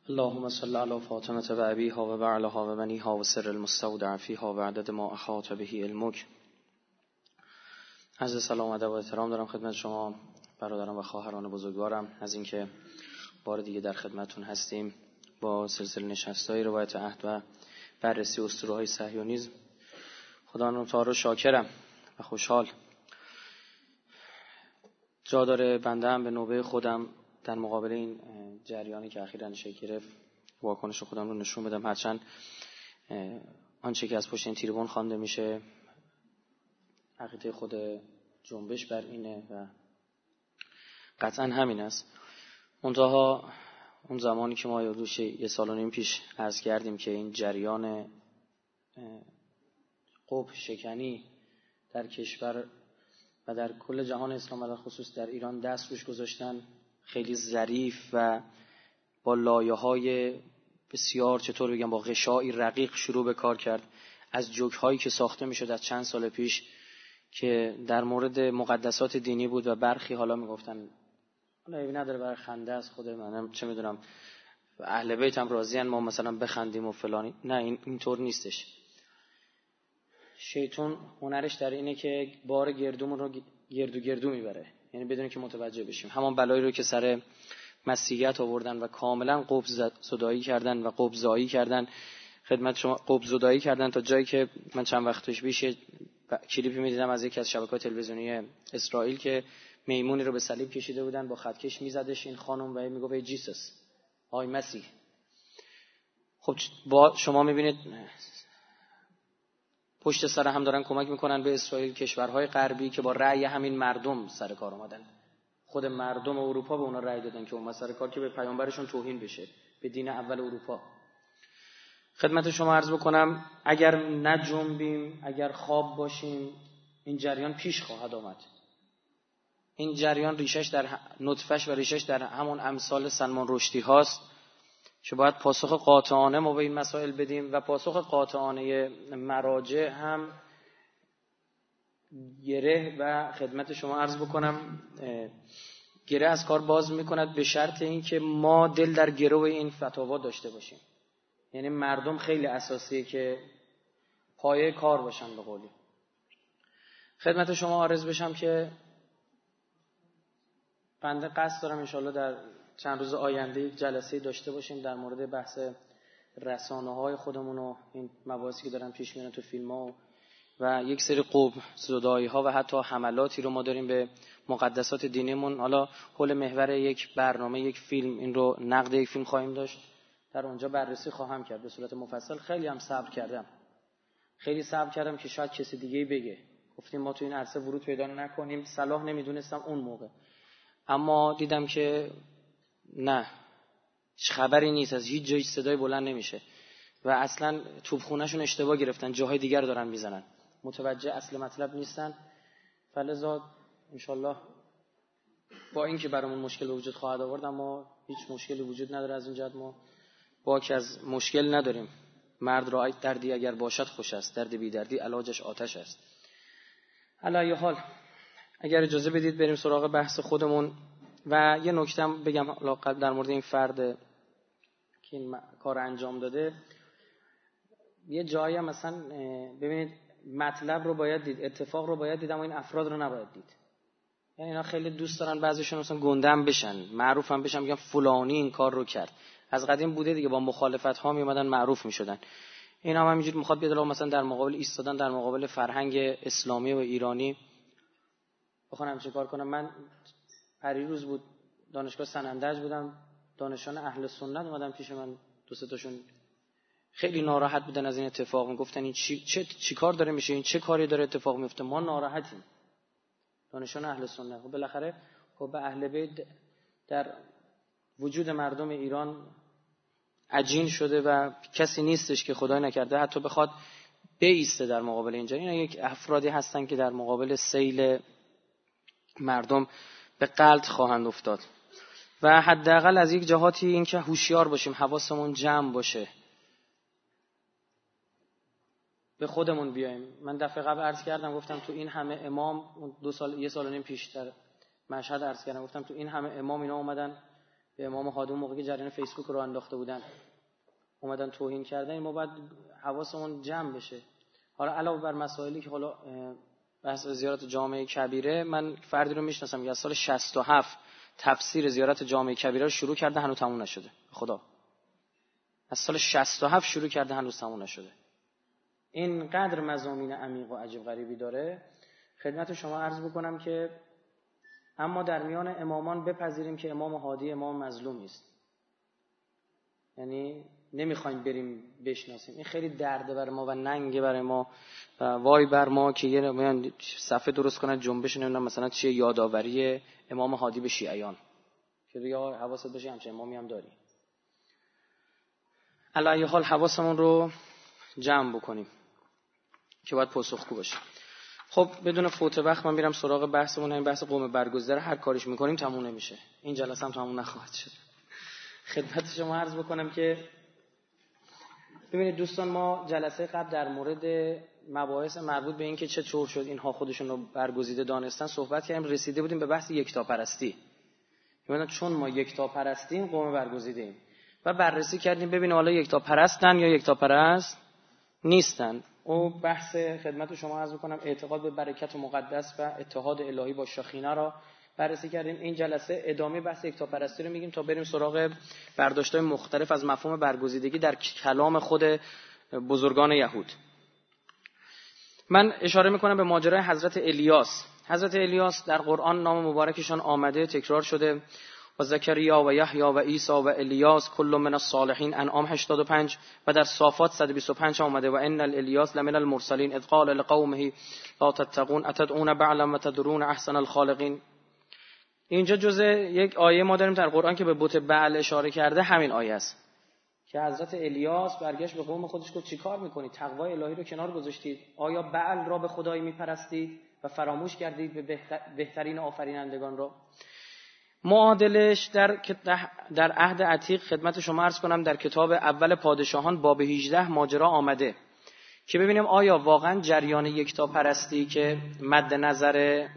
اللهم صل على فاطمة و ابیها و بعلها و بنیها و سر المستودع فیها و عدد ما احاط به علمک. عرض سلام و ادب و احترام دارم خدمت شما برادران و خواهران بزرگوارم از اینکه بار دیگه در خدمتتون هستیم با سلسله نشست‌های روایت عهد و بررسی اسطوره‌های صهیونیسم. خدا تعالی شاکرم و خوشحال. جا داره بنده هم به نوبه خودم در مقابل این جریانی که اخیراً شکل گرفت واکنش خودم رو نشون بدم، هرچند آنچه که از پشت این تریبون خوانده میشه عقیده خود جنبش بر اینه و قطعاً همین است. منتها اون زمانی که ما یادوش 1.5 سال پیش عرض کردیم که این جریان قطب شکنی در کشور و در کل جهان اسلام و در خصوص در ایران دست روش گذاشتن، خیلی ظریف و با لایه‌های بسیار چطور بگم با غشایی رقیق شروع به کار کرد از جوک‌هایی که ساخته می‌شد از چند سال پیش که در مورد مقدسات دینی بود و برخی حالا میگفتن حالا اینا نداره برای خنده از خود منم چه میدونم اهل بیت هم راضی‌ان ما مثلا بخندیم و فلانی. نه، اینطور نیستش. شیطان هنرش در اینه که بار گردومون رو گردو میبره، یعنی بدون که متوجه بشیم. همان بلایی رو که سر مسیحیت آوردن و کاملا قطب زدایی کردن و قطب زایی کردن خدمت شما، قطب زدایی کردن تا جایی که من چند وقت پیش کلیپی می‌دیدم از یکی از شبکه‌های تلویزیونی اسرائیل که میمونی رو به صلیب کشیده بودن، با خطکش میزدش این خانم و میگفت ای جیسس، آی مسیح. خب با شما می‌بینید پشت سر هم دارن کمک میکنن به اسرائیل کشورهای غربی که با رأی همین مردم سر کار اومدن. خود مردم اروپا به اونا رأی دادن که اومد سر کار که به پیامبرشون توهین بشه، به دین اول اروپا. خدمت شما عرض بکنم اگر نجنبیم، اگر خواب باشیم، این جریان پیش خواهد آمد. این جریان ریشش در نطفش و ریشش در همون امثال سلمان رشدی هاست که باید پاسخ قاطعانه ما به این مسائل بدیم و پاسخ قاطعانه مراجع هم گره و خدمت شما عرض بکنم گره از کار باز میکند به شرط اینکه ما دل در گرو این فتاوا داشته باشیم. یعنی مردم خیلی اساسیه که پایه کار باشن به قولی. خدمت شما عرض بشم که بنده قصد دارم انشالله در چند روز آینده یک جلسه داشته باشیم در مورد بحث رسانه‌های خودمون و این مباحثی که دارن پیش میرن تو فیلم‌ها و یک سری قطب زدایی‌ها و حتی حملاتی رو ما داریم به مقدسات دینیمون. حالا حول محور یک برنامه، یک فیلم، این رو نقد یک فیلم خواهیم داشت، در اونجا بررسی خواهم کرد به صورت مفصل. خیلی هم صبر کردم که شاید کسی دیگه‌ای بگه. گفتیم ما تو این عرصه ورود پیدا نکنیم، صلاح نمیدونستم اون موقع، اما دیدم که نه، هیچ خبری نیست، از هیچ جایی صدای بلند نمیشه و اصلا توپخونه‌شون اشتباه گرفتن، جاهای دیگر دارن میزنن، متوجه اصل مطلب نیستن. فلذا انشالله با اینکه برامون مشکل به وجود خواهد آورد اما هیچ مشکلی وجود نداره. از این جهت ما باک از مشکل نداریم. مرد را دردی اگر باشد خوش است، درد بی دردی علاجش آتش است. علی حال اگر اجازه بدید بریم سراغ بحث خودمون و یه نکته بگم در مورد این فرد که این کار انجام داده. یه جایی هم مثلا ببینید مطلب رو باید دید، اتفاق رو باید دید، اما این افراد رو نباید دید. یعنی اینا خیلی دوست دارن بعضیشون مثلا گندم بشن، معروف هم بشن، میگن فلانی این کار رو کرد. از قدیم بوده دیگه، با مخالفت ها می اومدن معروف میشدن. اینا هم همینجوری میخواد بیاد مثلا در مقابل ایستادن در مقابل فرهنگ اسلامی و ایرانی بخوام چه کار کنم. من پریروز بود دانشگاه سنندج بودم، دانشان اهل سنت اومدن پیش من، 2-3 تاشون خیلی ناراحت بودن از این اتفاق. میگفتن این چی کار داره میشه، این چه کاری داره اتفاق میفته، ما ناراحتیم. دانشان اهل سنت خب بالاخره خب به اهل بیت در وجود مردم ایران عجین شده و کسی نیستش که خدای نکرده حتی بخواد بایسته در مقابل اینجا. اینا یک افرادی هستن که در مقابل سیل مردم به غلط خواهند افتاد و حداقل از یک جهاتی این که هوشیار باشیم، حواسمون جمع باشه، به خودمون بیایم. من دفعه قبل عرض کردم، گفتم تو این همه امام 1.5 سال پیش در مشهد عرض کردم، گفتم تو این همه امام اینا اومدن به امام هادی موقعی که جریان فیسبوک رو انداخته بودن اومدن توهین کردن، ما باید حواسمون جمع بشه. حالا علاوه بر مسائلی که حالا بحث زیارت جامع کبیره، من فردی رو میشناسم که از سال 67 تفسیر زیارت جامع کبیره رو شروع کرده، هنوز تموم نشده. خدا از سال 67 شروع کرده، هنوز تموم نشده. اینقدر مضامین عمیق و عجیب غریبی داره. خدمت شما عرض بکنم که اما در میان امامان بپذیریم که امام هادی امام مظلومی است. یعنی نمیخوایم بریم بشناسیم. این خیلی درده برای ما و ننگه برای ما و وای بر ما که یه صفحه درست کنن جنبش نمیدونم مثلا چیه یادآوری امام هادی به شیعیان، که یا حواست باشه همچین امامی هم داری. علی حال حواسمون رو جمع بکنیم که باید پاسخگو باشیم. خب بدون فوت وقت من میرم سراغ بحثمون. این بحث قوم برگزیده هر کاریش میکنیم تموم نمیشه. این جلسه هم تموم نخواهد شد. خدمت شما عرض بکنم که ببینید دوستان، ما جلسه قبل در مورد مباحث مربوط به این که چطور شد اینها خودشون رو برگزیده دانستن صحبت کردیم. رسیده بودیم به بحث یکتاپرستی. یعنی چون ما یکتاپرستیم قوم برگزیده ایم و بررسی کردیم ببینیم حالا یکتاپرستن یا یکتاپرست نیستن. او بحث خدمت شما عرض می‌کنم اعتقاد به برکت مقدس و اتحاد الهی با شاخینه را بررسی کردیم. این جلسه ادامه بحث یکتاپرستی رو میگیم تا بریم سراغ برداشت‌های مختلف از مفهوم برگزیدگی در کلام خود بزرگان یهود. من اشاره می‌کنم به ماجرای حضرت الیاس. حضرت الیاس در قرآن نام مبارکشان آمده، تکرار شده. و زکریا و یحیی و عیسی و الیاس کل من الصالحین، انعام 85 و در صافات 125 آمده و ان الیاس لمن المرسلین اذ قال لقومه لا تتقون اتدعون بعلا و تذرون احسن الخالقین. اینجا جزء یک آیه ما داریم در قرآن که به بت بعل اشاره کرده، همین آیه است که حضرت الیاس برگشت به قوم خودش گفت چیکار میکنید؟ تقوای الهی رو کنار گذاشتید؟ آیا بعل را به خدایی میپرستید و فراموش کردید به بهترین آفرینندگان را؟ معادلش در عهد عتیق خدمت شما عرض کنم در کتاب اول پادشاهان باب 18 ماجرا آمده که ببینیم آیا واقعا جریان یکتاپرستی که مد نظر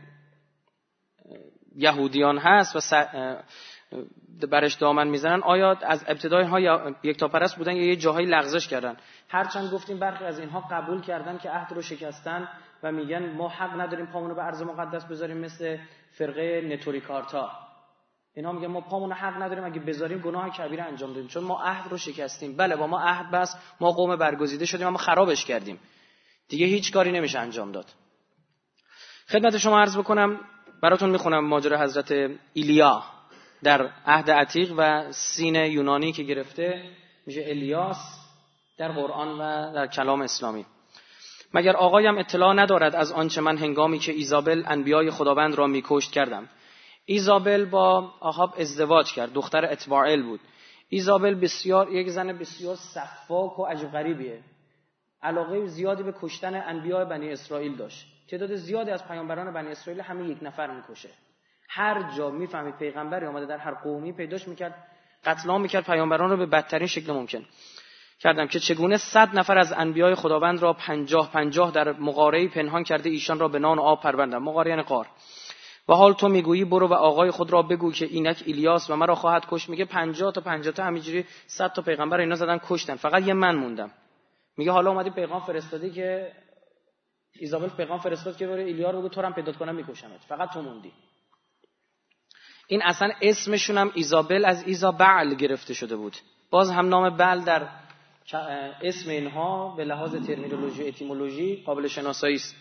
یهودیان هست و برش دامن میزنن آیا از ابتدای ها یکتاپرست بودن یا یه جاهایی لغزش کردن؟ هرچند گفتیم برخی از اینها قبول کردن که عهد رو شکستن و میگن ما حق نداریم پامونو به ارض مقدس بذاریم، مثل فرقه نتوریکارتا. اینا میگن ما پامون حق نداریم، اگه بذاریم گناه کبیره انجام دادیم چون ما عهد رو شکستیم. بله با ما عهد بس، ما قوم برگزیده شدیم اما خرابش کردیم، دیگه هیچ کاری نمیشه انجام داد. خدمت شما عرض بکنم، براتون میخونم ماجرا حضرت ایلیا در عهد عتیق و سین یونانی که گرفته میشه الیاس در قرآن و در کلام اسلامی. مگر آقایم اطلاع ندارد از آنچه من هنگامی که ایزابل انبیای خداوند را میکشت کردم. ایزابل با آهاب ازدواج کرد، دختر اتباعل بود. ایزابل بسیار یک زن بسیار سفاک و عجیب غریبیه، علاقه زیادی به کشتن انبیاء بنی اسرائیل داشت. تعداد زیادی از پیامبران بنی اسرائیل همه یک نفر میکشه. هر جا میفهمید پیغمبری اومده در هر قومی پیداش میکرد، قتل عام میکرد پیامبران رو به بدترین شکل ممکن. کردم که چگونه 100 نفر از انبیاء خداوند را 50 در مغاره‌ای پنهان کرده ایشان را به نان و آب پروردم. مغاره یعنی غار. و حال تو میگویی برو و آقای خود را بگو که اینک ایلیاس و مرا خواهد کشت. میگه 50 تا همینجوری 100 تا پیغمبر اینا زدن کشتن، فقط یه من موندم. میگه حالا اومدی پیغام فرستادی که ایزابل پیغام فرستاد که بره ایلیا رو بگو تو رو هم پیدا کنم میکشمت، فقط تو موندی. این اصلا اسمشون هم ایزابل از ایزابل گرفته شده بود. باز هم نام بل در اسم اینها به لحاظ ترمینولوژی اتیمولوژی قابل شناسایی است.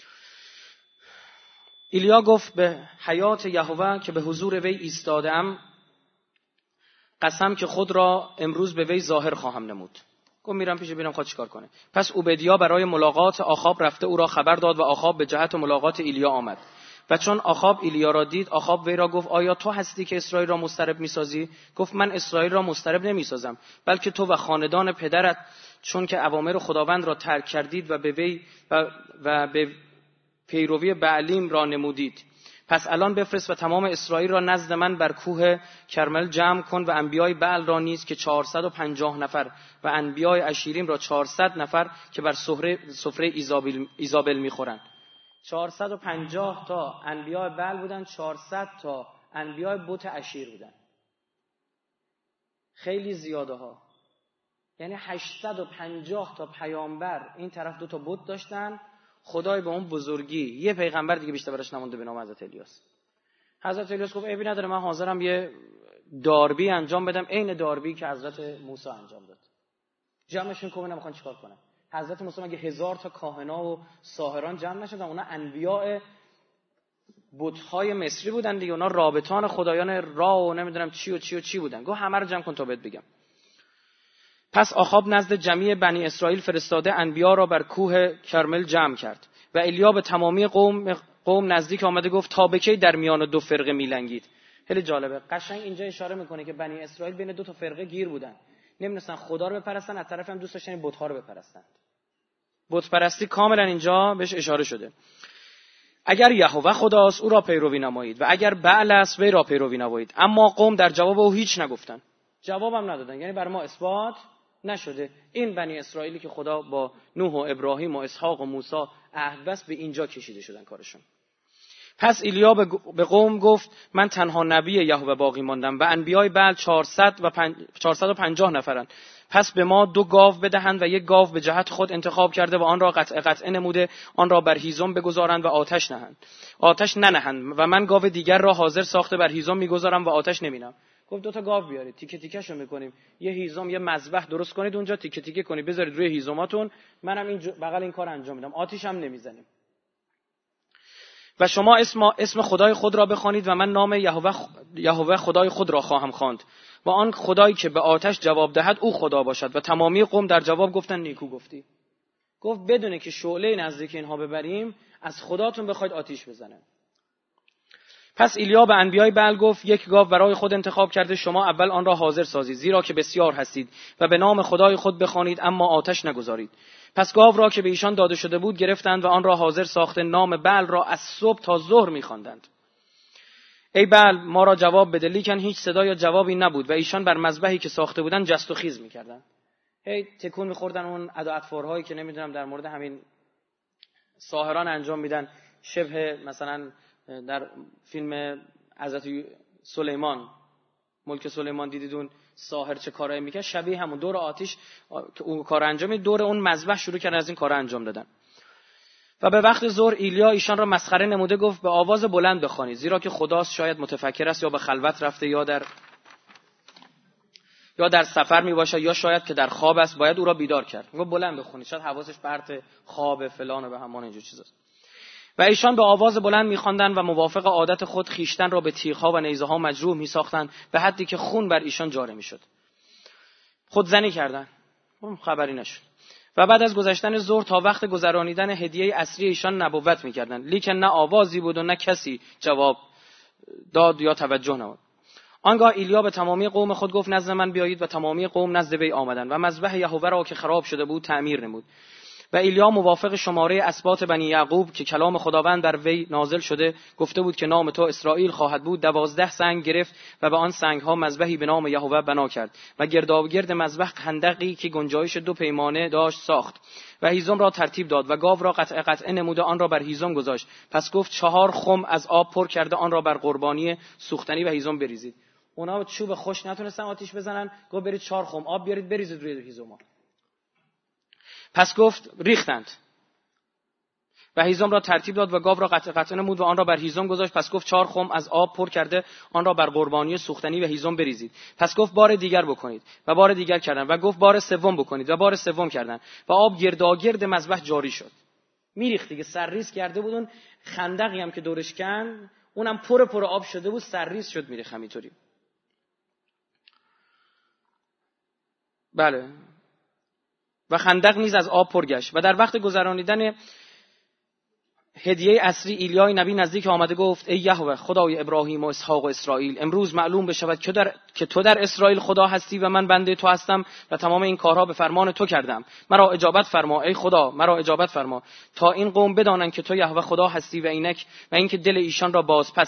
ایلیا گفت به حیات یهوه که به حضور وی ایستادم قسم که خود را امروز به وی ظاهر خواهم نمود. گفت میرم پیش ببینم خود چیکار کنه. پس اوبدیا برای ملاقات آخاب رفته او را خبر داد و آخاب به جهت ملاقات ایلیا آمد. و چون آخاب ایلیا را دید، آخاب وی را گفت آیا تو هستی که اسرائیل را مضطرب می‌سازی؟ گفت من اسرائیل را مضطرب نمی‌سازم، بلکه تو و خاندان پدرت، چون که اوامر خداوند را ترک کردید و به وی و به پیروی بعلیم را نمودید. پس الان بفرست و تمام اسرائیل را نزد من بر کوه کرمل جمع کن و انبیای بعل را نیز که 450 نفر و انبیای اشیریم را 400 نفر که بر سفره ایزابل میخورند. 450 تا انبیای بعل بودن، 400 تا انبیای بت اشیر بودن. خیلی زیاده ها. یعنی 850 تا پیامبر این طرف 2 تا بت داشتن، خدای به اون بزرگی یه پیغمبر دیگه بیشتر براش نمونده به نام حضرت الیاس. حضرت الیاس گفت عیبی نداره، من حاضرم یه داربی انجام بدم عین داربی که حضرت موسی انجام داد. جمعشون که نمیخوان چیکار کنن. حضرت موسی مگه 1000 تا کاهنا و ساحران جمع نشدن؟ اونا انبیاء بت‌های مصری بودن دیگه، اونا رابطان خدایان را و نمیدونم چی و چی و چی بودن. گفت همه رو جمع کن تا بهت بگم. پس آخاب نزد جمیع بنی اسرائیل فرستاده انبیا را بر کوه کرمل جمع کرد و الیا به تمامی قوم نزدیک آمده گفت تا به کی در میان 2 فرقه میلنگید. خیلی جالبه، قشنگ اینجا اشاره میکنه که بنی اسرائیل بین 2 تا فرقه گیر بودن، نمی‌دونستن خدا رو بپرستن، از طرفی هم دوست داشتن بت‌ها رو بپرستن. بت پرستی کاملا اینجا بهش اشاره شده. اگر یهوه خداست او را پیروی نمایید و اگر بعل است وی را پیروی نمایید. اما قوم در جواب او هیچ نگفتن، جوابم ندادن، یعنی بر ما اثبات نشده. این بنی اسرائیلی که خدا با نوح و ابراهیم و اسحاق و موسی عهد بست به اینجا کشیده شدن کارشون. پس ایلیا به قوم گفت من تنها نبی یهوه باقی ماندم و انبیای بعل 450 نفرند. پس به ما 2 گاو بدهند و 1 گاو به جهت خود انتخاب کرده و آن را قطعه نموده آن را بر هیزم بگذارند و آتش ننهند و من گاو دیگر را حاضر ساخته بر هیزم میگذارم و آتش نمینم. گفت 2 تا گاو بیارید، تیکه تیکه‌شو میکنیم، یه هیزم یه مذبح درست کنید اونجا، تیکه تیکه کنید بذارید روی هیزماتون، منم این بغل این کار انجام میدم، آتش هم نمیزنیم. و شما اسم خدای خود را بخوانید و من نام یهوه خدای خود را خواهم خواند و آن خدایی که به آتش جواب دهد او خدا باشد. و تمامی قوم در جواب گفتن نیکو گفتی. گفت بدونه که شعله نزدیک اینها ببریم از خداتون بخواید آتش بزنه. پس ایلیا به انبیای بعل گفت 1 گاو برای خود انتخاب کرده، شما اول آن را حاضر سازید زیرا که بسیار هستید و به نام خدای خود بخوانید اما آتش نگذارید. پس گاو را که به ایشان داده شده بود گرفتند و آن را حاضر ساخته نام بعل را از صبح تا ظهر می‌خواندند. ای بعل ما را جواب بده، لیکن هیچ صدا یا جوابی نبود و ایشان بر مذبحی که ساخته بودند جست و خیز می‌کردند. تکون می‌خوردن اون ادعاء که نمی‌دونم در مورد همین ساحران انجام میدن، شبه مثلا در فیلم حضرت سلیمان ملک سلیمان دیدید اون ساحر چه کارایی میکرد، شبیه همون دور آتش که اون کار انجام دور اون مذبح شروع کردن از این کارا انجام دادن. و به وقت ظهر ایلیا ایشان را مسخره نموده گفت به آواز بلند بخوانید زیرا که خداست، شاید متفکر است یا به خلوت رفته یا در سفر میباشه یا شاید که در خواب است، باید او را بیدار کرد. میگه بلند بخونید، شاید حواسش پرت خواب فلان و به همان اینجور چیزاست. و ایشان به آواز بلند می‌خواندند و موافق عادت خود خیشتن را به تیغ‌ها و نیزه‌ها مجروح می‌ساختند به حدی که خون بر ایشان جاری می‌شد. خودزنی کردند، خبری نشد. و بعد از گذشتن ظهر تا وقت گذرانیدن هدیه عصری ایشان نبوت می‌کردند، لیکن نه آوازی بود و نه کسی جواب داد یا توجه نمود. آنگاه ایلیا به تمامی قوم خود گفت نزد من بیایید و تمامی قوم نزد وی آمدند و مذبح یهوه را که خراب شده بود تعمیر نمود. و ایلیا موافق شماره اسباط بنی یعقوب که کلام خداوند بر وی نازل شده گفته بود که نام تو اسرائیل خواهد بود 12 سنگ گرفت و به آن سنگ‌ها مذبحی به نام یهوه بنا کرد و گرداگرد مذبح خندقی که گنجایش 2 پیمانه داشت ساخت و هیزم را ترتیب داد و گاو را قطعه نموده آن را بر هیزم گذاشت. پس گفت 4 خم از آب پر کرده آن را بر قربانی سوختنی و هیزم بریزید. اونا چوب خوش نتونستن آتش بزنن، گفت برید 4 خم آب بیارید بریزید روی هیزم‌ها. پس گفت ریختند و هیزم را ترتیب داد و گاو را قطعه نمود و آن را بر هیزم گذاشت. پس گفت 4 خم از آب پر کرده آن را بر قربانی سوختنی و هیزم بریزید. پس گفت بار دیگر بکنید و بار دیگر کردند و گفت بار سوم بکنید و بار سوم کردند و آب گرداگرد مذبح جاری شد. میریخت دیگه، سرریز کرده بود، اون خندقی هم که دورش کن اونم پر آب شده بود، سرریز شد میریخت همینطوری. بله. و خندق نیز از آب پر گشت. و در وقت گذرانیدن هدیه عصری ایلیای نبی نزدیک آمده گفت ای یهوه خدای ابراهیم و اسحاق و اسرائیل، امروز معلوم بشود که تو در اسرائیل خدا هستی و من بنده تو هستم و تمام این کارها به فرمان تو کردم. مرا اجابت فرما ای خدا، مرا اجابت فرما تا این قوم بدانند که تو یهوه خدا هستی و اینکه دل ایشان را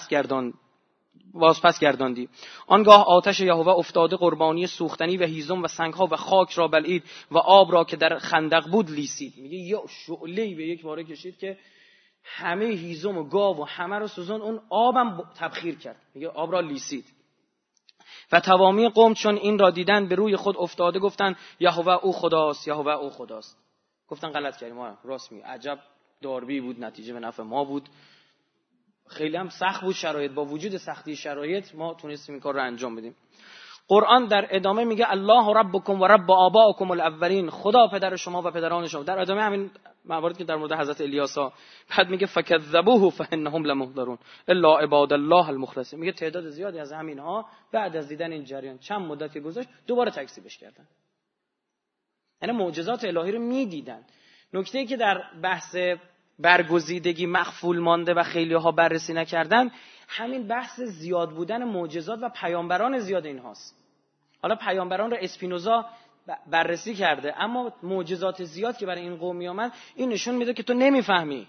بازپس گرداندی. آنگاه آتش یهوه افتاده قربانی سوختنی و هیزم و سنگها و خاک را بلعید و آب را که در خندق بود لیسید. میگه یا شعله‌ای به یک باره کشید که همه هیزم و گاو و همه رو سوزون، اون آبم تبخیر کرد. میگه آب را لیسید. و تمامی قوم چون این را دیدن به روی خود افتاده گفتن یهوه او خداست، یهوه او خداست. گفتن غلط کردیم، ما راست می، عجب داربی بود، نتیجه به نفع ما بود. خیلی هم سخت بود شرایط، با وجود سختی شرایط ما تونستیم این کار رو انجام بدیم. قرآن در ادامه میگه الله ربکم و رب آبائکم الاولین، خدا پدر شما و پدران شما. در ادامه همین مواردی که در مورد حضرت الیاسا بعد میگه فکذبوه فانهم لمحضرون الا عباد الله المخلصین. میگه تعداد زیادی از همینها بعد از دیدن این جریان چند مدت که گذشت دوباره تکذیبش کردن، یعنی معجزات الهی رو میدیدن. نکته‌ای که در بحث برگزیدگی مخفول مانده و خیلی‌ها بررسی نکردن، همین بحث زیاد بودن معجزات و پیامبران زیاد اینهاست. حالا پیامبران رو اسپینوزا بررسی کرده، اما معجزات زیاد که برای این قوم میامد، این نشون میده که تو نمیفهمی،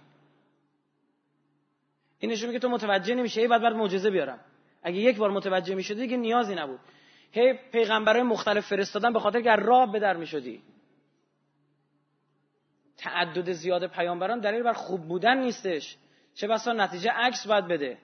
این نشون میده که تو متوجه نمیشی. هی بعد معجزه بیارم. اگه یک بار متوجه میشدی دیگه نیازی نبود هی پیغمبرای مختلف فرستادن، به خاطر که راه به در میشدی. تعدد زیاد پیامبران دلیل بر خوب بودن نیستش، چه بسا نتیجه عکس باید بده.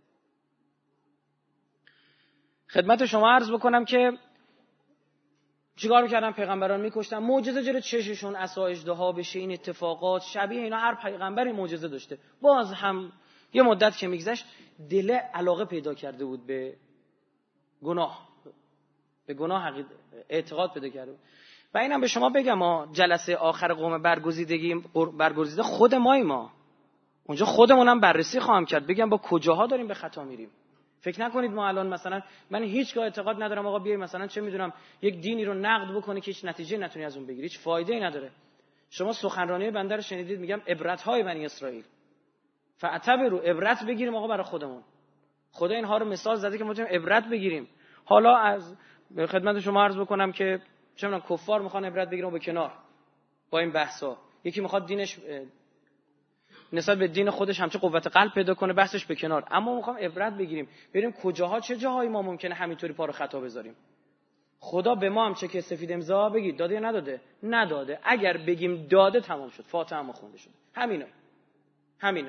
خدمت شما عرض بکنم که چیکار می‌کردن؟ پیغمبران می‌کشتن، معجزه جلوی چششون، عصا اژدها بشه، این اتفاقات شبیه اینا هر پیغمبری معجزه داشته. باز هم یه مدت که میگذشت دل علاقه پیدا کرده بود به گناه، به گناه اعتقاد پیدا کرده بود. و اینم به شما بگم، ما جلسه آخر قوم برگزیده خود ما اونجا خودمونم بررسی خواهم کرد، بگم با کجاها داریم به خطا میریم. فکر نکنید ما الان مثلا، من هیچگاه اعتقاد ندارم آقا بیای مثلا چه میدونم یک دینی رو نقد بکنی که هیچ نتیجه نتونی از اون بگیری، هیچ فایده‌ای نداره. شما سخنرانی بنده رو شنیدید، میگم عبرت‌های بنی اسرائیل، فاعتبروا، عبرت بگیریم آقا برای خودمون. خدا اینها رو مثال زده که ما بتونیم عبرت بگیریم. حالا از خدمت شما عرض بکنم که چه میدونم کفار میخوان عبرت بگیرن به کنار با این بحثا، یکی میخواد دینش نسبت به دین خودش همچه قوت قلب پیدا کنه، بحثش به کنار، اما میخوام عبرت بگیریم، بریم کجاها چه جاهایی ما ممکنه همینطوری پا رو خطا بذاریم. خدا به ما هم چه که سفید امضا بگید داده یا نداده؟ نداده. اگر بگیم داده تمام شد، فاتحه هم خونده شد. همینه.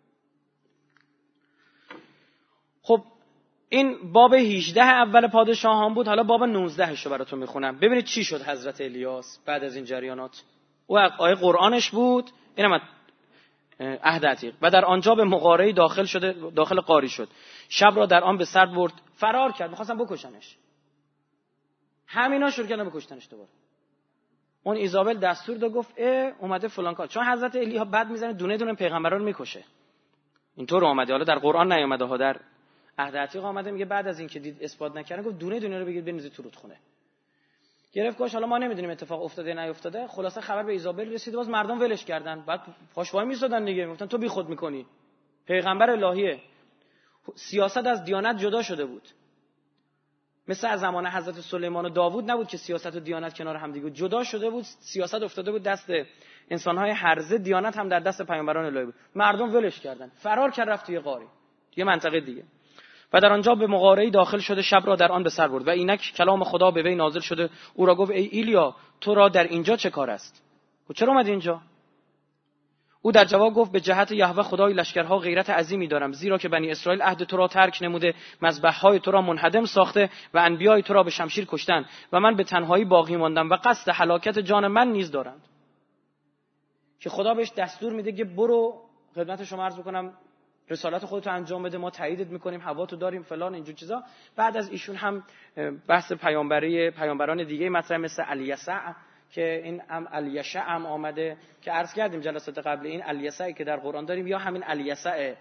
خب این باب 18 اول پادشاهان بود. حالا باب 19 رو براتون میخونم. ببینید چی شد حضرت الیاس بعد از این جریانات. او آیه قرآنش بود، اینم عهد عتیق. و در آنجا به مغاره‌ای داخل قاری شد، شب را در آن به سر برد، فرار کرد، می‌خواستن بکشنش. همینا شروع کردن بکشتنش دوباره. اون ایزابل دستور داد، گفت اومده فلان کار، چون حضرت الیا بعد میزنه دونه دونه پیغمبرا رو میکشه. اینطور اومده، حالا در قرآن نیومده ها، در عهد عتیق اومده، میگه بعد از اینکه دید اثبات نکردن، گفت دونه دونه رو بگید بنزید تو رودخونه. گرفت کاش. حالا ما نمیدونیم اتفاق افتاده نیافتاده. خلاصه خبر به ایزابل رسید، باز مردم ولش کردن. بعد پاش وای میسادن دیگه، میگفتن تو بی خود میکنی، پیغمبر الهیه. سیاست از دیانت جدا شده بود. مثل از زمان حضرت سلیمان و داوود نبود که سیاست و دیانت کنار هم دیگه جدا شده بود. سیاست افتاده بود دست انسان‌های هرزه، دیانت هم در دست پیامبران الهی بود. مردم ولش کردن، فرار کرد، رفت توی غاری، یه منطقه دیگه. و در آنجا به مغاره‌ای داخل شده، شب را در آن به سر برد. و اینک کلام خدا به وی نازل شده، او را گفت ای ایلیا، تو را در اینجا چه کار است؟ و چرا اومدی اینجا؟ او در جواب گفت به جهت یهوه خدای لشکرها غیرت عظیمی دارم، زیرا که بنی اسرائیل عهد تو را ترک نموده، مذبح‌های تو را منهدم ساخته و انبیای تو را به شمشیر کشتند و من به تنهایی باقی ماندم و قصد هلاکت جان من نیز دارند. که خدا بهش دستور میده که برو، خدمت شما عرض بکنم، رسالت خودتو انجام بده، ما تاییدت میکنیم، هواتو داریم، فلان اینجور چیزا. بعد از ایشون هم بحث پیامبران دیگه مطرح، مثل الیسع که این الیشع هم آمده که عرض کردیم جلسات قبل، این الیسعی که در قرآن داریم یا همین الیسع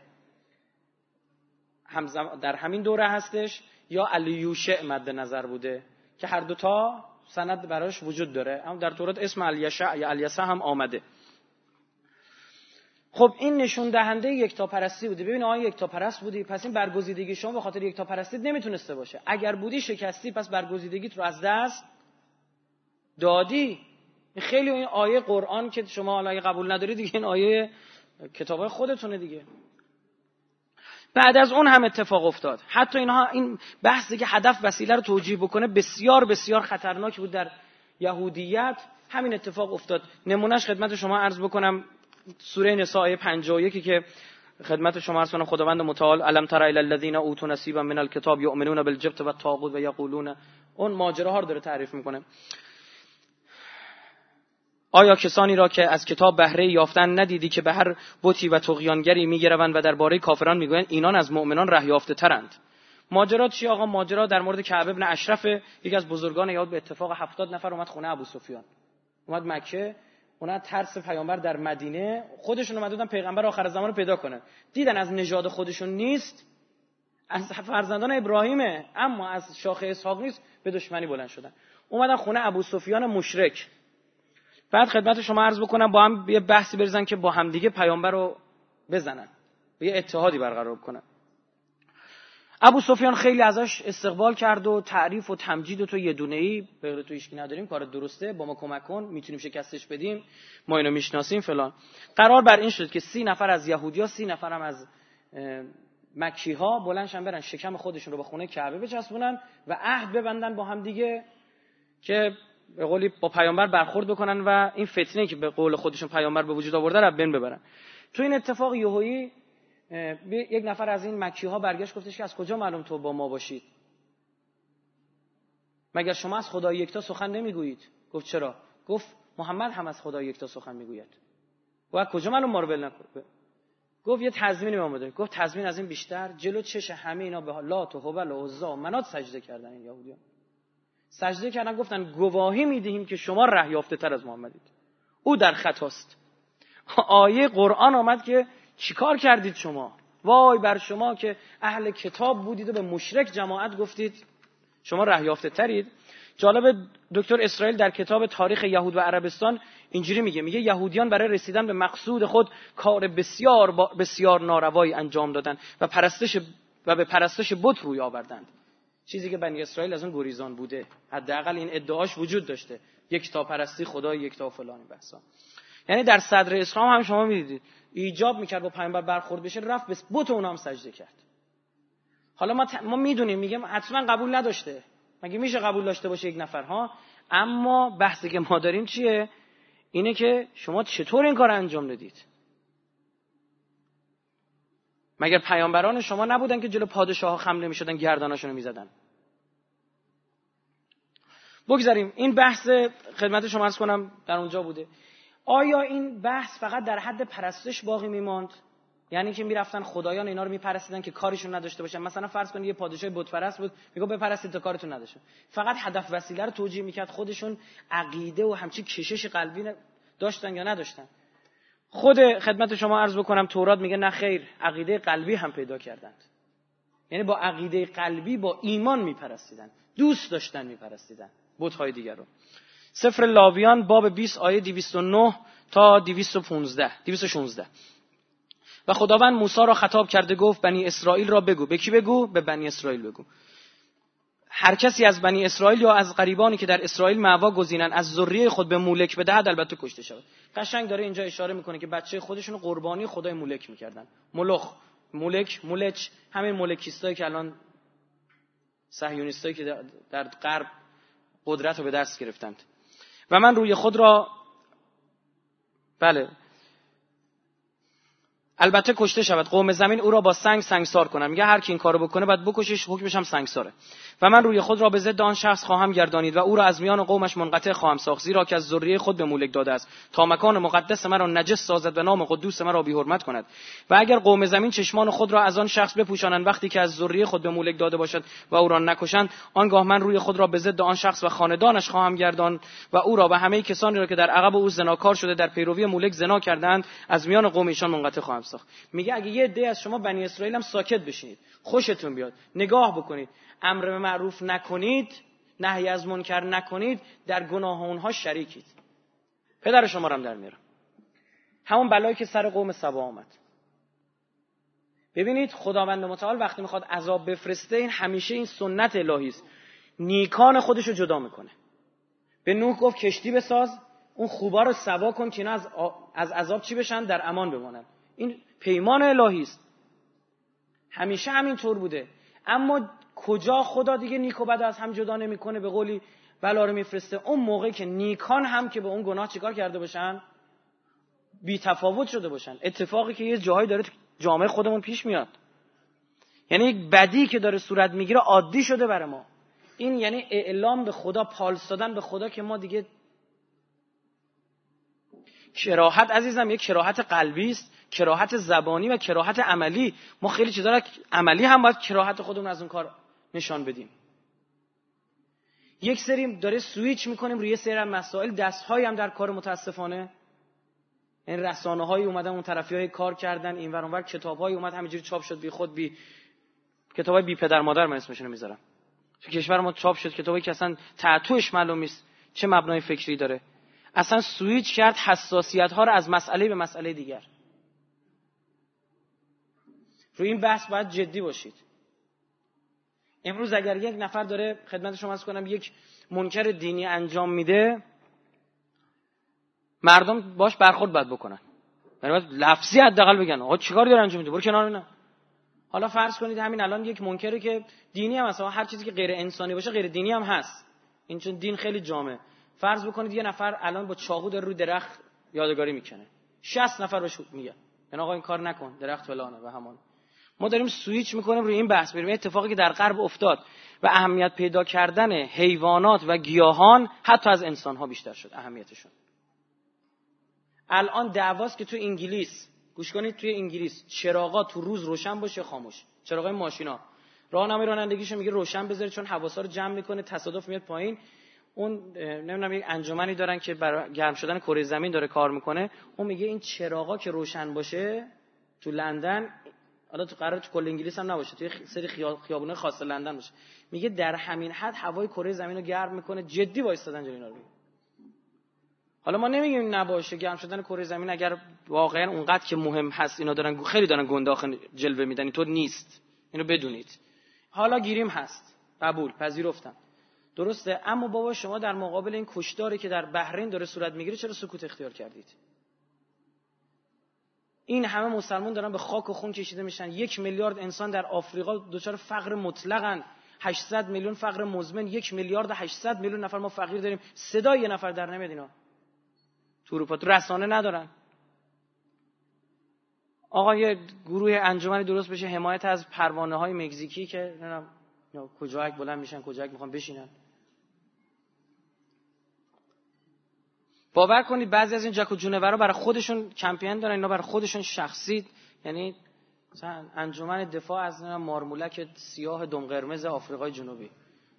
در همین دوره هستش یا الیوشع مد نظر بوده که هر دوتا سند براش وجود داره، اما در تورات اسم الیشع یا الیسع هم آمده. خب این نشون دهنده یکتاپرستی بوده. ببین آقا یکتاپرست بودی، پس این برگزیدگی شما به خاطر یکتاپرستی نمیتونسته باشه. اگر بودی شکستی، پس برگزیدگیت رو از دست دادی. خیلی این آیه قرآن که شما حالا قبول نداری دیگه، این آیه کتابای خودتونه دیگه. بعد از اون هم اتفاق افتاد. حتی اینها، این بحثی که هدف وسیله رو توجیه بکنه بسیار بسیار خطرناک بود در یهودیت. همین اتفاق افتاد. نمونهش خدمت شما عرض بکنم، سوره نساء آیه 51 که خدمت شما عرض کنم خداوند متعال الم تر الی الذین اوتوا نصیبا من الکتاب یؤمنون بالجبت والطاغوت و یقولون، اون ماجراها رو داره تعریف میکنه. آیا کسانی را که از کتاب بهره یافتن ندیدی که به هر بتی و طغیانگری میگروند و درباره کافران میگویند اینان از مؤمنان ره یافته ترند؟ ماجرا چی آقا؟ ماجرا در مورد کعب ابن اشرف، یکی از بزرگان یهود، به اتفاق 70 نفر اومد خونه ابو سفیان، اومد مکه، اونا ترس پیامبر در مدینه، خودشون اومدن پیغمبر آخر زمان رو پیدا کنن، دیدن از نژاد خودشون نیست، از فرزندان ابراهیمه اما از شاخه اسحاق نیست، به دشمنی بلند شدن، اومدن خونه ابو سفیان مشرک. بعد خدمت شما عرض بکنم با هم یه بحثی بریزن که با هم دیگه پیامبر رو بزنن، یه اتحادی برقرار کنن. ابو سفیان خیلی ازش استقبال کرد و تعریف و تمجید و تو یه دونه‌ای به غیر تو هیچ کی نداریم، کار درسته، با ما کمک کن، میتونیم شکستش بدیم، ما اینو میشناسیم فلان. قرار بر این شد که 30 نفر از یهودیا، 30 نفر هم از مکی‌ها بلندشن برن شکم خودشون رو به خونه کعبه بچسبونن و عهد ببندن با هم دیگه که به قولی با پیامبر برخورد بکنن و این فتنه‌ای که به قول خودشون پیامبر به وجود آورده رو بین ببرن. تو این اتفاق یهویی یک نفر از این مکی‌ها برگشت گفتش که از کجا معلوم تو با ما باشید؟ مگر شما از خدای یکتا سخن نمیگویید؟ گفت چرا؟ گفت محمد هم از خدای یکتا سخن میگوید. و از کجا معلوم ما رو ول نکنه؟ گفت یه تضمینی به ما بده. گفت تضمین از این بیشتر، جلو چش همه اینا به لات و هبل و عزا و منات سجده کردن. این یهودیان سجده کردن، گفتن گواهی میدهیم که شما ره یافته تر از محمدید، او در خطاست. آیه قرآن آمد که چیکار کردید شما؟ وای بر شما که اهل کتاب بودید و به مشرک جماعت گفتید شما ره یافته ترید. جالب، دکتر اسرائیل در کتاب تاریخ یهود و عربستان اینجوری میگه یهودیان برای رسیدن به مقصود خود کار بسیار ناروایی انجام دادن و به پرستش بت روی آوردند، چیزی که بنی اسرائیل از اون گریزان بوده، حداقل این ادعاش وجود داشته، یک تا پرستی خدای یک تا فلانی بحثا. یعنی در صدر اسلام هم شما میدیدید ایجاب میکرد با پیامبر برخورد بشه، رفت به بت اونها هم سجده کرد. حالا ما میدونیم، میگم حتما قبول نداشته، مگه میشه قبول داشته باشه یک نفر ها؟ اما بحثی که ما داریم چیه؟ اینه که شما چطور این کار انجام دادید؟ مگر پیامبران شما نبودن که جلو پادشاه ها خم نمیشدن، گردناشونو میزدن؟ بگذاریم این بحث خدمت شما عرض کنم در اونجا بوده. آیا این بحث فقط در حد پرستش باقی میماند؟ یعنی که میرفتن خدایان اینا رو میپرستیدن که کارشون نداشته باشن؟ مثلا فرض کنید یه پادشاه بت پرست بود، میگه بپرستید تا کارتون نداشته، فقط هدف وسیله رو توجیه میکرد، خودشون عقیده و همچین کشش قلبی داشتن یا نداشتن؟ خود خدمت شما عرض بکنم تورات میگه نه خیر، عقیده قلبی هم پیدا کردند. یعنی با عقیده قلبی، با ایمان میپرستیدن، دوست داشتن میپرستیدن بت‌های دیگر رو. سفر لاویان باب 20 آیه 209 تا 216. و خداوند موسی را خطاب کرده گفت بنی اسرائیل را بگو. به کی بگو؟ به بنی اسرائیل بگو. هر کسی از بنی اسرائیل یا از غریبانی که در اسرائیل مأوا گزینن از ذریه خود به مولک بدهد البته کشته شود. قشنگ داره اینجا اشاره میکنه که بچه خودشون رو قربانی خدای مولک میکردن. مولک همین مولکیستایی که الان صهیونیستایی که در غرب قدرت رو به دست گرفتند. و من روی خود را البته کشته شود، قوم زمین او را با سنگ سنگسار کنند. میگه هر کی این کارو بکنه بعد بکشش، حکمش هم سنگساره. و من روی خود را به ضد آن شخص خواهم گردانید و او را از میان قومش منقطع خواهم ساخت، زیرا که از ذریه خود به مولک داده است تا مکان مقدس مرا نجس سازد و نام قدوس مرا بی حرمت کند. و اگر قوم زمین چشمان خود را از آن شخص بپوشانند وقتی که از ذریه خود به مولک داده باشد و او را نکشند، آنگاه من روی خود را به ضد آن شخص و خاندانش خواهم گرداند و او را و همه کسانی را که در عقب او زناکار شده در پیروی مولک زنا کردند از میان قوم ایشان منقطع خواهم ساخت. میگه اگه یه عده از شما بنی اسرائیل هم ساکت بشینید، خوشتون بیاد، نگاه بکنید، امر به معروف نکنید، نهی از منکر نکنید، در گناه اونها شریکید، پدر شما رو هم در میارم. همون بلایی که سر قوم سبا آمد. ببینید خداوند متعال وقتی میخواد عذاب بفرسته، این همیشه این سنت الهی است، نیکان خودشو جدا میکنه. به نوح گفت کشتی بساز، اون خوبا رو سبا کن که اینا از عذاب چی بشن؟ در امان بمونن. این پیمان الهی است، همیشه همین طور بوده. اما کجا خدا دیگه نیک و بد از هم جدا نمیکنه، به قولی بلا رو میفرسته اون موقعی که نیکان هم که به اون گناه چیکار کرده باشن؟ بی تفاوت شده باشن. اتفاقی که یه جایی داره جامعه خودمون پیش میاد. یعنی یک بدی که داره صورت میگیره عادی شده برای ما. این یعنی اعلام به خدا، پالس دادن به خدا که ما دیگه کراهت عزیزم یک کراهت قلبی است، کراهت زبانی و کراهت عملی. ما خیلی چیزا را عملی هم باید کراهت خودمون از اون کار نشان بدیم. یک سری داره سویچ میکنیم روی سری مسائل، دست‌هایی هم در کار متاسفانه. این رسانه‌های اومدن اون طرفی‌های کار کردن، اینور اونور کتاب‌های اومد همینجوری چاپ شد بی خود بی کتابای بی پدر مادر من اسمشون رو میذارم. تو کشور ما چاپ شد کتابی که اصلا تعطوش معلوم نیست چه مبنای فکری داره. اصلا سویچ کرد حساسیت‌ها رو از مسئله به مسئله دیگر. روی این بحث باید جدی باشید. امروز اگر یک نفر داره خدمت شما عرض کنم یک منکر دینی انجام میده، مردم باش برخورد باید بکنن. یعنی لفظی حداقل بگن آقا چیکار داره انجام میده، برو کنار. نه حالا فرض کنید همین الان یک منکری که دینی هم هست، هر چیزی که غیر انسانی باشه غیر دینی هم هست، این چون دین خیلی جامع. فرض بکنید یه نفر الان با چاقو داره روی درخت یادگاری میکنه، 60 نفر بهش میگن یعنی آقا این کار نکن، درخت فلانه و همان. ما داریم سویچ میکنیم روی این بحث. بریم اتفاقی که در غرب افتاد و اهمیت پیدا کردن حیوانات و گیاهان حتی از انسان‌ها بیشتر شد اهمیتشون. الان دعواست که تو انگلیس، گوش کنید، توی انگلیس چراغا تو روز روشن باشه خاموش، چراغای ماشینا، راهنمای رانندگیشو میگه روشن بذارید چون حواسا رو جمع میکنه، تصادف میاد پایین. اون نمیدونم یک انجمنی دارن که برای گرم شدن کره زمین داره کار میکنه، اون میگه این چراغا که روشن باشه تو لندن، حالا تو قرار تو کل انگلیس هم نباشه، توی سری خیابونه خاص لندن باشه، میگه در همین حد هوای کره زمین رو گرم میکنه. جدی وایستادن جلوی اینا رو. حالا ما نمیگیم نباشه، گرم شدن کره زمین اگر واقعا اونقدر که مهم هست، اینا دارن خیلی دارن گنداخ جلوه میدن، اینطور نیست، اینو بدونید. حالا گیریم هست، قبول، پذیرفتم، درسته، اما بابا شما در مقابل این کشتاری که در بحرین داره صورت میگیره چرا سکوت اختیار کردید؟ این همه مسلمان دارن به خاک و خون کشیده میشن. 1 میلیارد انسان در آفریقا دچار فقر مطلقن، 800 میلیون فقر مزمن، 1 میلیارد 800 میلیون نفر ما فقیر داریم. صدای یه نفر در نمیاد. اینا تو اروپا تو رسانه ندارن. آقا یه گروه انجمنی درست بشه حمایت از پروانه‌های مکزیکی که نمیدونم کجاک بلند میشن، کجاک میخوان بشینن. باور کنید بعضی از این جک و جونورا برای خودشون کمپین دارن، اینا برای خودشون شخصی، یعنی مثلا انجمن دفاع از مارمولک سیاه دم قرمز آفریقای جنوبی.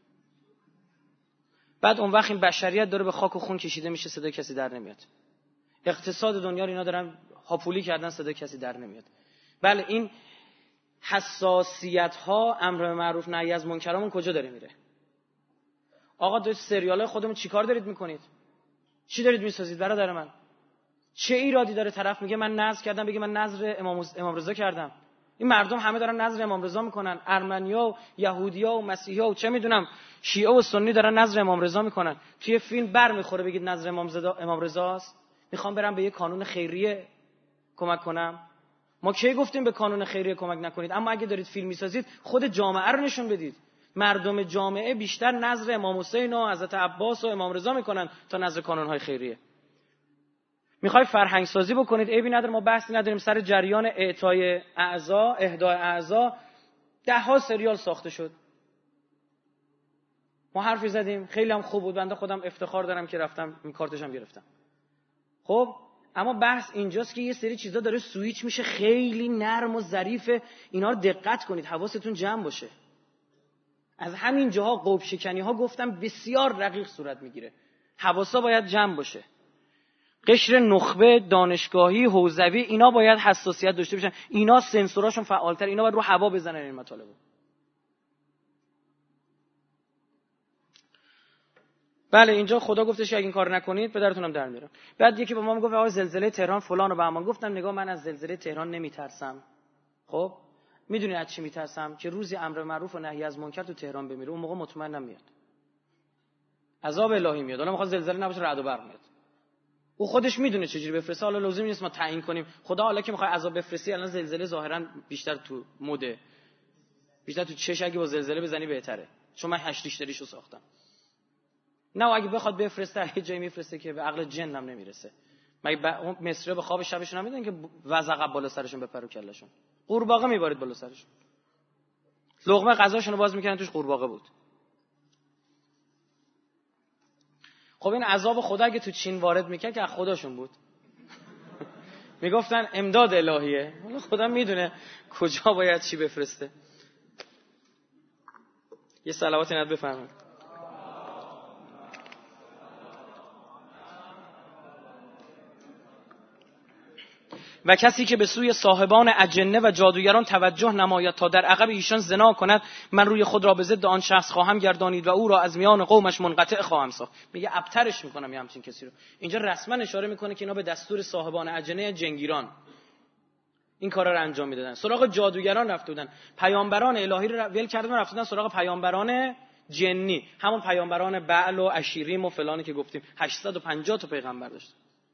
بعد اون وقت این بشریت داره به خاک و خون کشیده میشه، صدای کسی در نمیاد. اقتصاد دنیا رو اینا دارن هاپولی کردن، صدای کسی در نمیاد. بله این حساسیت ها، امر معروف نهی از منکرامون کجا داره میره؟ آقا تو سریال خودمون چیکار دارید میکنید؟ چی دارید میسازید برادر من؟ چه ایرادی داره طرف میگه من نذر کردم بگه من نذر امام رضا کردم؟ این مردم همه دارن نذر امام رضا میکنن، ارمنیا و یهودیا و مسیحیا و چه میدونم شیعه و سنی دارن نذر امام رضا میکنن. توی فیلم بر میخوره بگید نذر امام رضاست. میخوام برم به یه کانون خیریه کمک کنم. ما کی گفتیم به کانون خیریه کمک نکنید؟ اما اگه دارید فیلم میسازید خود جامعه رو نشون بدید. مردم جامعه بیشتر نذر امام حسین و حضرت عباس و امام رضا میکنن تا نذر کانونهای خیریه. میخوای فرهنگ سازی بکنید، عیبی نداره، ما بحثی نداریم. سر جریان اعطای اعضا، اهدای اعضا 10 سریال ساخته شد. ما حرفی زدیم، خیلی هم خوب بود، بنده خودم افتخار دارم که رفتم این کارتش هم گرفتم. خب اما بحث اینجاست که یه سری چیزا داره سویچ میشه، خیلی نرم و ظریفه. اینا رو دقت کنید، حواستون جمع باشه. از همین جاها قوب شکنی ها گفتم بسیار رقیق صورت میگیره. حواسا باید جمع باشه. قشر نخبه، دانشگاهی، حوزوی، اینا باید حساسیت داشته باشن. اینا سنسوراشون فعالتر، اینا باید رو هوا بزنن این مطالبو. بله اینجا خدا گفتش که اگه این کار نکنید پدرتونم در میارم. بعد یکی به ما میگفت آقا زلزله تهران فلان و بهمان. گفتم نگاه من از زلزله تهران نمیترسم. خب میدونی از چی میترسم؟ که روزی امر معروف و نهی از منکر تو تهران بمیره، اون موقع مطمئنم میاد. عذاب الهی میاد. حالا میخواد زلزله نباشه رعد و برق میاد. او خودش میدونه چجوری بفرسته. حالا لازم نیست ما تعیین کنیم. خدا حالا که میخواد عذاب بفرستی، الان زلزله ظاهرا بیشتر تو مده. بیشتر تو چش اگه با زلزله بزنی بهتره. چون من 8 ریشتریشو ساختم. نه اگه بخواد بفرسته یه جایی میفرسته که به عقل جنم نمیرسه. اون مصری به خواب شبشون نمیدن که وزغ بالا سرشون بپره کلهشون، قورباغه میبارید بالا سرشون. لقمه غذاشون رو باز میکنن توش قورباغه بود. خب این عذاب خدا اگه تو چین وارد میکرد که از خداشون بود. میگفتن امداد الهیه. خدا میدونه کجا باید چی بفرسته. یه صلواتی نت بفرمایید. و کسی که به سوی صاحبان اجنه و جادوگران توجه نماید تا در عقب ایشان زنا کند، من روی خود را به ضد آن شخص خواهم گردانید و او را از میان قومش منقطع خواهم ساخت. میگه ابترش میکنم یه همچین کسی رو. اینجا رسما اشاره میکنه که اینا به دستور صاحبان اجنه جنگیران این کارا رو انجام میدادن. سراغ جادوگران رفته بودن، پیامبران الهی رو ول کردن، رفته بودن سراغ پیامبران جنی، همون پیامبران بعل و اشیریم و فلانی که گفتیم 850 تا پیغمبر داشت.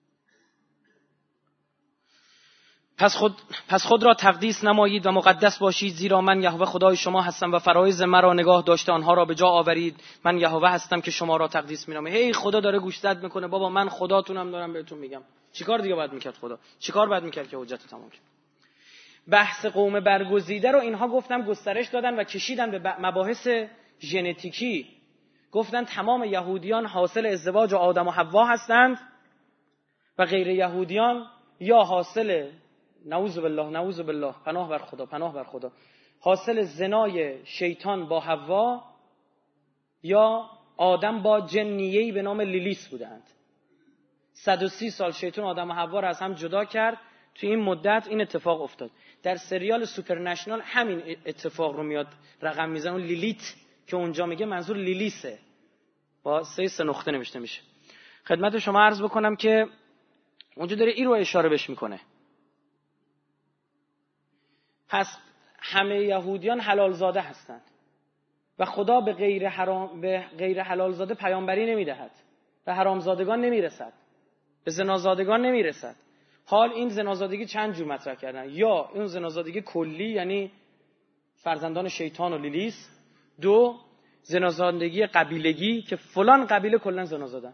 پس خود را تقدیس نمایید و مقدس باشید، زیرا من یهوه خدای شما هستم و فرایض مرا نگاه داشته آنها را به جا آورید. من یهوه هستم که شما را تقدیس می‌نامم. هی خدا داره گوش زد میکنه، بابا من خداتونم، دارم بهتون میگم. چیکار دیگه باید میکرد خدا؟ چیکار باید میکرد که حجت تمام کنه؟ بحث قوم برگزیده رو اینها گفتم گسترش دادن و کشیدن به مباحث ژنتیکی. گفتن تمام یهودیان حاصل ازدواج آدم و حوا هستند و غیر یهودیان یا حاصل نعوذ بالله پناه بر خدا حاصل زنای شیطان با حوا یا آدم با جنیه‌ای به نام لیلیس بودند. 130 سال شیطان آدم و حوا را از هم جدا کرد. توی این مدت این اتفاق افتاد. در سریال سوپرنشنال همین اتفاق رو میاد رقم میزنه. اون لیلیت که اونجا میگه منظور لیلیسه، با 3 نقطه نوشته میشه. خدمت شما عرض بکنم که اونجا داره این رو اشاره بهش میکنه. پس همه یهودیان حلال زاده هستند و خدا به غیر حلال زاده پیامبری نمیدهد، به حرام زادگان نمیرسد، به زنازادگان نمیرسد. حال این زنازادگی چند جور مطرح کردن. یا اون زنازادگی کلی یعنی فرزندان شیطان و لیلیس. 2 زنازادگی قبیلگی که فلان قبیله کلا زنا زدن،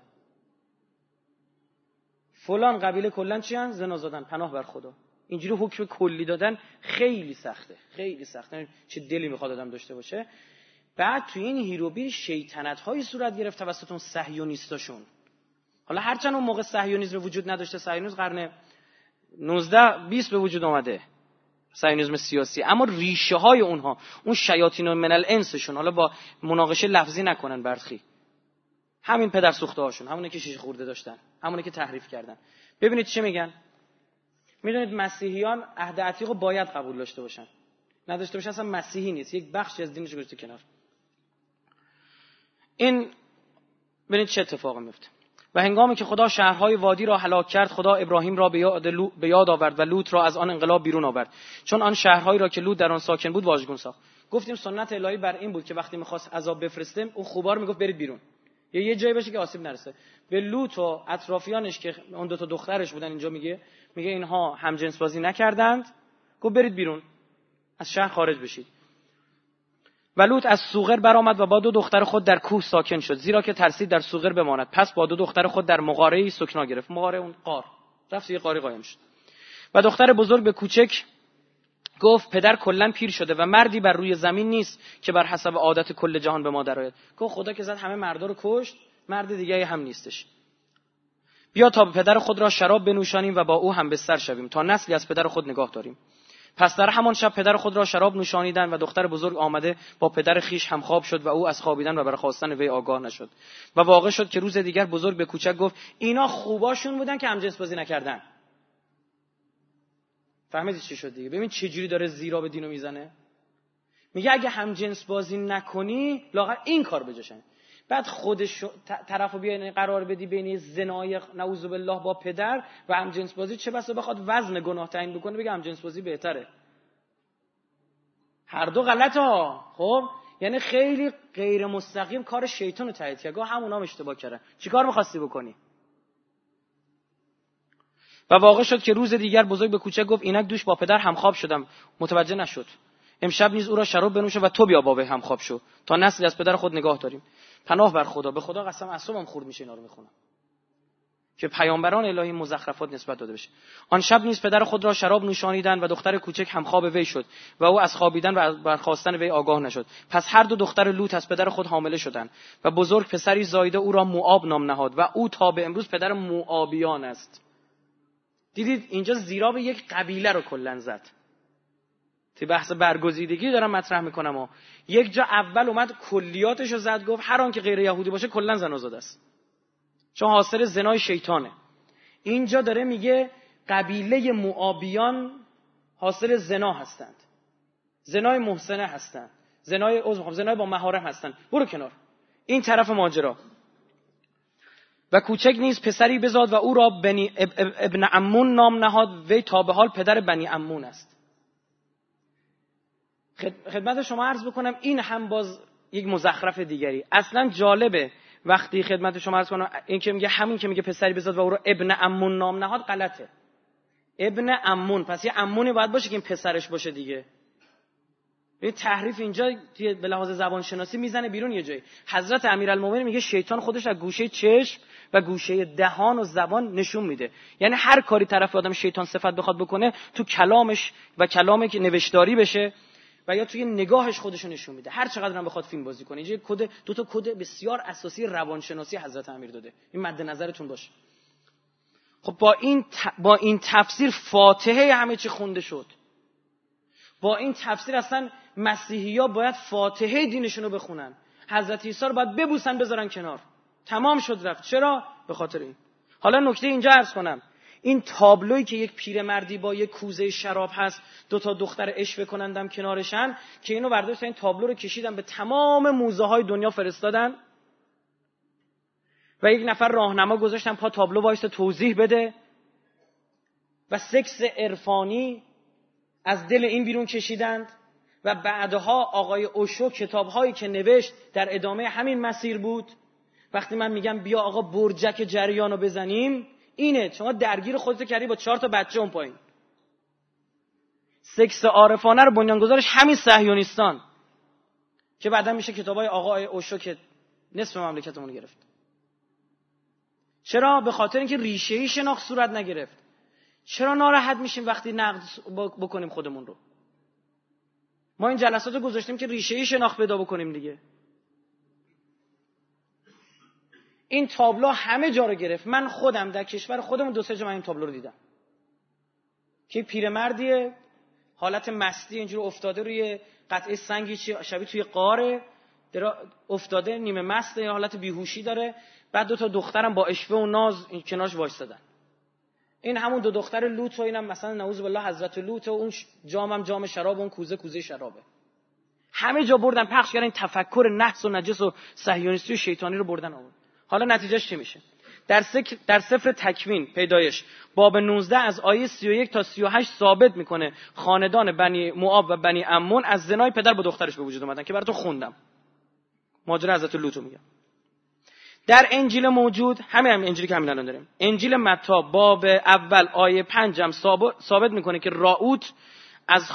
فلان قبیله کلا چی ان؟ زنا زدن. پناه بر خدا. اینجوری حکم کلی دادن خیلی سخته، خیلی سخته. چه دلی میخواد آدم داشته باشه. بعد تو این هیروبی شیطنت‌های صورت گرفت توسط اون صهیونیستاشون. حالا هرچند اون موقع صهیونیسم وجود نداشته، صهیونیسم قرن 19-20 به وجود آمده، صهیونیسم سیاسی، اما ریشه های اونها، اون شیاطین من الانسشون، حالا با مناقشه لفظی نکنن برخی، همین پدر سوخته هاشون، همونه که شیشه خورده داشتن، همونه که تحریف کردن. ببینید چه میگن. میدونید مسیحیان عهد عتیق رو باید قبول داشته باشن، نداشته باشن اصلا مسیحی نیست، یک بخشی از دینش گذاشته کنار. این ببینید چه اتفاقی میفته. و هنگامی که خدا شهرهای وادی را هلاک کرد، خدا ابراهیم را به یاد آورد و لوط را از آن انقلاب بیرون آورد، چون آن شهرهایی را که لوط در آن ساکن بود واژگون ساخت. گفتیم سنت الهی بر این بود که وقتی می‌خواست عذاب بفرسته، اون خوبا رو میگفت برید بیرون، یه جایی باشه که آسیب نرسه. به لوط و اطرافیانش که اون 2 تا دخترش بودن، اینجا میگه اینها هم جنس بازی نکردند، گفت برید بیرون، از شهر خارج بشید. و لوط از سوغر برآمد و با 2 دختر خود در کوه ساکن شد، زیرا که ترسید در سوغر بماند. پس با 2 دختر خود در مغاره‌ای سکنا گرفت. مغاره اون غار، رفت یه غاری قایم شد. و دختر بزرگ به کوچک گفت پدر کلاً پیر شده و مردی بر روی زمین نیست که بر حسب عادت کل جهان به ما درآید. گفت خدا که زد همه مردا رو کشت، مرد دیگه هم نیستش. بیا تا پدر خود را شراب بنوشانیم و با او هم بستر شویم تا نسلی از پدر خود نگاه داریم. پس در همان شب پدر خود را شراب نوشانیدند و دختر بزرگ آمده با پدر خیش هم خواب شد و او از خوابیدن و برخاستن وی آگاه نشد. و واقع شد که روز دیگر بزرگ به کوچک گفت اینا خوباشون بودن که همجنس بازی نکردن. فهمیدید چی شد دیگه؟ ببین چه جوری داره زیرا به دینو میزنه. میگه اگه همجنس بازی نکنی لااقل این کار بجاشن. بعد خودش طرفو بیای قرار بدی بین زنای نعوذ بالله با پدر و همجنس بازی، چه بسا بخواد وزن گناه تعیین بکنه بگه همجنس بازی بهتره. هر دو غلطه ها. خب یعنی خیلی غیر مستقیم کار شیطان رو تایید کرد. همونا هم اشتباه کردن. چیکار می‌خواستی بکنی؟ و واقع شد که روز دیگر بزرگ به کوچک گفت اینک دوش با پدر همخواب شدم، متوجه نشد. امشب نیز او را شراب بنوشه و تو بیا با وی همخواب شو تا نسلی از پدر خود نگاه داریم. پناه بر خدا. به خدا قسم اعصابم خورد میشه اینا رو میخونم. که پیامبران الهی مزخرفات نسبت داده بشه. آن شب نیز پدر خود را شراب نوشانیدند و دختر کوچک همخواب وی شد و او از خوابیدن و از برخاستن وی آگاه نشد. پس هر دو دختر لوط از پدر خود حامله شدند و بزرگ پسری زایده او را موآب نام نهاد و او تا به امروز پدر موآبیان است. دیدید اینجا زیرا به یک قبیله رو کلا زد. تو بحث برگزیدگی دارم مطرح میکنم و یک جا اول اومد کلیاتش رو زد، گفت هر آن که غیر یهودی باشه کلا زنازاده است، چون حاصل زنای شیطانه. اینجا داره میگه قبیله موآبیان حاصل زنا هستند، زنای محسنه هستند، زنای با محارم هستند. برو کنار. این طرف ماجرا. و کوچک نیز پسری بزاد و او را ابن عمون نام نهاد، وی تا به حال پدر بنی عمون است. خدمت شما عرض بکنم این هم باز یک مزخرف دیگری. اصلا جالبه وقتی خدمت شما عرض کنم این که میگه همین که میگه پسری بزاد و او را ابن عمون نام نهاد غلطه. ابن عمون، پس یه عمونی باید باشه که این پسرش باشه دیگه. این تحریف اینجا به لحاظ زبان شناسی میزنه بیرون یه جایی. حضرت امیرالمومنین میگه شیطان خودش از گوشه چشم و گوشه دهان و زبان نشون میده. یعنی هر کاری طرف آدم شیطان صفت بخواد بکنه تو کلامش و کلامی که نوشتاری بشه و یا توی نگاهش خودشو نشون میده. هر چقدر هم بخواد فیلم بازی کنه. اینجا دو تا کد بسیار اساسی روانشناسی حضرت امیر داده. این مد نظرتون باشه. خب با این تفسیر فاتحه همه چی خونده شد. با این تفسیر اصلا مسیحی‌ها باید فاتحه دینشون رو بخونن. حضرت عیسی رو باید ببوسن بذارن کنار. تمام شد رفت. چرا؟ به خاطر این. حالا نکته اینجا عرض کنم. این تابلویی که یک پیرمردی با یک کوزه شراب هست، دو تا دختر عشوه کنندم کنارشن، که اینو برداشتن این تابلو رو کشیدن به تمام موزه‌های دنیا فرستادن و یک نفر راهنما گذاشتن پا تابلو وایسه توضیح بده و سکس عرفانی از دل این بیرون کشیدند و بعدها آقای اوشو کتاب‌هایی که نوشت در ادامه همین مسیر بود. وقتی من میگم بیا آقا برجک جریانو بزنیم، اینه شما درگیر خودت کردی با 4 تا بچه اون پایین. سکس عارفانه رو بنیانگذارش همین صهیونیستان که بعدا میشه کتابای آقای اوشو که نصف مملکتمون رو گرفت. چرا؟ به خاطر اینکه ریشه‌ای شناخت صورت نگرفت. چرا ناراحت میشیم وقتی نقد بکنیم خودمون رو؟ ما این جلسات رو گذاشتیم که ریشه‌ای شناخت پیدا بکنیم دیگه. این تابلو همه جا رو گرفت. من خودم در کشور خودمون 2-3 جا من این تابلو رو دیدم که پیرمردیه حالت مستی اینجوری افتاده روی قطعه سنگی شبیه توی قاره افتاده، نیمه مسته، یا حالت بیهوشی داره. بعد 2 تا دخترم با عشوه و ناز این کنارش وایسادن. این همون 2 دختر لوط و اینم مثلا نعوذ بالله حضرت لوط و اون جامم جام شراب و اون کوزه شرابه. همه جا بردن پخش کردن، این تفکر نحس و نجس و صهیونیستی و شیطانی رو بردن آوردن. حالا نتیجهش چی میشه؟ در سفر تکوین پیدایش باب 19 از آیه 31 تا 38 ثابت میکنه خاندان بنی موآب و بنی عمون از زنای پدر با دخترش به وجود اومدن که براتون خوندم. ماجرا حضرت لوط رو میگم. در انجیل موجود همین انجیلی که همین الان داریم، انجیل متی باب اول آیه 5 هم ثابت میکنه که راوت از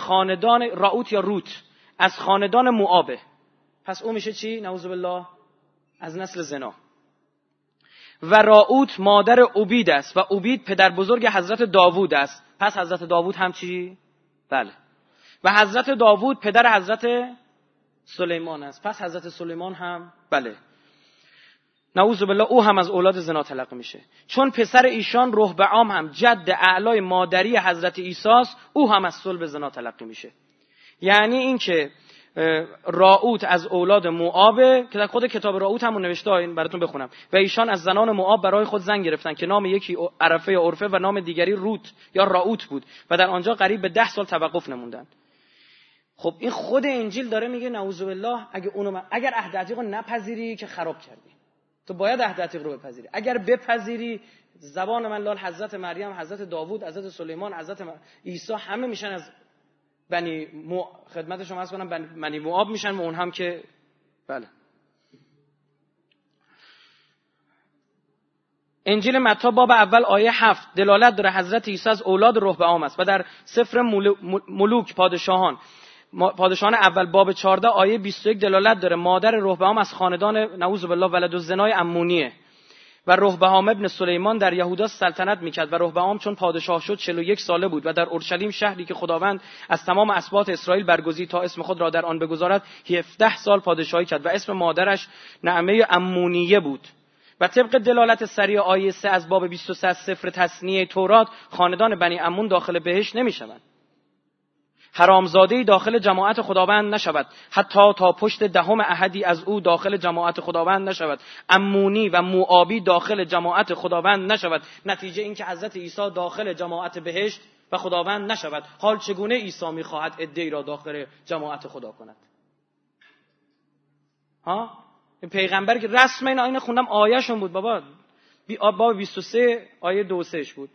خاندان موآبه. پس اون میشه چی؟ نعوذ بالله از نسل زنا. و راوت مادر عبید است و عبید پدر بزرگ حضرت داوود است. پس حضرت داوود هم چی؟ بله. و حضرت داوود پدر حضرت سلیمان است. پس حضرت سلیمان هم بله. نعوذ بالله او هم از اولاد زنا تلقی میشه. چون پسر ایشان رهبعام هم جد اعلای مادری حضرت عیسی است، او هم از صلب زنا تلقی میشه. یعنی این که راوت از اولاد موآبه که در خود کتاب راوت هم نوشته، این براتون بخونم. و ایشان از زنان موآب برای خود زن گرفتن که نام یکی عرفه یا عرفه و نام دیگری روت یا راوت بود و در آنجا قریب به 10 سال توقف نموندند. خب این خود انجیل داره میگه نعوذ بالله اگر عهد عتیق رو نپذیری که خراب کردی. تو باید عهد عتیق رو بپذیری. اگر بپذیری زبان من لال حضرت مریم، حضرت داوود، حضرت سلیمان، حضرت عیسی همه میشن از خدمت شما عرض کنم بنی موآب میشن و اون هم که بله. انجیل متی باب اول آیه 7 دلالت داره حضرت عیسی از اولاد رهبعام است و در سفر ملوک پادشاهان اول باب 14 آیه 21 دلالت داره مادر رهبعام از خاندان نعوذ بالله ولد الزنای عمونیه و رهبهام ابن سلیمان در یهودا سلطنت میکرد و رهبهام چون پادشاه شد 41 ساله بود و در اورشلیم شهری که خداوند از تمام اسباط اسرائیل برگزید تا اسم خود را در آن بگذارد 17 سال پادشاهی کرد و اسم مادرش نعمه امونیه بود. و طبق دلالت صریح آیه 3 از باب 23 سفر تثنیه تورات خاندان بنی امون داخل بهشت نمیشوند. حرامزاده‌ای داخل جماعت خداوند نشود حتی تا پشت دهم احدی از او داخل جماعت خداوند نشود. امونی و موآبی داخل جماعت خداوند نشود. نتیجه این که حضرت عیسی داخل جماعت بهشت و خداوند نشود. حال چگونه عیسی می‌خواهد عده‌ای را داخل جماعت خدا کند؟ این پیغمبر که رسم این خوندم آیه‌شون بود بابا، باب 23 آیه 2-3 بود.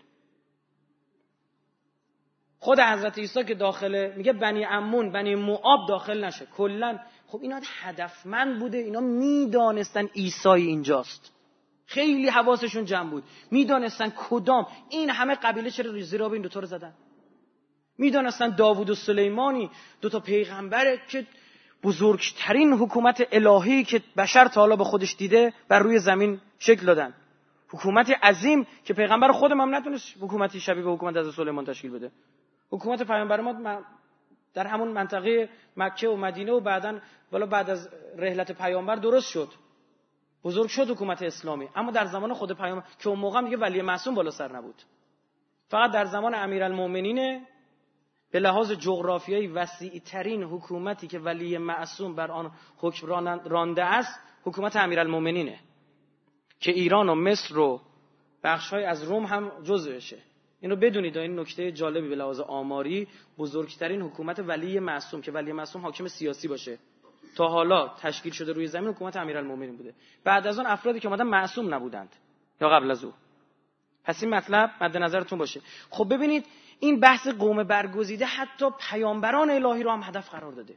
خود حضرت عیسی که داخل میگه بنی امون بنی موآب داخل نشه کلا. خب اینا هدفمند بوده، اینا میدانستن عیسی اینجاست، خیلی حواسشون جمع بود، میدانستن کدام این همه قبیله چرا زیرا این دوتا رو زدن، میدانستن داوود و سلیمانی دوتا پیغمبره که بزرگترین حکومت الهی که بشر تا حالا به خودش دیده بر روی زمین شکل دادن، حکومت عظیم که پیغمبر خودم هم نتونست حکومتی شبیه به حکومت حضرت سلیمان تشکیل بده. حکومت پیامبر ما در همون منطقه مکه و مدینه و بعد از رحلت پیامبر درست شد، بزرگ شد حکومت اسلامی. اما در زمان خود پیامبر که اون موقع میگه ولی معصوم بالا سر نبود، فقط در زمان امیرالمومنین به لحاظ جغرافیایی وسیع‌ترین حکومتی که ولی معصوم بر آن حکم رانده است حکومت امیرالمومنینه که ایران و مصر و بخش‌های از روم هم جزوشه. اینو بدونید، این نکته جالبی به لحاظ آماری، بزرگترین حکومت ولی معصوم که ولی معصوم حاکم سیاسی باشه تا حالا تشکیل شده روی زمین حکومت امیرالمومنین بوده. بعد از اون افرادی که اومدن معصوم نبودند یا قبل از او. پس این مطلب مد نظرتون باشه. خب ببینید این بحث قوم برگزیده حتی پیامبران الهی رو هم هدف قرار داده.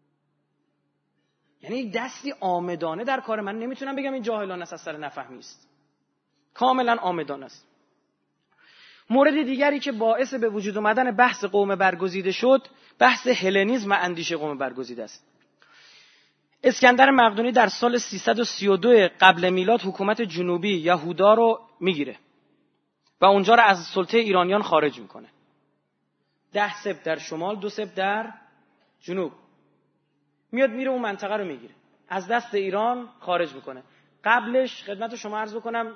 یعنی دستی آمدانه در کار. من نمیتونم بگم این جاهلانه است، از سر نفهمی است، کاملا آمدانه است. مورد دیگری که باعث به وجود آمدن بحث قوم برگزیده شد بحث هلنیسم و اندیشه قوم برگزیده است. اسکندر مقدونی در سال 332 قبل میلاد حکومت جنوبی یهودا رو میگیره و اونجا رو از سلطه ایرانیان خارج میکنه. 10 سبت در شمال، 2 سبت در جنوب. میاد میره اون منطقه رو میگیره، از دست ایران خارج میکنه. قبلش خدمت شما عرض بکنم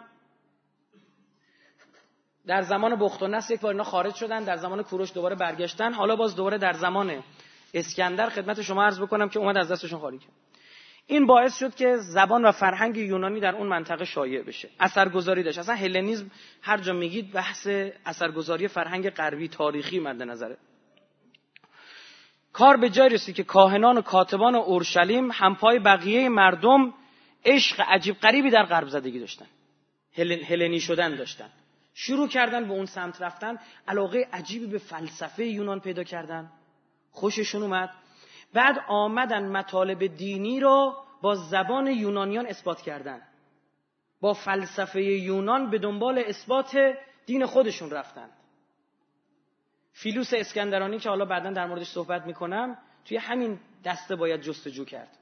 در زمان بختالنصر یک بار اینا خارج شدن، در زمان کوروش دوباره برگشتن، حالا باز دوباره در زمان اسکندر خدمت شما عرض بکنم که اومد از دستشون خارج کرد. این باعث شد که زبان و فرهنگ یونانی در اون منطقه شایع بشه، اثرگذاری داشت. اصلا هلنیسم هر جا میگید بحث اثرگذاری فرهنگ غربی تاریخی مد نظره. کار به جای رسید که کاهنان و کاتبان اورشلیم همپای بقیه مردم عشق عجیب غریبی در غرب زدگی داشتن، هلنی شدن داشتن، شروع کردن به اون سمت رفتن، علاقه عجیبی به فلسفه یونان پیدا کردن، خوششون اومد. بعد آمدن مطالب دینی رو با زبان یونانیان اثبات کردن، با فلسفه یونان به دنبال اثبات دین خودشون رفتن. فیلوس اسکندرانی که حالا بعداً در موردش صحبت میکنم توی همین دسته باید جستجو کرد.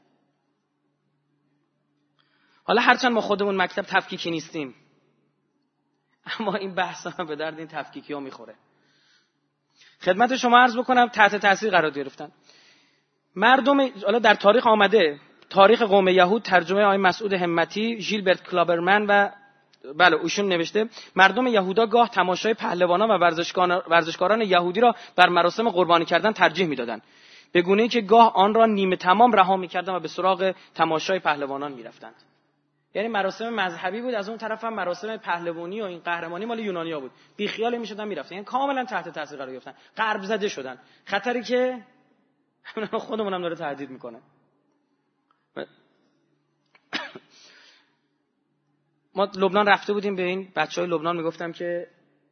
حالا هرچند ما خودمون مکتب تفکیکی نیستیم، اما این بحث هم به درد این تفکیکی ها میخوره. خدمت شما عرض بکنم تحت تاثیر قرار گرفتن مردم. حالا در تاریخ آمده، تاریخ قوم یهود ترجمه آقای مسعود همتی، ژیلبرت کلابرمن و ایشون نوشته مردم یهودا گاه تماشای پهلوانان و ورزشکاران یهودی را بر مراسم قربانی کردن ترجیح میدادند، به گونه‌ای که گاه آن را نیمه تمام رها می‌کردند و به سراغ تماشای پهلوانان می‌رفتند. یعنی مراسم مذهبی بود، از اون طرف هم مراسم پهلوانی و این قهرمانی مال یونانی‌ها بود، بی خیال می‌شدن می‌رفتن، یعنی کاملا تحت تاثیر قرار گرفتن، غرب زده شدن. خطری که خودمون هم داره تهدید می‌کنه. ما لبنان رفته بودیم، به این بچهای لبنان میگفتم که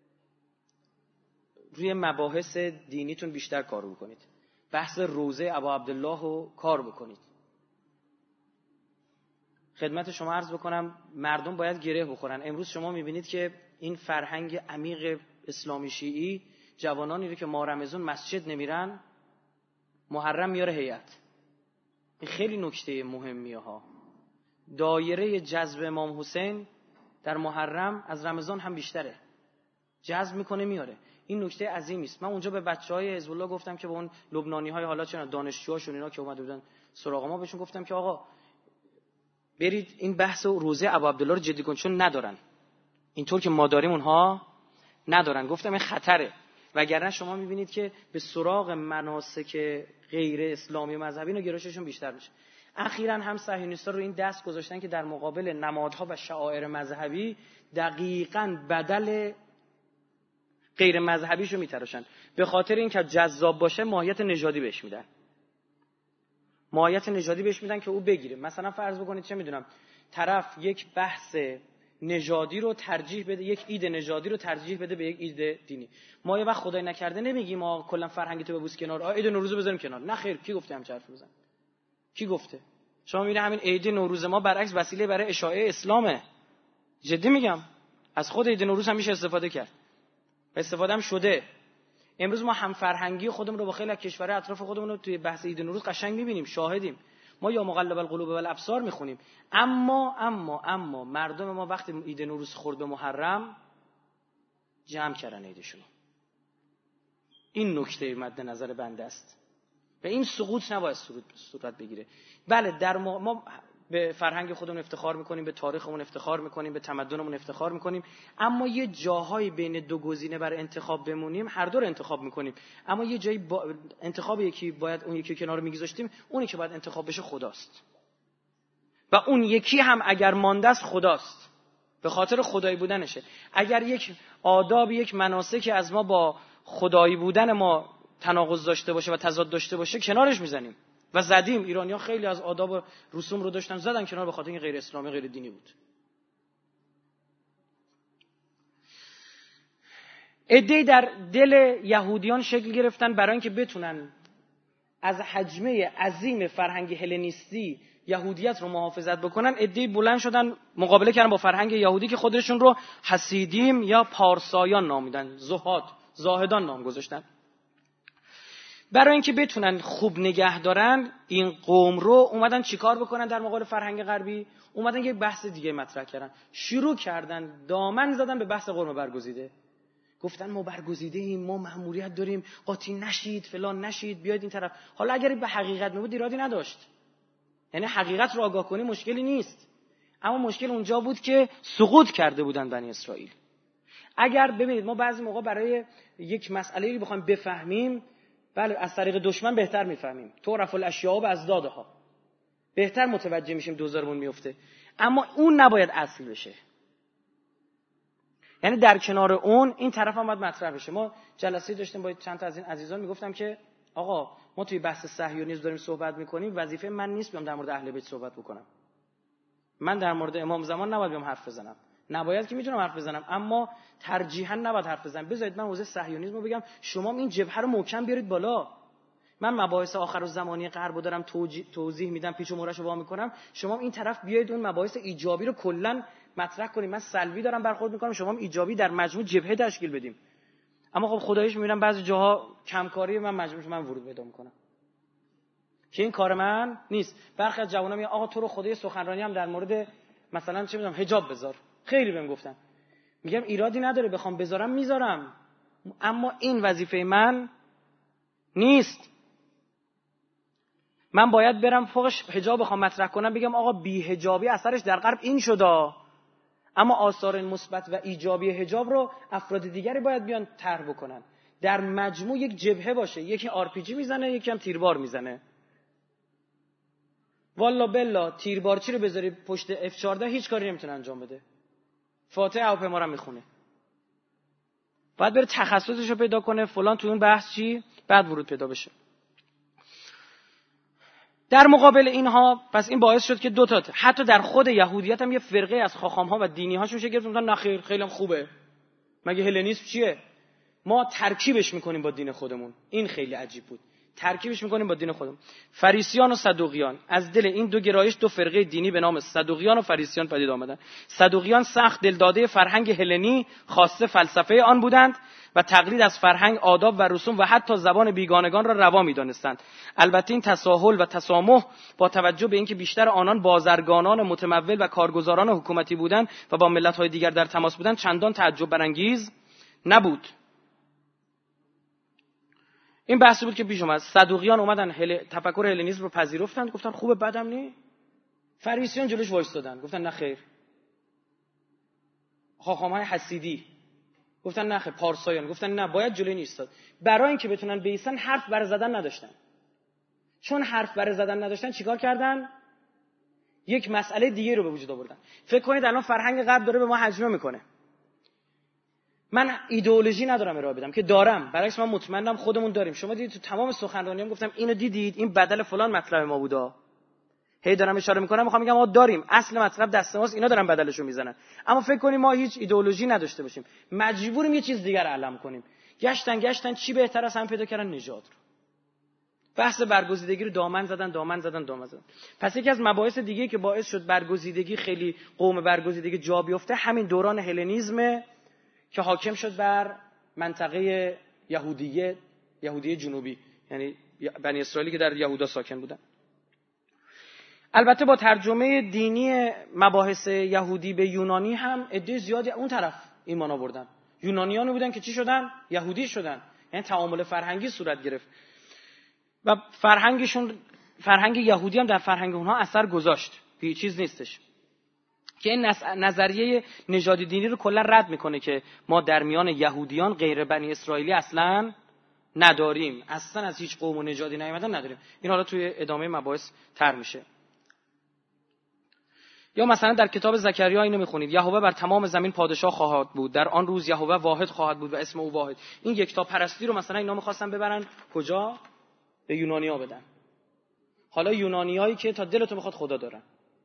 روی مباحث دینیتون بیشتر کار بکنید، بحث روضه ابا عبدالله رو کار بکنید. خدمت شما عرض بکنم مردم باید گره بخورن. امروز شما میبینید که این فرهنگ عمیق اسلامی شیعی جوانانی رو که ماه رمضان مسجد نمیرن، محرم میاره هیئت. این خیلی نکته مهمیه ها. دایره جذب امام حسین در محرم از رمضان هم بیشتره، جذب میکنه میاره. این نکته عظیمی است. من اونجا به بچهای حزب الله گفتم که به اون لبنانی‌های حالا چه دانشجوهاشون اینا که اومده بودن سراغ ما، بهشون گفتم که آقا برید این بحث روزه ابو عبدالله رو جدی کن، چون ندارن اینطور که ما داریم اونها ندارن. گفتم این خطره، وگرنه شما میبینید که به سراغ مناسک غیر اسلامی و مذهبی اینا گرایششون بیشتر میشه. اخیراً هم صهیونیست‌ها رو این دست گذاشتن که در مقابل نمادها و شعائر مذهبی دقیقاً بدل غیر مذهبیشو میتراشن. به خاطر اینکه جذاب باشه ماهیت نژادی بهش میدن، ماهیت نژادی بهش میدن که او بگیره. مثلا فرض بکنید چه میدونم طرف یک بحث نژادی رو ترجیح بده، یک عید نژادی رو ترجیح بده به یک عید دینی. ما یه وقت خدای نکرده نمیگیم ما کلا فرهنگی تو ببوس کنار، عید نوروز رو بذاریم کنار. نه خیر، کی گفته همین حرف بزن؟ کی گفته؟ شما میبینید همین عید نوروز ما برعکس وسیله برای اشاعه اسلامه. جدی میگم، از خود عید نوروز هم میشه استفاده کرد، استفاده هم شده. امروز ما هم فرهنگی خودمون رو با خیلی از کشورهای اطراف خودمون رو توی بحث عید نوروز قشنگ می‌بینیم، شاهدیم. ما یا مقلب القلوب و الابصار می‌خونیم، اما مردم ما وقتی عید نوروز خورد به محرم جمع کردن عیدشون. این نکته مد نظر بنده است و این سقوط نباید صورت بگیره. بله در ما به فرهنگ خودمون افتخار میکنیم، به تاریخمون افتخار میکنیم، به تمدنمون افتخار میکنیم، اما یه جاهایی بین دو گزینه بر انتخاب بمونیم هر دو رو انتخاب میکنیم. اما یه جایی انتخاب یکی باید اون یکی کنار میگذاشتیم، اونی که باید انتخاب بشه خداست و اون یکی هم اگر مانده است خداست، به خاطر خدایی بودنشه. اگر یک آداب، یک مناسکی از ما با خدایی بودن ما تناقض داشته باشه و تضاد داشته باشه کنارش میزنیم و زدیم. ایرانی‌ها خیلی از آداب و رسوم رو داشتن زدن کنار به خاطر این غیر اسلامی، غیر دینی بود. عده‌ای در دل یهودیان شکل گرفتن برای اینکه بتونن از حجمه عظیم فرهنگ هلنیستی یهودیت رو محافظت بکنن. عده‌ای بلند شدن مقابله کردن با فرهنگ یهودی که خودشون رو حسیدیم یا پارسایان نامیدن، زاهدان نام گذاشتن. برای اینکه بتونن خوب نگه دارن این قوم رو، اومدن چیکار بکنن در مقابل فرهنگ غربی؟ اومدن یک بحث دیگه مطرح کردن، شروع کردن دامن زدن به بحث قوم برگزیده. گفتن ما برگزیده ایم، ما مأموریت داریم، قاطی نشید، فلان نشید، بیاید این طرف. حالا اگر به حقیقت میبود ایرادی نداشت، یعنی حقیقت رو آگاه کنی مشکلی نیست، اما مشکل اونجا بود که سقوط کرده بودن بنی اسرائیل. اگر ببینید ما بعضی موقع برای یک مسئله رو بخوایم بفهمیم، بله از طریق دشمن بهتر میفهمیم، تعرف الاشیاء بازدادها، بهتر متوجه میشیم دوزارمون میفته، اما اون نباید اصل بشه. یعنی در کنار اون این طرف هم باید مطرح بشه. ما جلسه داشتیم با چند تا از این عزیزان، میگفتم که آقا ما توی بحث صهیونیسم داریم صحبت میکنیم، وظیفه من نیست بیام در مورد اهل بیت صحبت بکنم. من در مورد امام زمان نباید بیام حرف بزنم، نباید که میتونم حرف بزنم، اما ترجیحاً نباید حرف بزنم. بذارید من حوزه صهیونیسم رو بگم، شما این جبهه رو محکم بیارید بالا. من مباحث آخرالزمانی غرب رو دارم توضیح میدم، پیچ و مورش رو وا میکنم، شما این طرف بیاید اون مباحث ایجابی رو کلا مطرح کنید. من سلبی دارم برخورد میکنم، شما ایجابی در مجموع جبهه تشکیل بدیم. اما خب خداییش میبینم بعضی جاها کمکاری من مجبورم من ورود پیدا میکنم که این کار من نیست. برخی از جوونا میگن آقا تو رو خدای سخنرانی هم در مورد مثلا چه میدونم حجاب بذار. خیلی بهم گفتن، میگم ایرادی نداره، بخوام بذارم میذارم، اما این وظیفه من نیست. من باید برم فوقش حجاب بخوام مطرح کنم بگم آقا بی حجابی اثرش در غرب این شده، اما آثار مثبت و ایجابی حجاب رو افراد دیگری باید بیان طرح بکنن. در مجموع یک جبهه باشه، یکی RPG میزنه، یکی هم تیربار میزنه. والا بلا تیربارچی رو بذاری پشت F14 هیچ کاری نمیتونه انجام بده، فاتحه هواپیما رو میخونه. باید بره تخصصش رو پیدا کنه فلان، تو اون بحث چی بعد ورود پیدا بشه. در مقابل اینها پس این باعث شد که دو تا حتی در خود یهودیت هم یه فرقه از خاخام‌ها و دینی‌هاشون شکل گرفت. نه خیر، خیلی هم خوبه، مگه هلنیسم چیه؟ ما ترکیبش میکنیم با دین خودمون. این خیلی عجیب بود، ترکیبش میکنیم با دین خودمون. فریسیان و صدوقیان، از دل این دو گرایش دو فرقه دینی به نام صدوقیان و فریسیان پدید آمدند. صدوقیان سخت دلداده فرهنگ هلنی خاصه فلسفه آن بودند و تقلید از فرهنگ، آداب و رسوم و حتی زبان بیگانگان را روا می‌دانستند. البته این تساهل و تسامح با توجه به اینکه بیشتر آنان بازرگانان متمول و کارگزاران حکومتی بودند و با ملت‌های دیگر در تماس بودند چندان تعجب برانگیز نبود. این بحثی بود که پیش اومد. صدوقیان اومدن تفکر هلنیسم رو پذیرفتند، گفتن خوبه بدم نی. فریسیان جلوش وایسادن، گفتن نه خیر. خاخام‌های حسیدی گفتن نه خیر. پارسایان گفتن نه، باید جلوی نیستاد. برای اینکه بتونن بیستن حرف برای زدن نداشتن. چون حرف برای زدن نداشتن چیکار کردن؟ یک مسئله دیگه رو به وجود آوردن. فکر کنید الان فرهنگ غرب داره به ما هجمه میکنه. من ایدئولوژی ندارم ارائه بدم که دارم، برعکس من مطمئنم خودمون داریم. شما دیدید تو تمام سخنرانیام گفتم اینو دیدید، این بدل فلان مطلب ما بودا. هی دارم اشاره میکنم، میخوام بگم ما داریم، اصل مطلب دست ماست، اینا دارن بدلشو میزنن. اما فکر کنیم ما هیچ ایدئولوژی نداشته باشیم، مجبوریم یه چیز دیگر علم کنیم. گشتن چی بهتر از هم پیدا کردن؟ نژاد رو. بحث برگزیدگی رو دامن زدن. پس یکی از مباحث دیگه که باعث شد برگزیدگی خیلی قوم برگزیدگی جا بیفته همین دوران هلنیسم که حاکم شد بر منطقه یهودیه جنوبی، یعنی بنی اسرائیلی که در یهودا ساکن بودن. البته با ترجمه دینی مباحث یهودی به یونانی هم عده زیادی اون طرف ایمان آوردن. یونانیانی بودن که چی شدن؟ یهودی شدن. یعنی تعامل فرهنگی صورت گرفت و فرهنگ یهودی هم در فرهنگ اونها اثر گذاشت. بی چیز نیستش که این نظریه نژادی دینی رو کلا رد میکنه که ما در میان یهودیان غیر بنی اسرائیلی اصلا نداریم، اصلا از هیچ قوم و نژادی نیومدن نداریم. این حالا توی ادامه مباحث طرح میشه. یا مثلا در کتاب زکریا اینو میخونید: یهوه بر تمام زمین پادشاه خواهد بود، در آن روز یهوه واحد خواهد بود و اسم او واحد. این یکتا پرستی رو مثلا اینا میخواستن ببرن کجا؟ به یونانیا بدن. حالا یونانیایی که تا دلتون بخواد خدا دارن.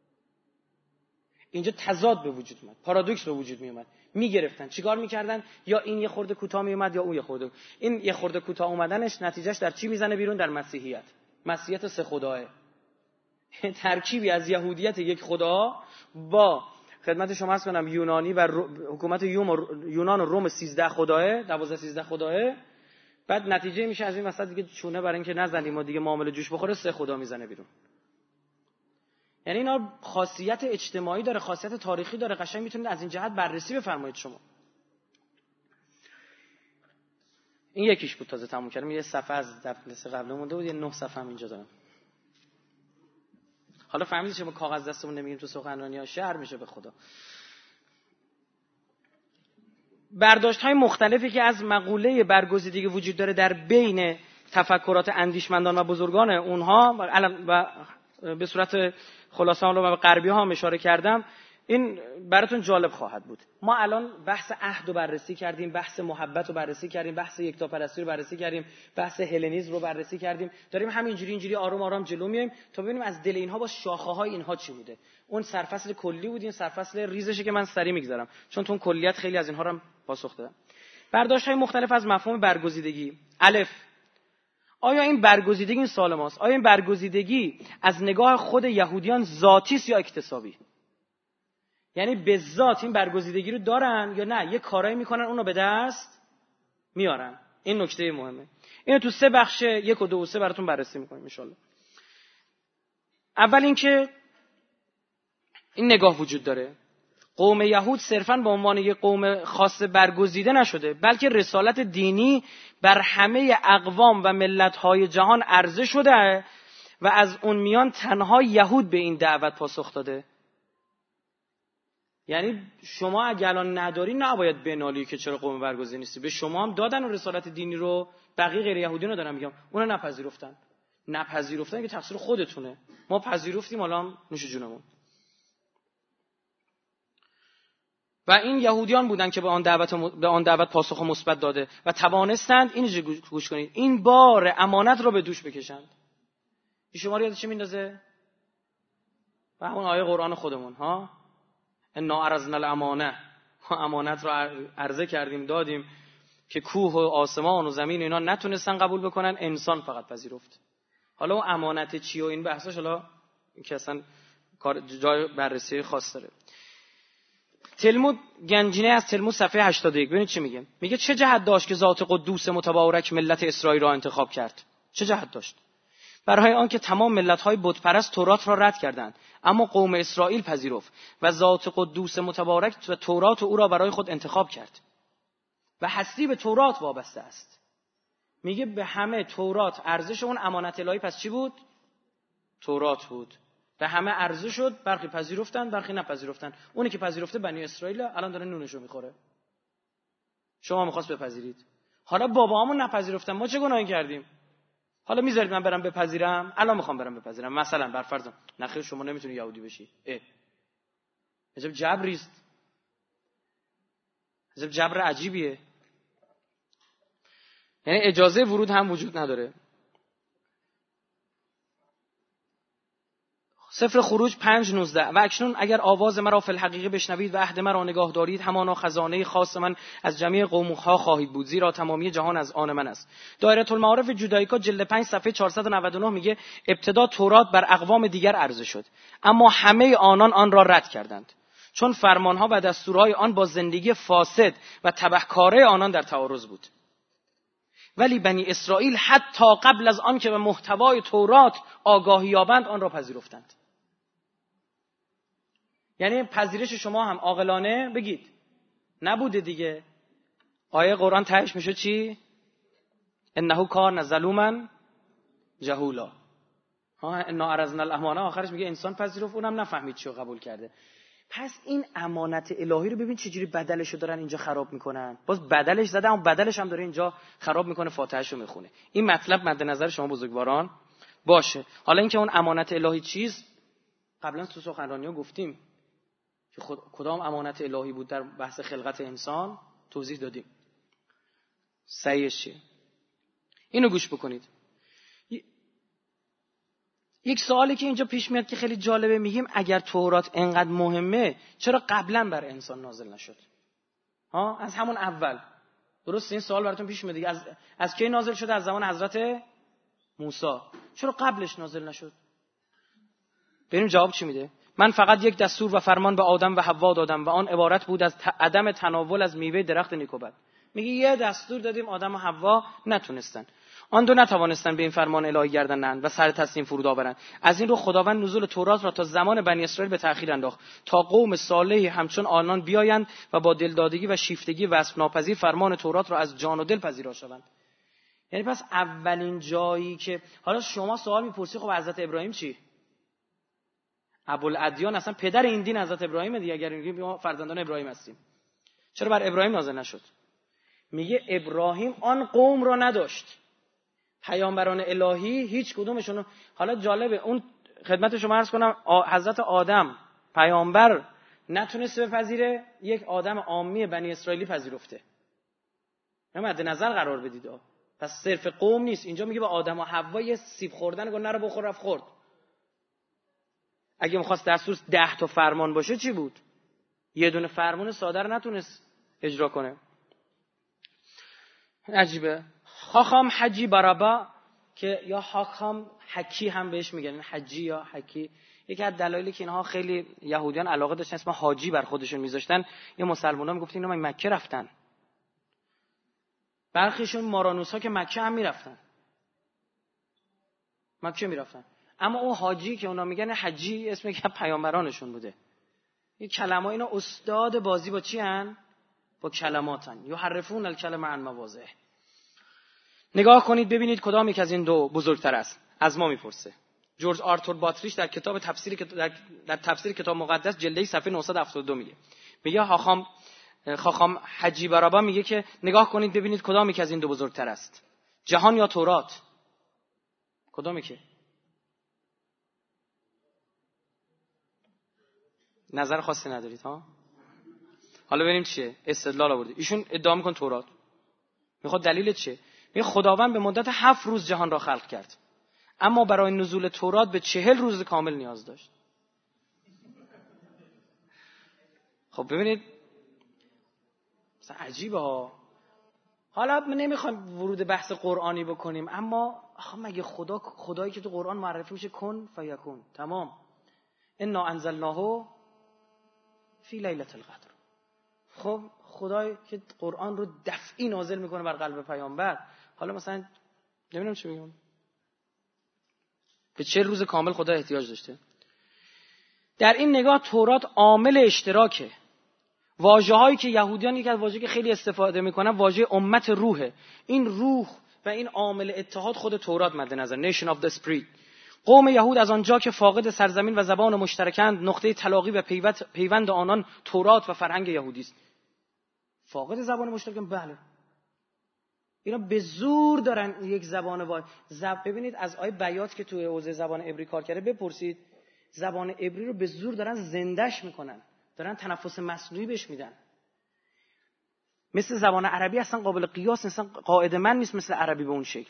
اینجا تضاد به وجود اومد، پارادوکس به وجود می اومد. میگرفتن چیکار میکردن؟ یا این یه خورده کوتاه می اومد یا اون یه خورده. این یه خورده کوتاه اومدنش نتیجهش در چی میزنه بیرون؟ در مسیحیت سه خداه. ترکیبی از یهودیت یک خدا با خدمت شما عرض کنم یونانی و حکومت یونان و روم 13 خداه، 12-13 خداه. بعد نتیجه میشه از این وسط دیگه چونه برای اینکه نزنیم و دیگه معامله جوش بخوره سه خدا میزنه بیرون. یعنی اینا خاصیت اجتماعی داره، خاصیت تاریخی داره، قشنگ میتونید از این جهت بررسی بفرمایید شما. این یکیش بود، تازه تموم کردم. یه صفحه از دفعه قبل مونده بود، یه 9 صفحه هم اینجا دارم. حالا فهمیدید چرا کاغذ دستمون نمیگیم تو سخنرانی‌ها؟ شعر میشه به خدا. برداشت‌های مختلفی که از مقوله برگزیدگی وجود داره در بین تفکرات اندیشمندان و بزرگان اونها و به صورت خلاصه رو به غربی‌ها هم اشاره کردم، این براتون جالب خواهد بود. ما الان بحث عهد رو بررسی کردیم، بحث محبت رو بررسی کردیم، بحث یکتاپرستی رو بررسی کردیم، بحث هلنیسم رو بررسی کردیم. داریم اینجوری آروم آرام جلو میایم تا ببینیم از دل اینها با شاخه‌های اینها چی بوده. اون سرفصل کلی بود، این سرفصل ریزشه که من سری میگذرم چون تو اون کلیت خیلی از اینها رو هم پاسخ دادم. برداشت‌های مختلف از مفهوم برگزیدگی. الف: آیا این برگزیدگی، این سوال ماست، آیا این برگزیدگی از نگاه خود یهودیان ذاتی است یا اکتسابی؟ یعنی به ذات این برگزیدگی رو دارن یا نه یه کارایی میکنن اون رو به دست میارن؟ این نکته مهمه. اینو تو 3 بخش 1 و 2 و 3 براتون بررسی میکنیم ان شاءالله. اول اینکه این نگاه وجود داره. قوم یهود صرفاً به عنوان یک قوم خاص برگزیده نشده، بلکه رسالت دینی بر همه اقوام و ملت‌های جهان عرضه شده و از اون میان تنها یهود به این دعوت پاسخ داده. یعنی شما اگه الان نداری نباید بنالی که چرا قوم برگزیده نیستی. به شما هم دادن و رسالت دینی رو، بقیه غیر یهودیان رو دارم میگم، اونا نپذیرفتن که تقصیر خودتونه. ما پذیرفتیم، حالا نوش جونمون. و این یهودیان بودن که به آن دعوت پاسخ مثبت داده و توانستند اینجا گوش کنید این بار امانت رو به دوش بکشند. این شما رو یاد چی میندازه؟ و همون آیه قرآن خودمون ها، انا عرضنا الامانه، امانت رو عرضه کردیم دادیم که کوه و آسمان و زمین اینا نتونستن قبول بکنن، انسان فقط پذیرفت. حالا اون امانت چی و این بحثاش حالا که اصلا کار جای بررسی خاص داره. تلمود گنجینه از تلمود صفحه 81 ببینید چی میگه. میگه چه جهت داشت که ذات قدوس متبارک ملت اسرائیل را انتخاب کرد؟ چه جهت داشت؟ برای آنکه تمام ملت‌های بت‌پرست تورات را رد کردند، اما قوم اسرائیل پذیرفت و ذات قدوس متبارک و تورات او را برای خود انتخاب کرد و هستی به تورات وابسته است. میگه به همه تورات ارزش اون امانت الهی پس چی بود؟ تورات بود. به همه عرضه شد، برخی پذیرفتن، برخی نپذیرفتن. اونی که پذیرفته بنی اسرائیل الان داره نونشو میخوره. شما می‌خواست بپذیرید. حالا باباهامون نپذیرفتن، ما چه گناهی کردیم؟ حالا میذارید من برم بپذیرم؟ الان میخوام برم بپذیرم. مثلا بر فرض نخیر شما نمیتونی یهودی بشی. عجب جبریست. عجب جبر عجیبیه. یعنی اجازه ورود هم وجود نداره. سفر خروج 5:19 و اکنون اگر آواز مرا فی الحقیقه بشنوید و عهد مرا نگاه دارید، همانا خزانه خاص من از جمیع قوم‌ها خواهید بود، زیرا تمامی جهان از آن من است. دایره المعارف جودائیکا جلد 5 صفحه 499 میگه ابتدا تورات بر اقوام دیگر عرضه شد، اما همه آنان آن را رد کردند، چون فرمانها و دستورهای آن با زندگی فاسد و تبهکاره آنان در تعارض بود. ولی بنی اسرائیل حتی قبل از آن که به محتوای تورات آگاهی یابند آن را پذیرفتند. یعنی پذیرش شما هم عاقلانه بگید نبوده دیگه. آیه قرآن تهش میشه چی؟ انه کان ظلوما جهولا. انا عرضنا الامانه، آخرش میگه انسان پذیرفت، اونم نفهمید چی رو قبول کرده. پس این امانت الهی رو ببین چجوری بدلشو دارن اینجا خراب میکنن. باز بدلش زده، اما بدلش هم داره اینجا خراب میکنه، فاتحهشو میخونه. این مطلب مد نظر شما بزرگواران باشه. حالا اینکه اون امانت الهی چیست، قبلا تو سخنرانی‌ها گفتیم که کدام امانت الهی بود در بحث خلقت انسان توضیح دادیم. صحیحش چیه؟ اینو گوش بکنید. یک سوالی که اینجا پیش میاد که خیلی جالبه، میگیم اگر تورات انقدر مهمه چرا قبلا بر انسان نازل نشد؟ از همون اول. درست این سوال براتون پیش میاد دیگه. از کی نازل شده؟ از زمان حضرت موسی. چرا قبلش نازل نشد؟ ببینیم جواب چی میده. من فقط یک دستور و فرمان به آدم و حوا دادم و آن عبارت بود از عدم تناول از میوه درخت نیک و بد. میگه یه دستور دادیم، آدم و حوا نتونستن. آن دو نتوانستند به این فرمان الهی گردن نهند و سر تسلیم فرود آورند. از این رو خداوند نزول تورات را تا زمان بنی اسرائیل به تأخیر انداخت تا قوم صالحی همچون آنان بیایند و با دلدادگی و شیفتگی وصف ناپذیر فرمان تورات را از جان و دل پذیرا شوند. یعنی پس اولین جایی که حالا شما سوال میپرسی خب حضرت ابراهیم چی؟ ابوالادیان اصلا پدر این دین حضرت ابراهیم دیگه. اگر میگیم ما فرزندان ابراهیم هستیم، چرا بر ابراهیم نازل نشد؟ میگه ابراهیم آن قوم را نداشت. پیامبران الهی هیچ کدومشون. حالا جالبه اون خدمت شما عرض کنم، حضرت آدم پیامبر نتونست بپذیره، یک آدم عامی بنی اسرائیلی پذیرفته. مد نظر قرار بدید. پس صرف قوم نیست. اینجا میگه با آدم و حوا یه سیب خوردن گفت نرو بخور، رفت خورد. اگه می‌خواست دستور 10 تا فرمان باشه چی بود؟ یه دونه فرمان ساده رو نتونست اجرا کنه. عجیبه. خاخام حجی برابا که یا حاکم حکی هم بهش میگن، حجی یا حکی. یکی از دلایلی که اینها خیلی یهودیان علاقه داشتن اسم حاجی بر خودشون میذاشتن، یه مسلمان‌ها میگفتن اینا مکه رفتن. برخیشون مارانوس‌ها که مکه هم میرفتن. اما اون حاجی که اونا میگن حجی، اسم یک پیامبرانشون بوده. این کلمات اینا استاد بازی با چی هن؟ با کلماتن. یحرفون الکلمه عن مواضعه. نگاه کنید ببینید کدام یک از این دو بزرگتر است. از ما میپرسه. جورج آرتور باتریش در کتاب در تفسیر کتاب مقدس جلد صفحه 972 میگه خاخام حجی برابا میگه که نگاه کنید ببینید کدام یک از این دو بزرگتر است. جهان یا تورات؟ کدامی که؟ نظر خاصی ندارید ها؟ حالا ببینیم چیه استدلال آورده. ایشون ادعا میکنه تورات. میخواد دلیل چیه؟ میگه خداوند به مدت 7 روز جهان را خلق کرد، اما برای نزول تورات به 40 روز کامل نیاز داشت. خب ببینید مثلا عجیبه ها. حالا نمیخوایم ورود بحث قرآنی بکنیم، اما آخه مگه خدایی که تو قرآن معرفی میشه کن فیکون، تمام. انا انزلناه فی لیلة القدر. خب خدایی که قرآن رو دفعی نازل میکنه بر قلب پیامبر، حالا مثلا نمیدونم چی میگم، به چه روز کامل خدا احتیاج داشته؟ در این نگاه تورات عامل اشتراکه. واژه‌هایی که یهودیان، یک از واژه‌ای که خیلی استفاده میکنن واژه امت روحه. این روح و این عامل اتحاد خود تورات مد نظر، Nation of the Spirit. قوم یهود از آنجا که فاقد سرزمین و زبان مشترکند، نقطه تلاقی و پیوند آنان تورات و فرهنگ یهودی است. فاقد زبان مشترکند، بله. اینا به زور دارن یک زبان واحد. ببینید از آیه بیات که توی حوزه زبان عبری کار کرده بپرسید، زبان عبری رو به زور دارن زندهش میکنن، دارن تنفس مصنوعی بهش میدن. مثل زبان عربی اصلا قابل قیاس، اصلا قاعده من نیست مثل عربی به اون شکل.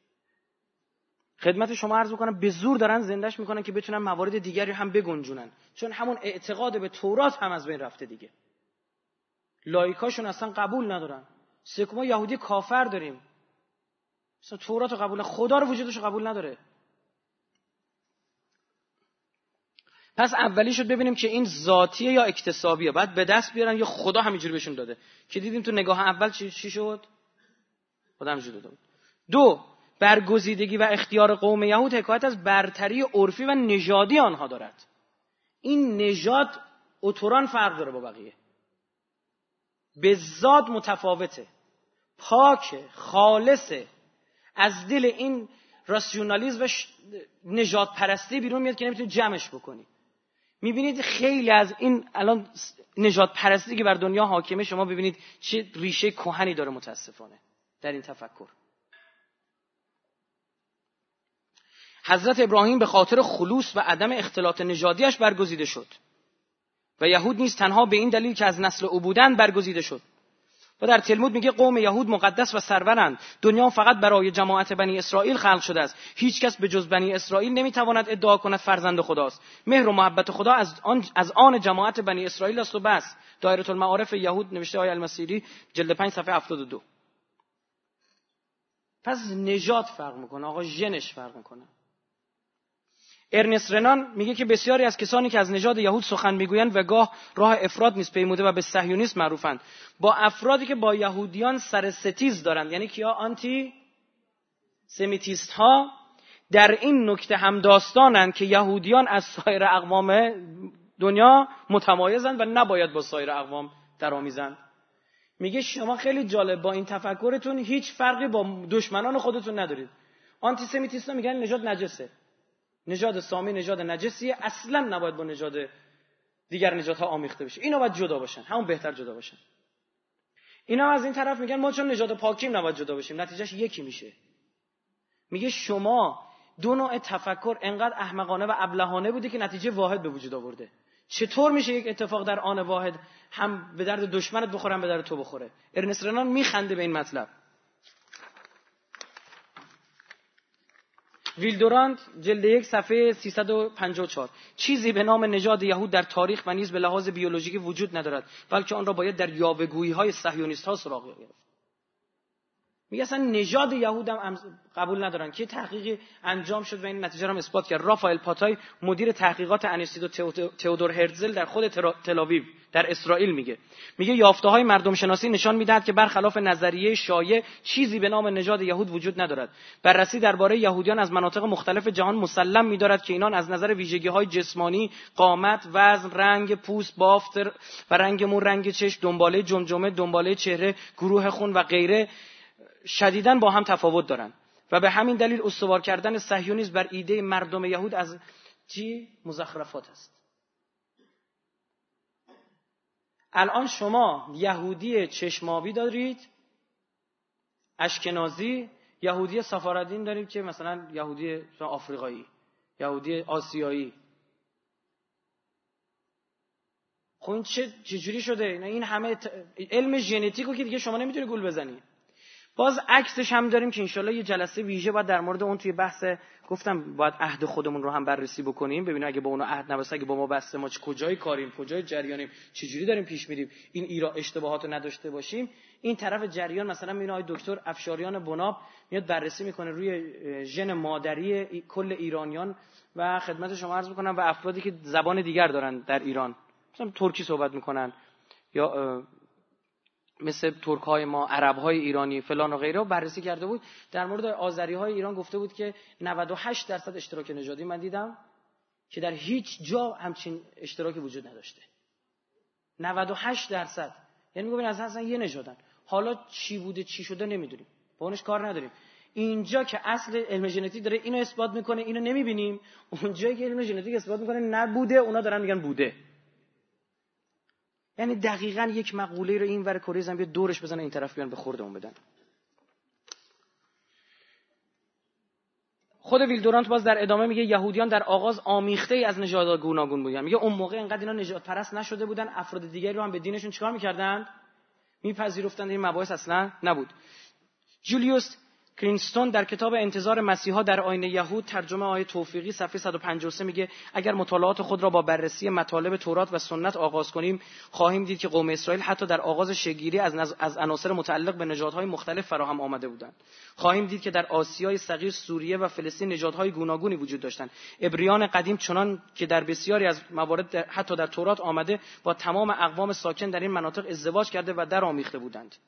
خدمت شما عرض میکنم به زور دارن زندهش میکنن که بتونن موارد دیگری هم بگنجونن، چون همون اعتقاد به تورات هم از بین رفته دیگه. لایکاشون اصلا قبول ندارن. ما یهودی کافر داریم، اصلا تورات رو قبول، خدا رو وجودش رو قبول نداره. پس اولی شد ببینیم که این ذاتیه یا اکتسابیه، بعد به دست بیارن یا خدا همینجوری بهشون داده، که دیدیم تو نگاه اول چی شد؟ خدا همینجوری داده. دو، برگزیدگی و اختیار قوم یهود حکایت از برتری عرفی و نژادی آنها دارد. این نژاد اتوران فرق داره با بقیه، به ذات متفاوته، پاکه، خالصه، از دل این راسیونالیسم و نژاد پرستی بیرون میاد که نمیتونی جمعش بکنی. میبینید خیلی از این الان نژاد پرستی که بر دنیا حاکمه، شما ببینید چه ریشه کهنی داره متاسفانه در این تفکر. حضرت ابراهیم به خاطر خلوص و عدم اختلاط نژادیش برگزیده شد و یهود نیز تنها به این دلیل که از نسل او بودند برگزیده شد. و در تلمود میگه قوم یهود مقدس و سرورند، دنیا فقط برای جماعت بنی اسرائیل خلق شده است، هیچ کس به جز بنی اسرائیل نمیتواند ادعا کند فرزند خداست. مهر و محبت خدا از آن جماعت بنی اسرائیل است و بس. دایره المعارف یهود، نوشته آقای المسیری، جلد 5 صفحه 72. پس نژاد فرق میکنه آقا، ژنش فرق میکنه. ارنست رنان میگه که بسیاری از کسانی که از نژاد یهود سخن میگویند و گاه راه افراد نیز پیموده و به صهیونیسم معروفند، با افرادی که با یهودیان سر ستیز دارند، یعنی کیا؟ آنتی سمیتیست ها، در این نکته هم داستانند که یهودیان از سایر اقوام دنیا متمایزند و نباید با سایر اقوام درآمیزند. میگه شما خیلی جالب، با این تفکرتون هیچ فرقی با دشمنان خودتون ندارید. آنتی سمیتیست ها میگن نژاد نجسه، نژاد سامی نژاد نجسیه، اصلا نباید با نژاد دیگر نژادها آمیخته بشه، اینا باید جدا باشن، همون بهتر جدا باشن. اینا از این طرف میگن ما چون نژاد پاکیم نباید جدا بشیم، نتیجهش یکی میشه. میگه شما دو نوع تفکر انقدر احمقانه و ابلهانه بوده که نتیجه واحد به وجود آورده. چطور میشه یک اتفاق در آن واحد هم به درد دشمنت بخوره هم به درد تو بخوره؟ ارنست رنان میخنده به این مطلب. ویلدورانت جلد 1 صفحه 354. چیزی به نام نژاد یهود در تاریخ و نیز به لحاظ بیولوژیکی وجود ندارد، بلکه آن را باید در یاوه‌گویی‌های صهیونیست‌ها سراغ گرفت. میگه اصلا نژاد یهود هم قبول ندارن، که تحقیقی انجام شد و این نتیجه رو هم اثبات کرد. رافائل پاتای مدیر تحقیقات انستیتو تئودور هرزل در خود تل‌آویو در اسرائیل میگه یافته‌های مردم شناسی نشان می‌دهد که برخلاف نظریه شایع چیزی به نام نژاد یهود وجود ندارد. بررسی درباره یهودیان از مناطق مختلف جهان مسلم می‌دارد که اینان از نظر ویژگی‌های جسمانی، قامت، وزن، رنگ پوست، بافت و رنگ مو، رنگ چشم، دنباله جمجمه، دنباله چهره، گروه خون و غیره شدیداً با هم تفاوت دارند و به همین دلیل استوار کردن صهیونیسم بر ایده مردم یهود از مزخرفات است. الان شما یهودی چشمابی دارید، اشکنازی، یهودی سفاردین دارید که مثلا یهودی آفریقایی، یهودی آسیایی. خب این چجوری شده؟ این همه علم ژنتیکو که دیگه شما نمیتونی گول بزنی. باز عکسش هم داریم که انشالله یه جلسه ویژه باید در مورد اون توی بحث گفتم باید عهد خودمون رو هم بررسی بکنیم، ببینیم اگه با اون عهد نبسته، اگه با ما بسته، ما کجای کاریم، کجای جریانیم، چجوری داریم پیش میریم، این اشتباهات رو نداشته باشیم. این طرف جریان مثلا میبینه آقای دکتر افشاریان بناب میاد بررسی میکنه روی ژن مادری کل ایرانیان و خدمت شما عرض میکنم و افرادی که زبان دیگر دارن در ایران، مثلا ترکی صحبت میکنن یا مثل ترک‌های ما، عرب‌های ایرانی فلان و غیره، بررسی کرده بود. در مورد آذری‌های ایران گفته بود که 98% اشتراک نژادی من دیدم که در هیچ جا همچین اشتراکی وجود نداشته. 98%. یعنی میگم از اصلا یه نژادن. حالا چی بوده چی شده نمیدونیم. با اونش کار نداریم. اینجا که اصل علم ژنتیک داره اینو اثبات میکنه، اینو نمیبینیم. اونجایی که علم ژنتیک اثبات میکنه نبوده، اونا دارن میگن بوده. یعنی دقیقاً یک مقوله رو این ور کره زمین بیا دورش بزنن این طرف بیان به خوردمون بدن. خود ویلدورانت باز در ادامه میگه یهودیان در آغاز آمیخته ای از نژادها گوناگون بودن. میگه اون موقع اینقدر اینا نژاد پرست نشده بودن، افراد دیگری رو هم به دینشون چیکار میکردن؟ میپذیرفتن. این مباحث اصلا نبود. جولیوس کرینستون در کتاب انتظار مسیحا در آیین یهود ترجمه آیه توفیقی صفحه 153 میگه اگر مطالعات خود را با بررسی مطالب تورات و سنت آغاز کنیم خواهیم دید که قوم اسرائیل حتی در آغاز شکل‌گیری از عناصر متعلق به نژادهای مختلف فراهم آمده بودند. خواهیم دید که در آسیای صغیر، سوریه و فلسطین نژادهای گوناگونی وجود داشتند. عبریان قدیم چنان که در بسیاری از موارد حتی در تورات آمده با تمام اقوام ساکن در این مناطق ازدواج کرده و درآمیخته بودند.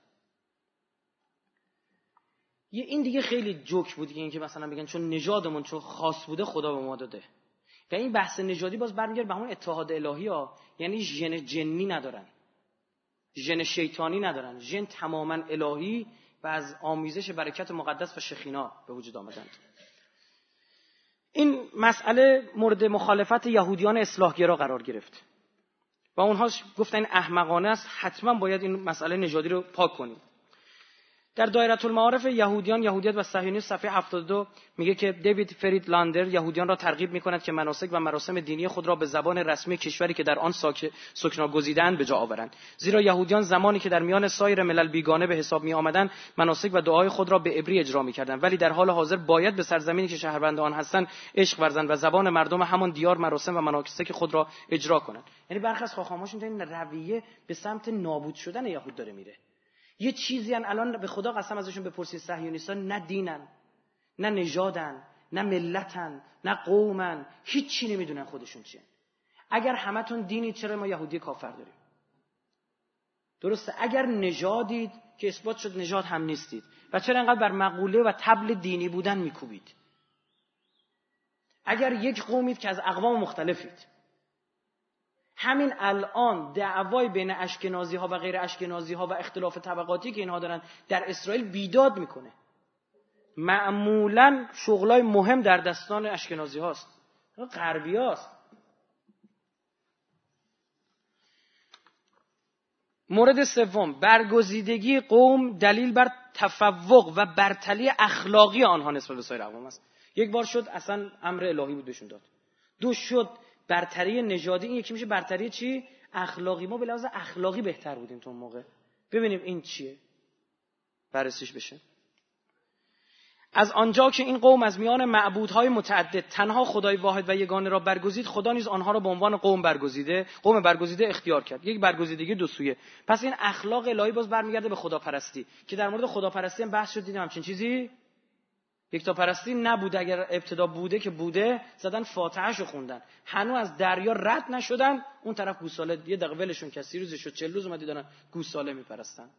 این دیگه خیلی جوک بود که این که مثلا بگن چون نژادمون چون خاص بوده خدا به ما داده. و این بحث نژادی باز برمیگرده به همون اتحاد الهی ها. یعنی ژن جنی ندارن، ژن شیطانی ندارن، ژن تماما الهی و از آمیزش برکت مقدس و شخینا به وجود آمدند. این مسئله مورد مخالفت یهودیان اصلاحگرا قرار گرفت و اونها گفتن احمقانه است، حتما باید این مسئله نژادی رو پاک کنیم. در دایره المعارف یهودیان، یهودیت و صهیونیسم صفحه 72 میگه که دیوید فریدلاندر یهودیان را ترغیب میکند که مناسک و مراسم دینی خود را به زبان رسمی کشوری که در آن سکنا گزیدند به جا آورند. زیرا یهودیان زمانی که در میان سایر ملل بیگانه به حساب می آمدند مناسک و دعای خود را به عبری اجرا میکردند، ولی در حال حاضر باید به سرزمینی که شهروند آن هستند عشق ورزند و زبان مردم همان دیار مراسم و مناسک خود را اجرا کنند. یعنی برخی از خاخاماشون این رویه به سمت نابود شدن یهود داره میره. یه چیزی الان به خدا قسم ازشون بپرسید صهیونیست‌ها نه دینن، نه نژادن، نه ملتن، نه قومن، هیچی نمیدونن خودشون چیه. اگر همتون دینید چرا ما یهودی کافر داریم؟ درسته. اگر نژادید که اثبات شد نژاد هم نیستید و چرا انقدر بر مقوله و طبل دینی بودن میکوبید؟ اگر یک قومید که از اقوام مختلفید، همین الان دعوای بین اشکنازی ها و غیر اشکنازی ها و اختلاف طبقاتی که اینها دارن در اسرائیل بیداد میکنه. معمولا شغلای مهم در دستان اشکنازی هاست، غربی هاست. مورد سوم، برگزیدگی قوم دلیل بر تفوق و برتری اخلاقی آنها نسبت به سایر اقوام است. یک بار شد اصلا امر الهی بود بهشون داد. دو شد برتری نژادی، این یکی میشه برتری چی؟ اخلاقی. ما به لحاظ اخلاقی بهتر بودیم تو اون موقع. ببینیم این چیه، بررسیش بشه. از آنجا که این قوم از میان معبودهای متعدد تنها خدای واحد و یگانه را برگزید، خدا نیز آنها را به عنوان قوم برگزیده اختیار کرد. یک برگزیدگی دو سویه. پس این اخلاق الهی باز برمیگرده به خداپرستی که در مورد خداپرستی هم بحث شد. دیدیم همچین چیزی یکتاپرستی نبوده. اگر ابتدا بوده که بوده، زدن فاتحه‌شو خوندن، هنوز از دریا رد نشدن، اون طرف گوساله یه دقیقه ولشون که 30 روز شد 40 روز اومدی دارن گوساله میپرستن.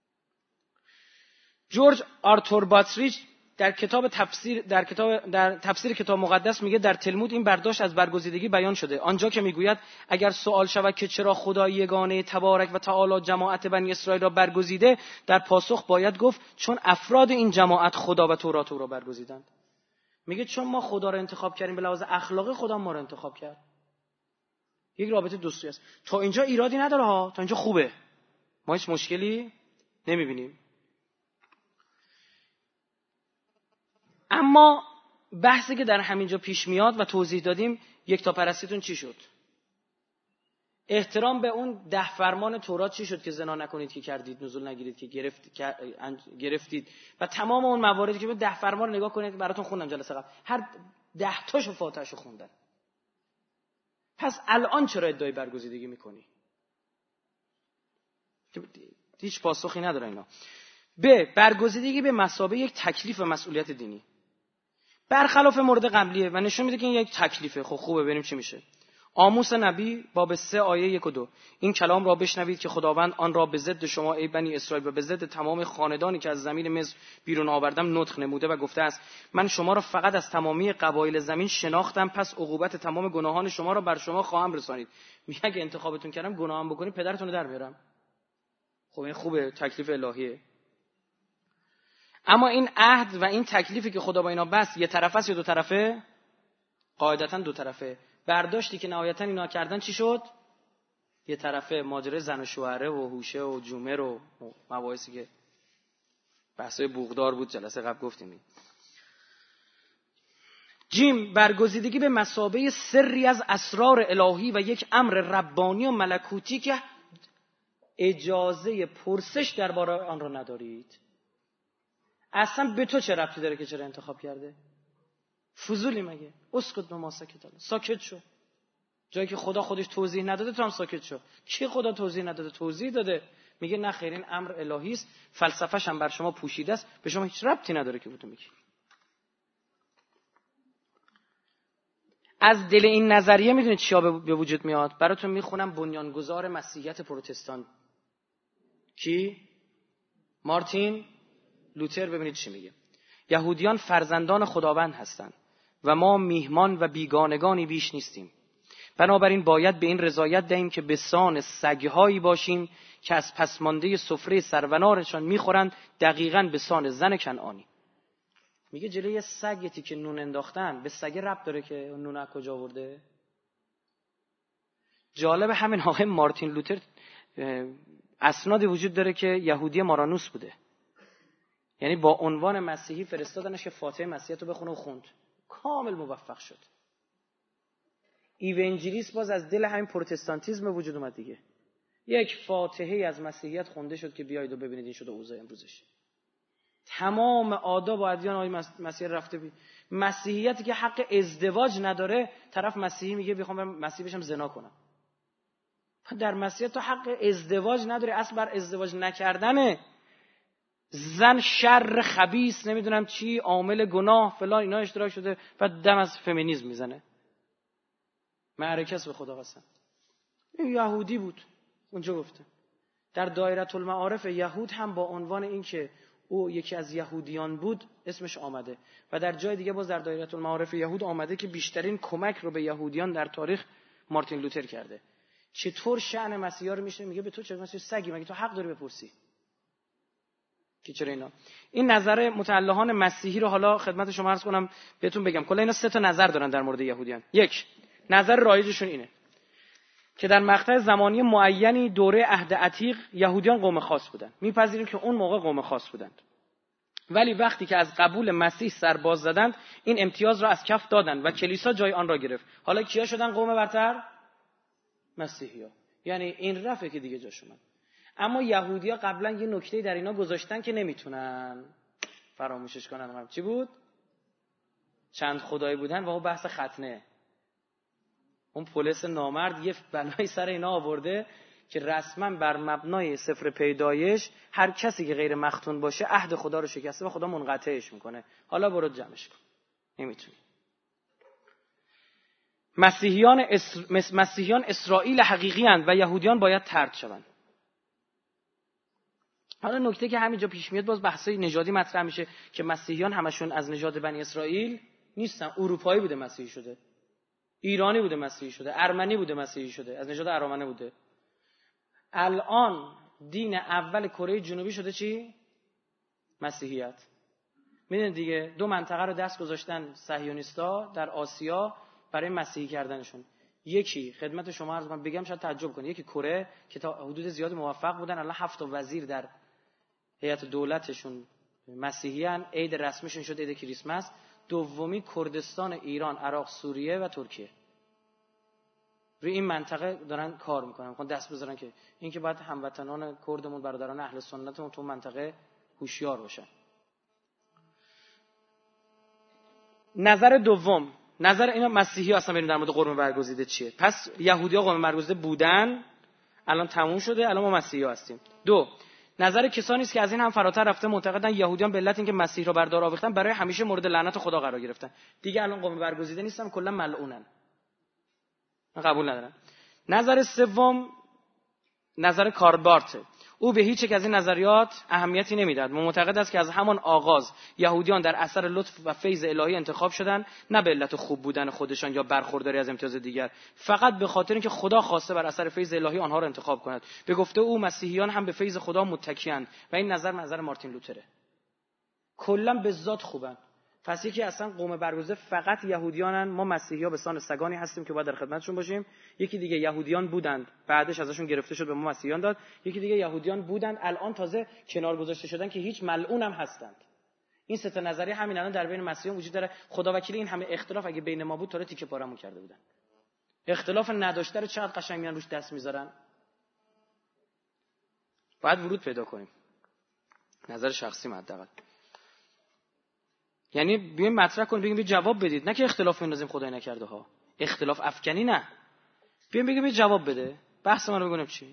جورج آرتور باتریچ در تفسیر کتاب مقدس میگه در تلمود این برداشت از برگزیدگی بیان شده، آنجا که میگوید اگر سوال شود که چرا خدای یگانه تبارک و تعالی جماعت بنی اسرائیل را برگزیده، در پاسخ باید گفت چون افراد این جماعت خدا و تورات او را برگزیدند. میگه چون ما خدا را انتخاب کردیم، به لحاظ اخلاقی خدا ما را انتخاب کرد. یک رابطه دوستی است. تا اینجا ایرادی نداره ها، تا اینجا خوبه، ما هیچ مشکلی نمیبینیم. اما بحثی که در همینجا پیش میاد و توضیح دادیم، یکتاپرستیتون چی شد؟ احترام به اون 10 فرمان تورات چی شد که زنا نکنید که کردید، نزول نگیرید که گرفتید و تمام اون مواردی که به 10 فرمان نگاه کنید براتون خوندم جلسه قبل، هر 10 تاشو فاتحه‌شو خوندن. پس الان چرا ادعای برگزیدگی میکنی؟ هیچ پاسخی نداره اینا. برگزیدگی به مثابه یک تکلیف و مسئولیت دینی برخلاف مورد قبلیه و نشون میده که این یک تکلیفه. خب خوبه، بریم چی میشه. آموس نبی باب 3 آیه 1 و 2 این کلام را بشنوید که خداوند آن را به ضد شما ای بنی اسرائیل و به ضد تمام خاندانی که از زمین مصر بیرون آوردم نطق نموده و گفته است من شما را فقط از تمامی قبایل زمین شناختم، پس عقوبت تمام گناهان شما را بر شما خواهم رسانید. میگه اگه انتخابتون کردم گناهم بکنید پدرتون رو در میارم. خب این خوبه، تکلیف الهیه. اما این عهد و این تکلیفی که خدا با اینا بست یه طرفه است یا دو طرفه؟ قاعدتاً دو طرفه. برداشتی که نهایتاً اینا کردن چی شد؟ یه طرفه. ماجرای زن و شوهره و هوشه و جومر و مباحثی که بحثای بوغدار بود جلسه قبل گفتیم. جیم، برگزیدگی به مثابه سری از اسرار الهی و یک امر ربانی و ملکوتی که اجازه پرسش درباره آن را ندارید. اصلا به تو چه ربطی داره که چرا انتخاب کرده؟ فضولی مگه؟ اسکت به ما ساکت الله. ساکت شو. جایی که خدا خودش توضیح نداده تو هم ساکت شو. کی خدا توضیح نداده؟ توضیح داده. میگه نه خیر، این امر الهی است، فلسفه‌ش هم بر شما پوشیده است، به شما هیچ ربطی نداره که بهتون میگه. از دل این نظریه میدونید چیا به وجود میاد؟ براتون میخونم بنیانگذار مسیحیت پروتستان کی؟ مارتین لوتر. ببینید چی میگه. یهودیان فرزندان خداوند هستند و ما میهمان و بیگانگانی بیش نیستیم. بنابراین باید به این رضایت دهیم که به سان سگ‌هایی باشیم که از پسمانده سفره سرونارشان میخورند، دقیقاً به سان زن کنعانی. میگه جلوی یه سگی که نون انداختن به سگ ربط داره که نون از کجا آورده؟ جالب همین آقای مارتین لوتر اسنادی وجود داره که یهودی مارانوس بوده، یعنی با عنوان مسیحی فرستادنش که فاتحه مسیحیت رو بخونه و خوند، کامل موفق شد. ایونجلیست باز از دل همین پروتستانتیسم وجود اومد دیگه. یک فاتحه از مسیحیت خونده شد که بیایید و ببینید این شده اوضاع امروزش. تمام آداب و ادیان آقای مسیح رفته بی. مسیحیتی که حق ازدواج نداره، طرف مسیحی میگه بخوام مسیحی بشم زنا کنم. در مسیحیت تو حق ازدواج نداره، اصل بر ازدواج نکردنه. زن شر خبیث نمیدونم چی، عامل گناه فلان اینا اشتراک شده و دم از فمینیسم میزنه. معرکه است به خدا قسم. این یهودی بود اونجا گفته. در دایره المعارف یهود هم با عنوان این که او یکی از یهودیان بود اسمش آمده و در جای دیگه باز در دایره المعارف یهود آمده که بیشترین کمک رو به یهودیان در تاریخ مارتین لوتر کرده. چطور شأن مسیحا رو میشه میگه به تو چه مسیح سگی، مگه تو حق داری بپرسی که چرا اینا. این نظر متعلهان مسیحی رو حالا خدمت شما عرض کنم بهتون بگم. کلا اینا 3 تا نظر دارن در مورد یهودیان. یک، نظر رایجشون اینه که در مقطع زمانی معینی دوره عهد عتیق یهودیان قوم خاص بودن. میپذیریم که اون موقع قوم خاص بودند. ولی وقتی که از قبول مسیح سرباز زدند این امتیاز را از کف دادند و کلیسا جای آن را گرفت. حالا کیا شدن قوم برتر؟ مسیحی‌ها. یعنی این رفته که دیگه جاش اومد. اما یهودی‌ها قبلا یه نکته در اینا گذاشتن که نمیتونن فراموشش کنن. چی بود؟ چند خدایی بودن و اون بحث ختنه. اون پولس نامرد یه بلای سر اینا آورده که رسما بر مبنای سفر پیدایش هر کسی که غیر مختون باشه عهد خدا رو شکسته و خدا منقطعش میکنه. حالا برو جمعش کن. نمیتونی. مسیحیان اسرائیل حقیقی اند و یهودیان باید طرد شوند. حالا نکته که همینجا پیش میاد باز بحثای نژادی مطرح میشه که مسیحیان همشون از نژاد بنی اسرائیل نیستن. اروپایی بوده مسیحی شده، ایرانی بوده مسیحی شده، ارمنی بوده مسیحی شده، از نژاد ارامنه بوده. الان دین اول کره جنوبی شده چی؟ مسیحیت. میدونید دیگه 2 منطقه رو دست گذاشتن صهیونیستا در آسیا برای مسیحی کردنشون. یکی خدمت شما عرض کنم بگم شاید تعجب کنید، یکی کره که تا حدود زیاد موفق بودن، الان 7 وزیر در هیئت دولتشون مسیحیان، عید رسمیشون شد عید کریسمس. دومی کردستان، ایران، عراق، سوریه و ترکیه. روی این منطقه دارن کار میکنن، میخوان دست بذارن که این که باید هموطنان کردمون، برادران اهل سنتمون تو منطقه هوشیار باشن. نظر دوم، نظر اینا مسیحی اصلا بریم در مورد قرم برگزیده چیه. پس یهودی‌ها قرم برگزیده بودن، الان تموم شده، الان ما مسیحی‌ها هستیم. دو، نظر کسانی است که از این هم فراتر رفته، معتقدن یهودیان به علت اینکه مسیح را بردار آویختن برای همیشه مورد لعنت خدا قرار گرفتن، دیگه الان قوم برگزیده نیستن، کلا ملعونن، قبول ندارن. نظر سوم نظر کاربارت، او به هیچ یک از این نظریات اهمیتی نمیداد. معتقد است که از همان آغاز یهودیان در اثر لطف و فیض الهی انتخاب شدند، نه به علت خوب بودن خودشان یا برخورداری از امتیاز دیگر، فقط به خاطر اینکه خدا خواسته بر اثر فیض الهی آنها را انتخاب کند. به گفته او مسیحیان هم به فیض خدا متکی‌اند و این نظر مارتین لوتره. کلا به ذات خوبن. پس یکی اصلا قوم برگزیده فقط یهودیانن، ما مسیحی‌ها به سان سگانی هستیم که باید در خدمتشون باشیم. یکی دیگه یهودیان بودند، بعدش ازشون گرفته شد به ما مسیحیان داد. یکی دیگه یهودیان بودند، الان تازه کنار گذاشته شدن که هیچ ملعون هم هستند. این سه تا نظریه همین الان در بین مسیحیان وجود داره. خدا وکیل این همه اختلاف اگه بین ما بود تا تیکه پارمون کرده بودن. اختلاف نداشته رو چقدر قشنگ میان روش دست میذارن. باید ورود پیدا کنیم. نظر شخصی حداقل. یعنی بیایم مطرح کنیم، بگیم جواب بدید، نه که اختلاف بندازیم خدای نکرده ها، اختلاف افکنی نه. بیایم بگیم جواب بده. بحث ما رو بگیم چی؟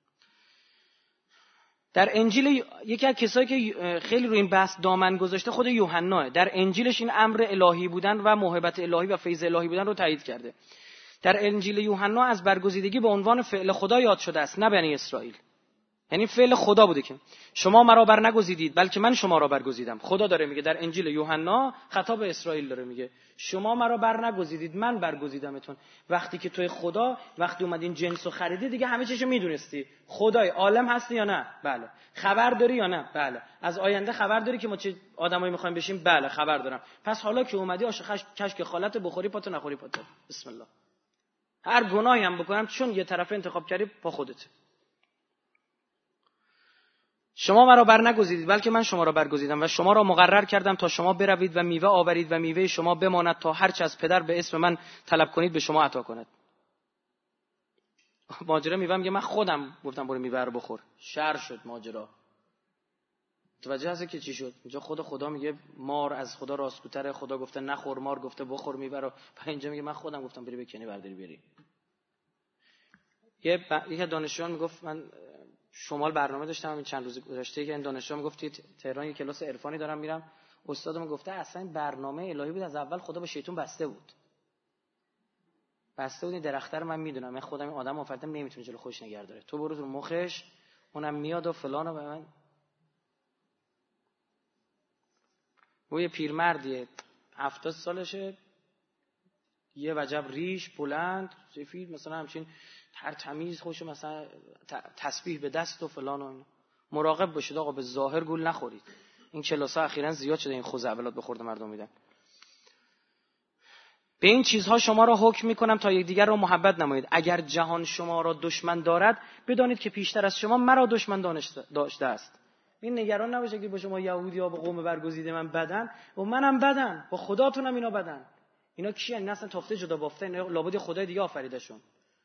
در انجیل یکی از کسایی که خیلی روی این بحث دامن گذاشته خود یوحنا، در انجیلش این امر الهی بودن و موهبت الهی و فیض الهی بودن رو تایید کرده. در انجیل یوحنا از برگزیدگی به عنوان فعل خدا یاد شده است، نه بنی اسرائیل. یعنی فعل خدا بوده که شما مرا بر نگزیدید بلکه من شما را برگزیدم. خدا داره میگه در انجیل یوحنا، خطاب به اسرائیل داره میگه شما مرا بر نگزیدید، من برگزیدمتون. وقتی که توی خدا، وقتی اومدین جنسو خریدی، دیگه همه چیزو میدونستی. خدای عالم هستی یا نه؟ بله. خبر داری یا نه؟ بله. از آینده خبر داری که ما چه آدمایی میخوایم بشیم؟ بله خبر دارم. پس حالا که اومدی آش کشک خالت بخوری پاتو نخوری پاتو. بسم الله. هر گناهی هم بکنم چون یه طرف انتخاب کردی پا خودت. شما مرا بر نگزیدید بلکه من شما را برگزیدم و شما را مقرر کردم تا شما بروید و میوه آورید و میوه شما بماند تا هر چه از پدر به اسم من طلب کنید به شما عطا کند. ماجرا میوه میگه من خودم گفتم برو میوه رو بخور. شر شد ماجرا. توجه هست که چی شد؟ اینجا خدا میگه مار از خدا راستگوتره، خدا گفته نخور، مار گفته بخور میوه رو. اینجا میگه من خودم گفتم بری بکنی برداری بری. یه دانشجویان میگفت من شمال برنامه داشتم همین چند روز گذشته که این دانشجو میگفتید تهران یک کلاس عرفانی دارم میرم، استادم گفته اصلا این برنامه الهی بود، از اول خدا به شیطان بسته بود این درخته رو من میدونم، من خودم این آدم آفریدم نمیتونه جلو خودش نگه داره، تو برو تو مخش اونم میاد و فلان و به من. و یه پیرمردیه 70 سالشه، یه وجب ریش بلند سفید مثلا همچین هر تمیز خوش، مثلا تسبیح به دست و فلان و مراقب باشید آقا به ظاهر گول نخورید. این کلاس‌ها اخیراً زیاد شده این خوزعبلات به خورد مردم میدن. به این چیزها شما را حکم میکنم تا یکدیگر را محبت نمایید. اگر جهان شما را دشمن دارد بدانید که پیشتر از شما مرا دشمن داشته است. این نگران نباشه که با شما یهودی‌ها به قوم برگزیده من بدن و منم بدن، با خداتونم اینا بدن. اینا کیه؟ اینا اصلا تافته جدا بافته، اینا لابد خدای دیگه آفریدهشون.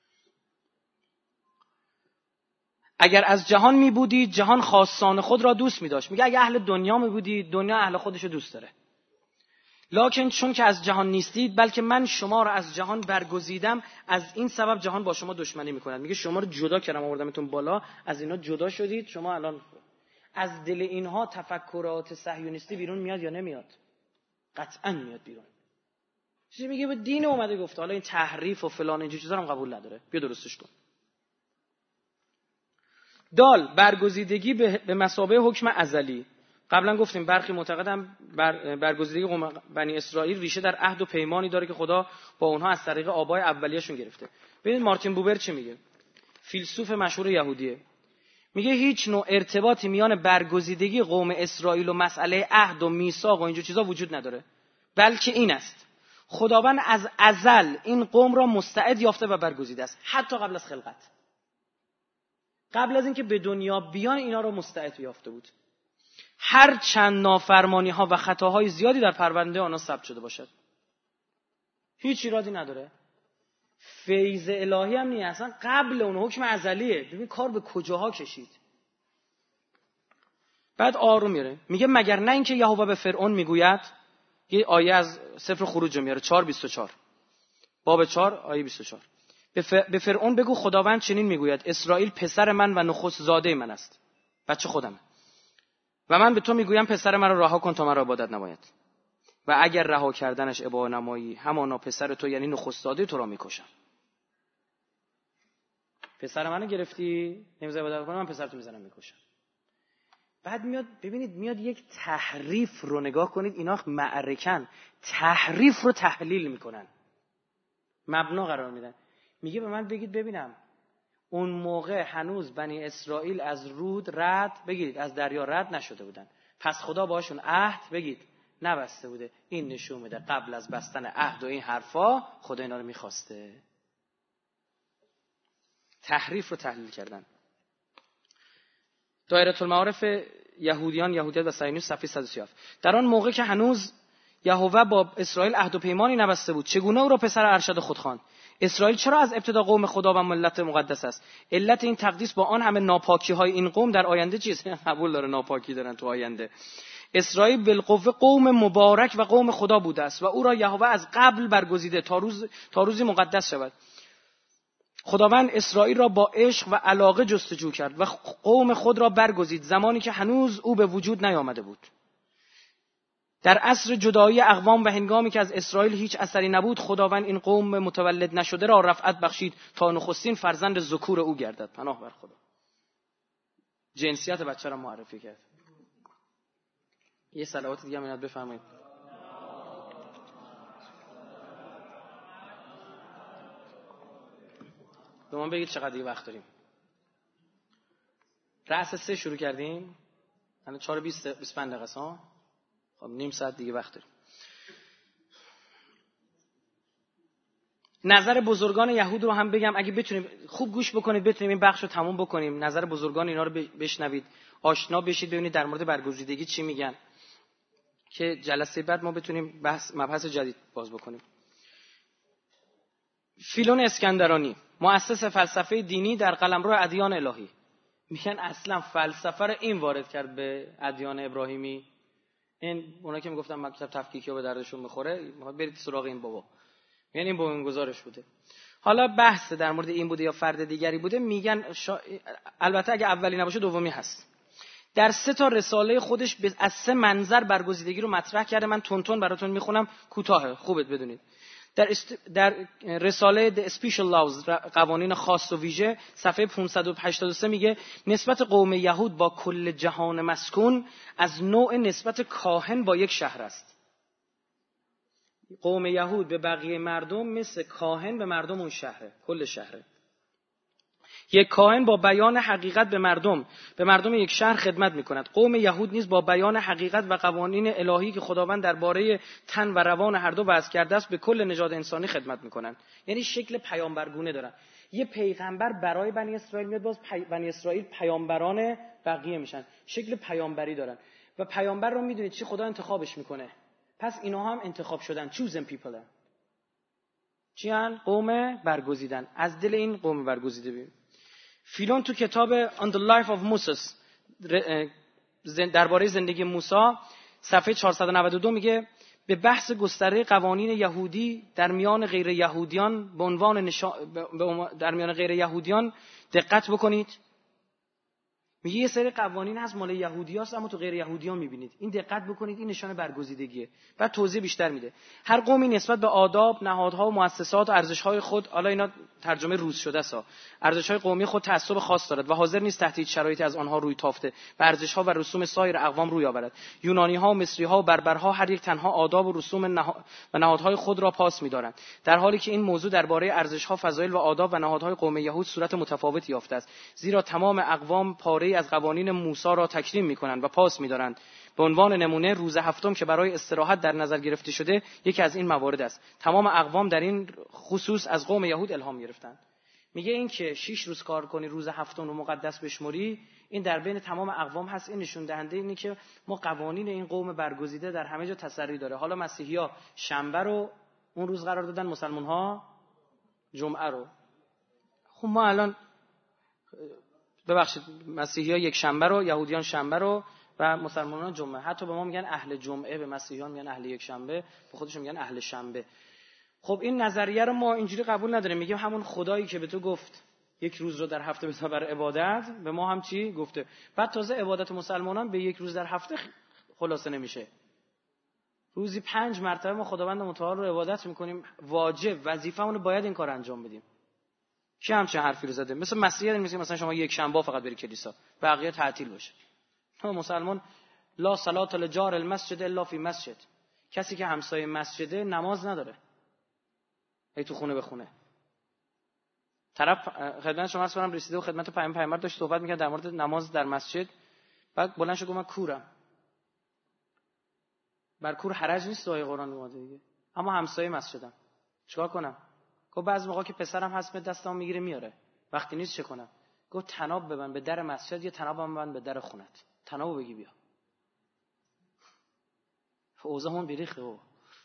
اگر از جهان می بودید جهان خاصان خود را دوست می داشت. میگه اگه اهل دنیا می بودید دنیا اهل خودش رو دوست داره. لکن چون که از جهان نیستید بلکه من شما را از جهان برگزیدم، از این سبب جهان با شما دشمنی میکند. میگه شما رو جدا کردم آوردمتون بالا، از اینا جدا شدید، شما الان از دل اینها تفکرات صهیونیستی بیرون میاد یا نمیاد؟ قطعا میاد بیرون. چیزی میگه به دین اومده گفته، حالا این تحریف و فلان اینجور چیزا هم قبول نداره، بیا درستش کن. دال برگزیدگی به مثابه حکم ازلی. قبلا گفتیم برخی معتقدن برگزیدگی قوم بنی اسرائیل ریشه در عهد و پیمانی داره که خدا با اونها از طریق آبای اولیه‌شون گرفته. ببینید مارتین بوبر چی میگه، فیلسوف مشهور یهودیه. میگه هیچ نوع ارتباطی میان برگزیدگی قوم اسرائیل و مسئله عهد و میثاق و اینجور چیزا وجود نداره، بلکه این است خداوند از ازل این قوم را مستعد یافته و برگزیده است، حتی قبل از خلقت. قبل از اینکه به دنیا بیان اینا رو مستعد یافته بود، هر چند نافرمانی ها و خطاهای زیادی در پرونده آنها ثبت شده باشد. هیچ ایرادی نداره. فیض الهی هم نیست، اصلا قبل اون حکم ازلیه. ببین کار به کجاها کشید. بعد آروم میره میگه مگر نه اینکه یهوه به فرعون میگوید، یه آیه از سفر خروج میاره 4:24 باب 4 آیه 24. به فرعون بگو خداوند چنین میگوید اسرائیل پسر من و نخست زاده من است، بچه خودمه، و من به تو میگویم پسر من را رها کن تا من را عبادت نماید، و اگر رها کردنش عبادت نمایی همانا پسر تو یعنی نخست زاده تو را میکشم. پسر منو گرفتی نمیذاری عبادت کنم، من پسر تو میزنم میکشم. بعد میاد ببینید میاد یک تحریف رو نگاه کنید، اینا معرکن تحریف رو تحلیل میکنن، مبنا قرار میدن. میگه به من بگید ببینم اون موقع هنوز بنی اسرائیل از رود رد بگید از دریا رد نشده بودن، پس خدا باشون عهد بگید نبسته بوده. این نشون میده قبل از بستن عهد و این حرفا خدا اینا رو میخواسته. تحریف رو تحلیل کردن. دایره المعارف یهودیان، یهودیت و صهیونیسم صفحه 137. در آن موقع که هنوز یهوه با اسرائیل عهد و پیمانی نبسته بود، چگونه او را پسر ارشد خود خواند؟ اسرائیل چرا از ابتدا قوم خدا و ملت مقدس است؟ علت این تقدیس با آن همه ناپاکی های این قوم در آینده چیست؟ قبول داره ناپاکی دارن تو آینده. اسرائیل بالقوه قوم مبارک و قوم خدا بوده است و او را یهوه از قبل برگزیده تا روزی مقدس شود. خداوند اسرائیل را با عشق و علاقه جستجو کرد و قوم خود را برگزید زمانی که هنوز او به وجود نیامده بود. در عصر جدایی اقوام و هنگامی که از اسرائیل هیچ اثری نبود، خداوند این قوم متولد نشده را رفعت بخشید تا نخستین فرزند ذکور او گردد. پناه بر خدا. جنسیت بچه را معرفی کرد. یه صلوات دیگه هم بفرمایید. به من بگید چقدر دیگه وقت داریم. رأس 3 شروع کردیم. الان 4:25 دقیقه است ها. خب نیم ساعت دیگه وقت داریم. نظر بزرگان یهود رو هم بگم اگه بتونیم خوب گوش بکنید بتونیم این بخش رو تموم بکنیم. نظر بزرگان اینا رو بشنوید، آشنا بشید، ببینید در مورد برگزیدگی چی میگن که جلسه بعد ما بتونیم مبحث جدید باز بکنیم. فیلون اسکندرانی، مؤسس فلسفه دینی در قلمرو ادیان الهی، میگن اصلا فلسفه رو این وارد کرد به ادیان ابراهیمی. این اونا که میگفتن مکتب تفکیکی رو به دردشون میخوره، برید سراغ این بابا. یعنی این بنیانگذارش بوده. حالا بحث در مورد این بوده یا فرد دیگری بوده، میگن البته اگه اولی نباشه دومی هست. در 3 رساله خودش از 3 منظر برگزیدگی رو مطرح کرده. من تون براتون میخونم، کوتاهه، خوبت بدونید. در رساله The Special Laws قوانین خاص و ویژه صفحه 583 میگه نسبت قوم یهود با کل جهان مسکون از نوع نسبت کاهن با یک شهر است. قوم یهود به بقیه مردم مثل کاهن به مردم اون شهره، کل شهره. یک کاهن با بیان حقیقت به مردم یک شهر خدمت میکند. قوم یهود نیز با بیان حقیقت و قوانین الهی که خداوند درباره تن و روان هر دو وضع کرده است به کل نژاد انسانی خدمت میکنند. یعنی شکل پیامبرگونه دارن. یه پیغمبر برای بنی اسرائیل میاد، باز بنی اسرائیل پیامبران بقیه میشن، شکل پیامبری دارن. و پیامبر رو میدونید چی خدا انتخابش میکنه؟ پس اینا هم انتخاب شدن، chosen people. چیان؟ قوم برگزیدن. از دل این قوم برگزیده بیم. فیلون تو کتاب On the Life of Moses درباره زندگی موسی صفحه 492 میگه به بحث گستره قوانین یهودی در میان غیر یهودیان به عنوان در میان غیر یهودیان دقت بکنید. میگه یه سری قوانین هست مال یهودیاست اما تو غیر یهودیان میبینید. این دقت بکنید، این نشانه برگزیدگیه. بعد توضیح بیشتر میده. هر قومی نسبت به آداب، نهادها و مؤسسات و ارزش‌های خود، حالا اینا ترجمه روز شده است، ارزش‌های قومی خود تعصب خاص دارد و حاضر نیست تحت هیچ شرایطی از آنها روی تافته و ارزش‌ها و رسوم سایر اقوام روی آورد. یونانی‌ها و مصری‌ها و بربرها هر یک تنها آداب و رسوم و نهادهای خود را پاس می‌دارند، در حالی که این موضوع درباره ارزش‌ها، فضایل و آداب و نهادهای قوم یهود صورت متفاوتی یافته است، زیرا تمام اقوام پاره‌ای از قوانین موسی را تکریم می‌کنند و پاس می‌دارند. به عنوان نمونه روز هفتم که برای استراحت در نظر گرفته شده یکی از این موارد است. تمام اقوام در این خصوص از قوم یهود الهام گرفتند. میگه این که 6 روز کار کنی روز هفتم رو مقدس بشمری، این در بین تمام اقوام هست. این نشون دهنده اینه که ما قوانین این قوم برگزیده در همه جا تسری داره. حالا مسیحی‌ها شنبه رو اون روز قرار دادن، مسلمان‌ها جمعه رو. خب ما الان ببخشید مسیحی‌ها یک شنبه رو، یهودیان شنبه رو و مسلمانان جمعه. حتی به ما میگن اهل جمعه، به مسیحیان میگن اهل یک شنبه، به خودشون میگن اهل شنبه. خب این نظریه رو ما اینجوری قبول نداریم. میگیم همون خدایی که به تو گفت یک روز رو در هفته بذار برای عبادت، به ما هم چی گفته. بعد تازه عبادت مسلمانان به یک روز در هفته خلاصه نمیشه. روزی 5 مرتبه ما خداوند متعال رو عبادت میکنیم، واجب وظیفه‌مون باید این کار انجام بدیم. کی همچین حرفی رو زده؟ مثل مسیحیان میگه مثلا شما یک شنبه فقط بری کلیسا، بقیه تعطیل باشه. ما مسلمان لا صلات لجار المسجد الا فی مسجد، کسی که همسایه مسجده نماز نداره. ای تو خونه به خونه. طرف خدمت شما عرض کنم رسیده و خدمت پیامبر داشت صحبت می‌کرد در مورد نماز در مسجد. بعد بلند شد گفت من کورم. بر کور حرج نیست آیه قرآن اومده دیگه. اما همسایه مسجدم. چیکار کنم؟ گفت بعضی موقع که پسرم هست به دستم میگیره میاره. وقتی نیست چه کنم؟ گفت طناب ببند به در مسجد یا طنابم ببند به در خونت. طنابو بگی بیا. اوضاعمون بیریخه.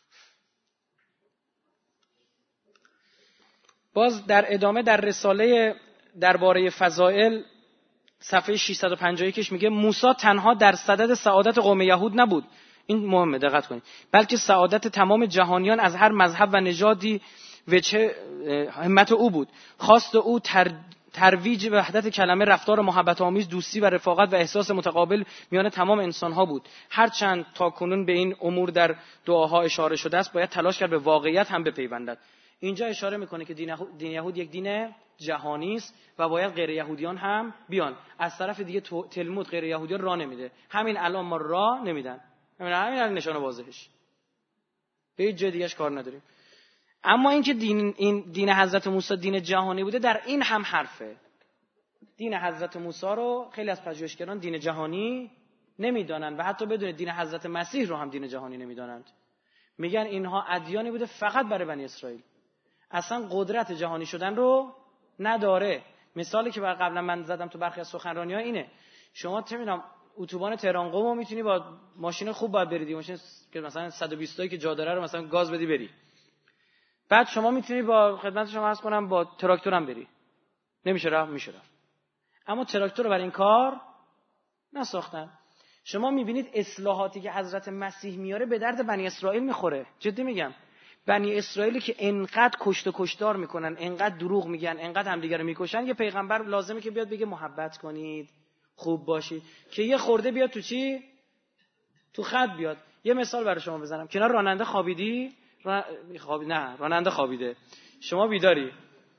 باز در ادامه در رساله درباره فضائل صفحه 651 میگه موسی تنها در صدد سعادت قوم یهود نبود. این مهمه دقت کنید. بلکه سعادت تمام جهانیان از هر مذهب و نژادی وجه همت او بود. خواست او ترویج وحدت کلمه، رفتار محبت آمیز، دوستی و رفاقت و احساس متقابل میان تمام انسان‌ها بود. هرچند تاکنون به این امور در دعاها اشاره شده است، باید تلاش کرد به واقعیت هم بپیوندد. اینجا اشاره میکنه که دین یهود یک دین جهانی است و باید غیر یهودیان هم بیان. از طرف دیگه تلمود غیر یهودیان راه نمیده. همین الان ما راه نمیدن. همین الان نشان واضحش. به هیچ جای دیگه‌اش کار نداریم. اما اینکه این دین حضرت موسی دین جهانی بوده، در این هم حرفه. دین حضرت موسی رو خیلی از پژوهشگران دین جهانی نمیدانند و حتی بدون دین حضرت مسیح رو هم دین جهانی نمیدانند. میگن اینها ادیانی بوده فقط برای بنی اسرائیل، اصلا قدرت جهانی شدن رو نداره. مثالی که قبلا من زدم تو برخی از سخنرانی‌ها اینه، شما چه می‌دونم اتوبان تهران قم رو میتونی با ماشین خوب باید بری، ماشین که مثلا 120 تایی که جا داره رو مثلا گاز بدی بری. بعد شما میتونی با خدمت شما عرض کنم با تراکتور هم بری. نمیشه رفت، میشه رفت. اما تراکتور رو برای این کار نساختن. شما میبینید اصلاحاتی که حضرت مسیح میاره به درد بنی اسرائیل میخوره. جدی میگم. بنی اسرائیلی که انقدر کشت و کشتار میکنن، انقدر دروغ میگن، انقدر همدیگه رو میکشن، یه پیغمبر لازمه که بیاد بگه محبت کنید، خوب باشید، که یه خورده بیاد تو چی؟ تو خط بیاد. یه مثال برای شما بزنم. کنار راننده خوابیدی؟ نه، راننده خوابیده. شما بیداری.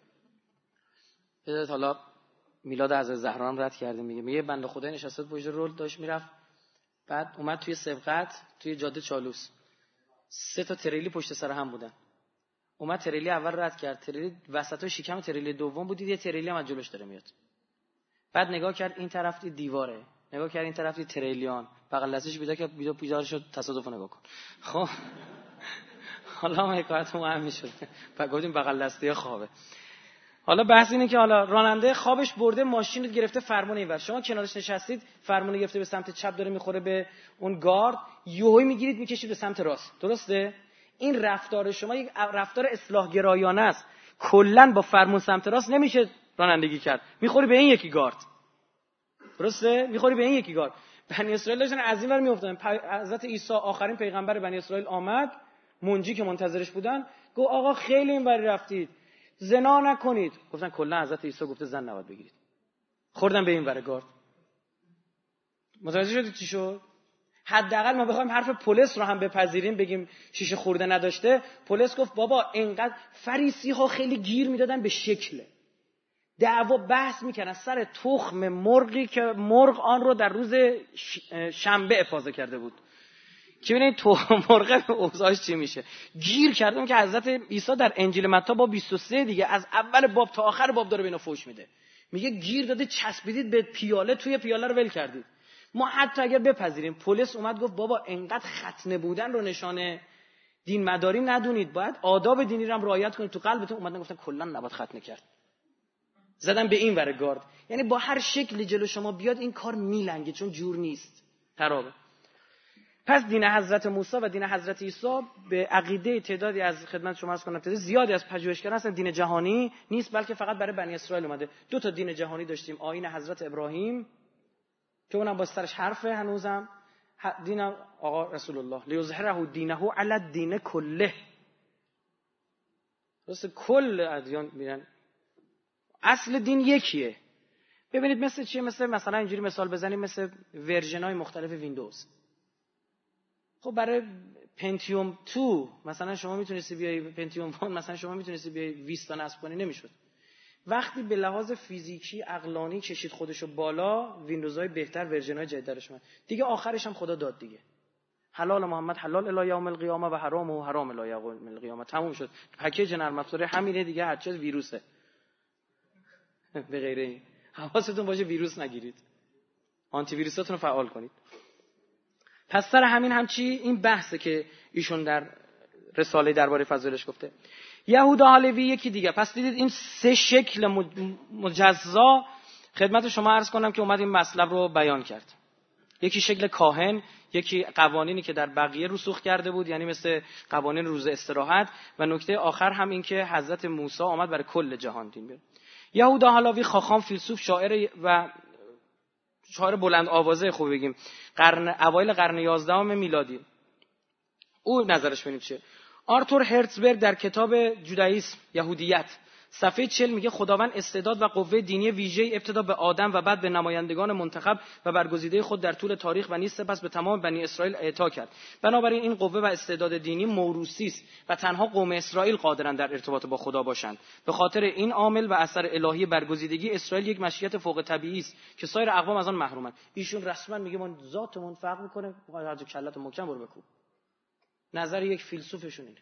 بذارید حالا میلاد از زهران رد کرده میگه بنده خدای نشسته پشت رول داشت میرفت، بعد اومد توی سبقت توی جاده چالوس 3 تا تریلی پشت سر هم بودن. اومد تریلی اول رد کرد، تریلی وسط شکم تریلی دوم بود، دید یه تریلی هم از جلوش داره میاد. بعد نگاه کرد این طرف دید دیواره، نگاه کرد این طرف دید تریلیان، بغل دستش بیدار شد تصادف نگاه کن. خب حالا ما حکایت ما هم میشد بعد گفتیم بغل دستی خوابه. حالا بحث اینه که حالا راننده خوابش برده، ماشین رو گرفته فرمون اینور، شما کنارش نشستید، فرمون رو گرفته به سمت چپ داره میخوره به اون گارد، یوهی میگیرید میکشید به سمت راست. درسته؟ این رفتار شما یک رفتار اصلاح گرایانه است. کلا با فرمون سمت راست نمیشه رانندگی کرد، میخوری به این یکی گارد. درسته؟ میخوری به این یکی گارد. بنی اسرائیل داشتن از این ور میافتادن. حضرت عیسی آخرین پیغمبر بنی اسرائیل آمد، منجی که منتظرش بودن، گفت آقا خیلی این وری رفتید، زنا نکنید. گفتن کلا حضرت عیسی گفته زن نباید بگیرید. خوردن به این ور گارد. متوجه شدید چی شد؟ حداقل ما بخوایم حرف پلیس رو هم بپذیریم، بگیم شیشه خورده نداشته. پلیس گفت بابا اینقدر فریسی ها خیلی گیر میدادن به شکل دعوا، بحث میکنن سر تخم مرغی که مرغ آن رو در روز شنبه افاضه کرده بود. که ببینید تخم مرغ اوضاعش چی میشه. گیر کردم که حضرت عیسی در انجیل متی باب 23 دیگه از اول باب تا آخر باب داره به اینا فوش میده. میگه گیر داده چسبیدید به پیاله، توی پیاله رو ول کردید. ما حتی اگر بپذیریم پلیس اومد گفت بابا انقدر ختنه بودن رو نشانه دین مداری ندونید، باید آداب دینی رو هم رعایت کنید، تو قلبتون اومدن گفتن کلا نباید ختنه کرد، زدن به این ور گارد. یعنی با هر شکلی جلو شما بیاد این کار میلنگه، چون جور نیست، خرابه. پس دین حضرت موسی و دین حضرت عیسی به عقیده تعدادی از خدمت شما عرض کنم تعداد زیادی از پژوهشگران هستن دین جهانی نیست، بلکه فقط برای بنی اسرائیل اومده. 2 تا دین جهانی داشتیم، آیین حضرت ابراهیم که اونم با سرش حرفه هنوزم، دین آقا رسول الله لیظهره دینه علی الدین کله. درست کل ادیان میرن، اصل دین یکیه. ببینید مثل چیه؟ مثلا اینجوری مثال بزنیم، مثل ورژن‌های مختلف ویندوز. خب برای پنتیوم 2 مثلا شما میتونستی بیای، پنتیوم 1 مثلا شما میتونستی بیای 20 تا نصب کنی، نمیشد. وقتی به لحاظ فیزیکی عقلانی کشید خودشو بالا، ویندوزهای بهتر ورژن‌های جدیدش اومد دیگه. آخرش هم خدا داد دیگه، حلال محمد حلال الی یوم القیامه و حرام حرام الی یوم القیامه. تموم شد. پکیج نرم افزاره همینه دیگه، هر چیز ویروسه. به غیر این حواستون باشه ویروس نگیرید، آنتی ویروساتون رو فعال کنید. پس سر همین هم چی؟ این بحثه که ایشون در رساله درباره فضایلش گفته. یهودا حلوی یکی دیگه. پس دیدید این 3 شکل مجزا خدمت شما عرض کنم که اومد این مطلب رو بیان کرد. یکی شکل کاهن، یکی قوانینی که در بقیه رسوخ کرده بود، یعنی مثل قوانین روز استراحت، و نکته آخر هم این که حضرت موسی آمد برای کل جهان دین بیاره. یهودا حلوی خاخام، فیلسوف، شاعر و شاعر بلند آوازه، خوب بگیم اوایل قرن 11 میلادی. او نظرش ببینیم چیه. آرتور هرتزبرگ در کتاب جودائیسم یهودیت صفحه 40 میگه خداوند استعداد و قوه دینی ویژه‌ای ابتدا به آدم و بعد به نمایندگان منتخب و برگزیده خود در طول تاریخ و نیز سپس به تمام بنی اسرائیل اعطا کرد. بنابراین این قوه و استعداد دینی موروثی است و تنها قوم اسرائیل قادرند در ارتباط با خدا باشند. به خاطر این عامل و اثر الهی برگزیدگی، اسرائیل یک مشیت فوق طبیعی است که سایر اقوام از آن محرومند. ایشون رسما میگه ما ذاتمون فرق میکنه، هر کلت محکم برو بکوب. نظر یک فیلسوفشون اینه.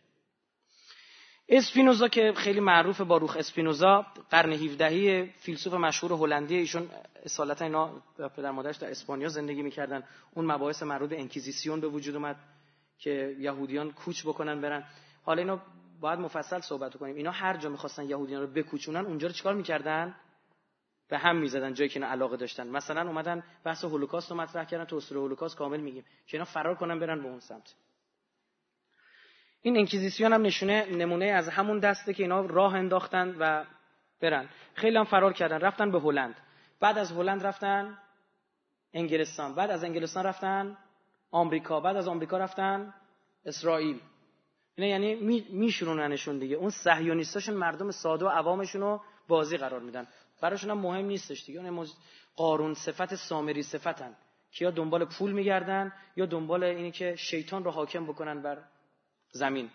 اسپینوزا که خیلی معروفه، باروخ اسپینوزا، قرن 17 فیلسوف مشهور هلندی، ایشون اصالتا اینا پدر مادرش در اسپانیا زندگی میکردن. اون مباحث مربوط به انکیزیسیون به وجود اومد که یهودیان کوچ بکنن برن. حالا اینا باید مفصل صحبت کنیم. اینا هر جا می‌خواستن یهودیان رو بکوچونن، اونجا رو چیکار می‌کردن؟ به هم می‌زدن جایی که اینا علاقه داشتن. مثلا اومدن بحث هولوکاست رو مطرح کردن، تو اصول هولوکاست کامل میگیم که اینا فرار کنن برن به اون سمت. این انکیزیسیون هم نمونه از همون دسته که اینا راه انداختن و برن. خیلی هم فرار کردن، رفتن به هلند. بعد از هلند رفتن انگلستان، بعد از انگلستان رفتن آمریکا، بعد از آمریکا رفتن اسرائیل. اینا یعنی میشوروننشون دیگه. اون صهیونیستاشون مردم ساده و عوامشون رو بازی قرار میدن. براشون هم مهم نیستش دیگه. اون قارون صفت، سامری صفتن که یا دنبال پول میگردن یا دنبال اینی که شیطان رو حاکم بکنن بر زمین.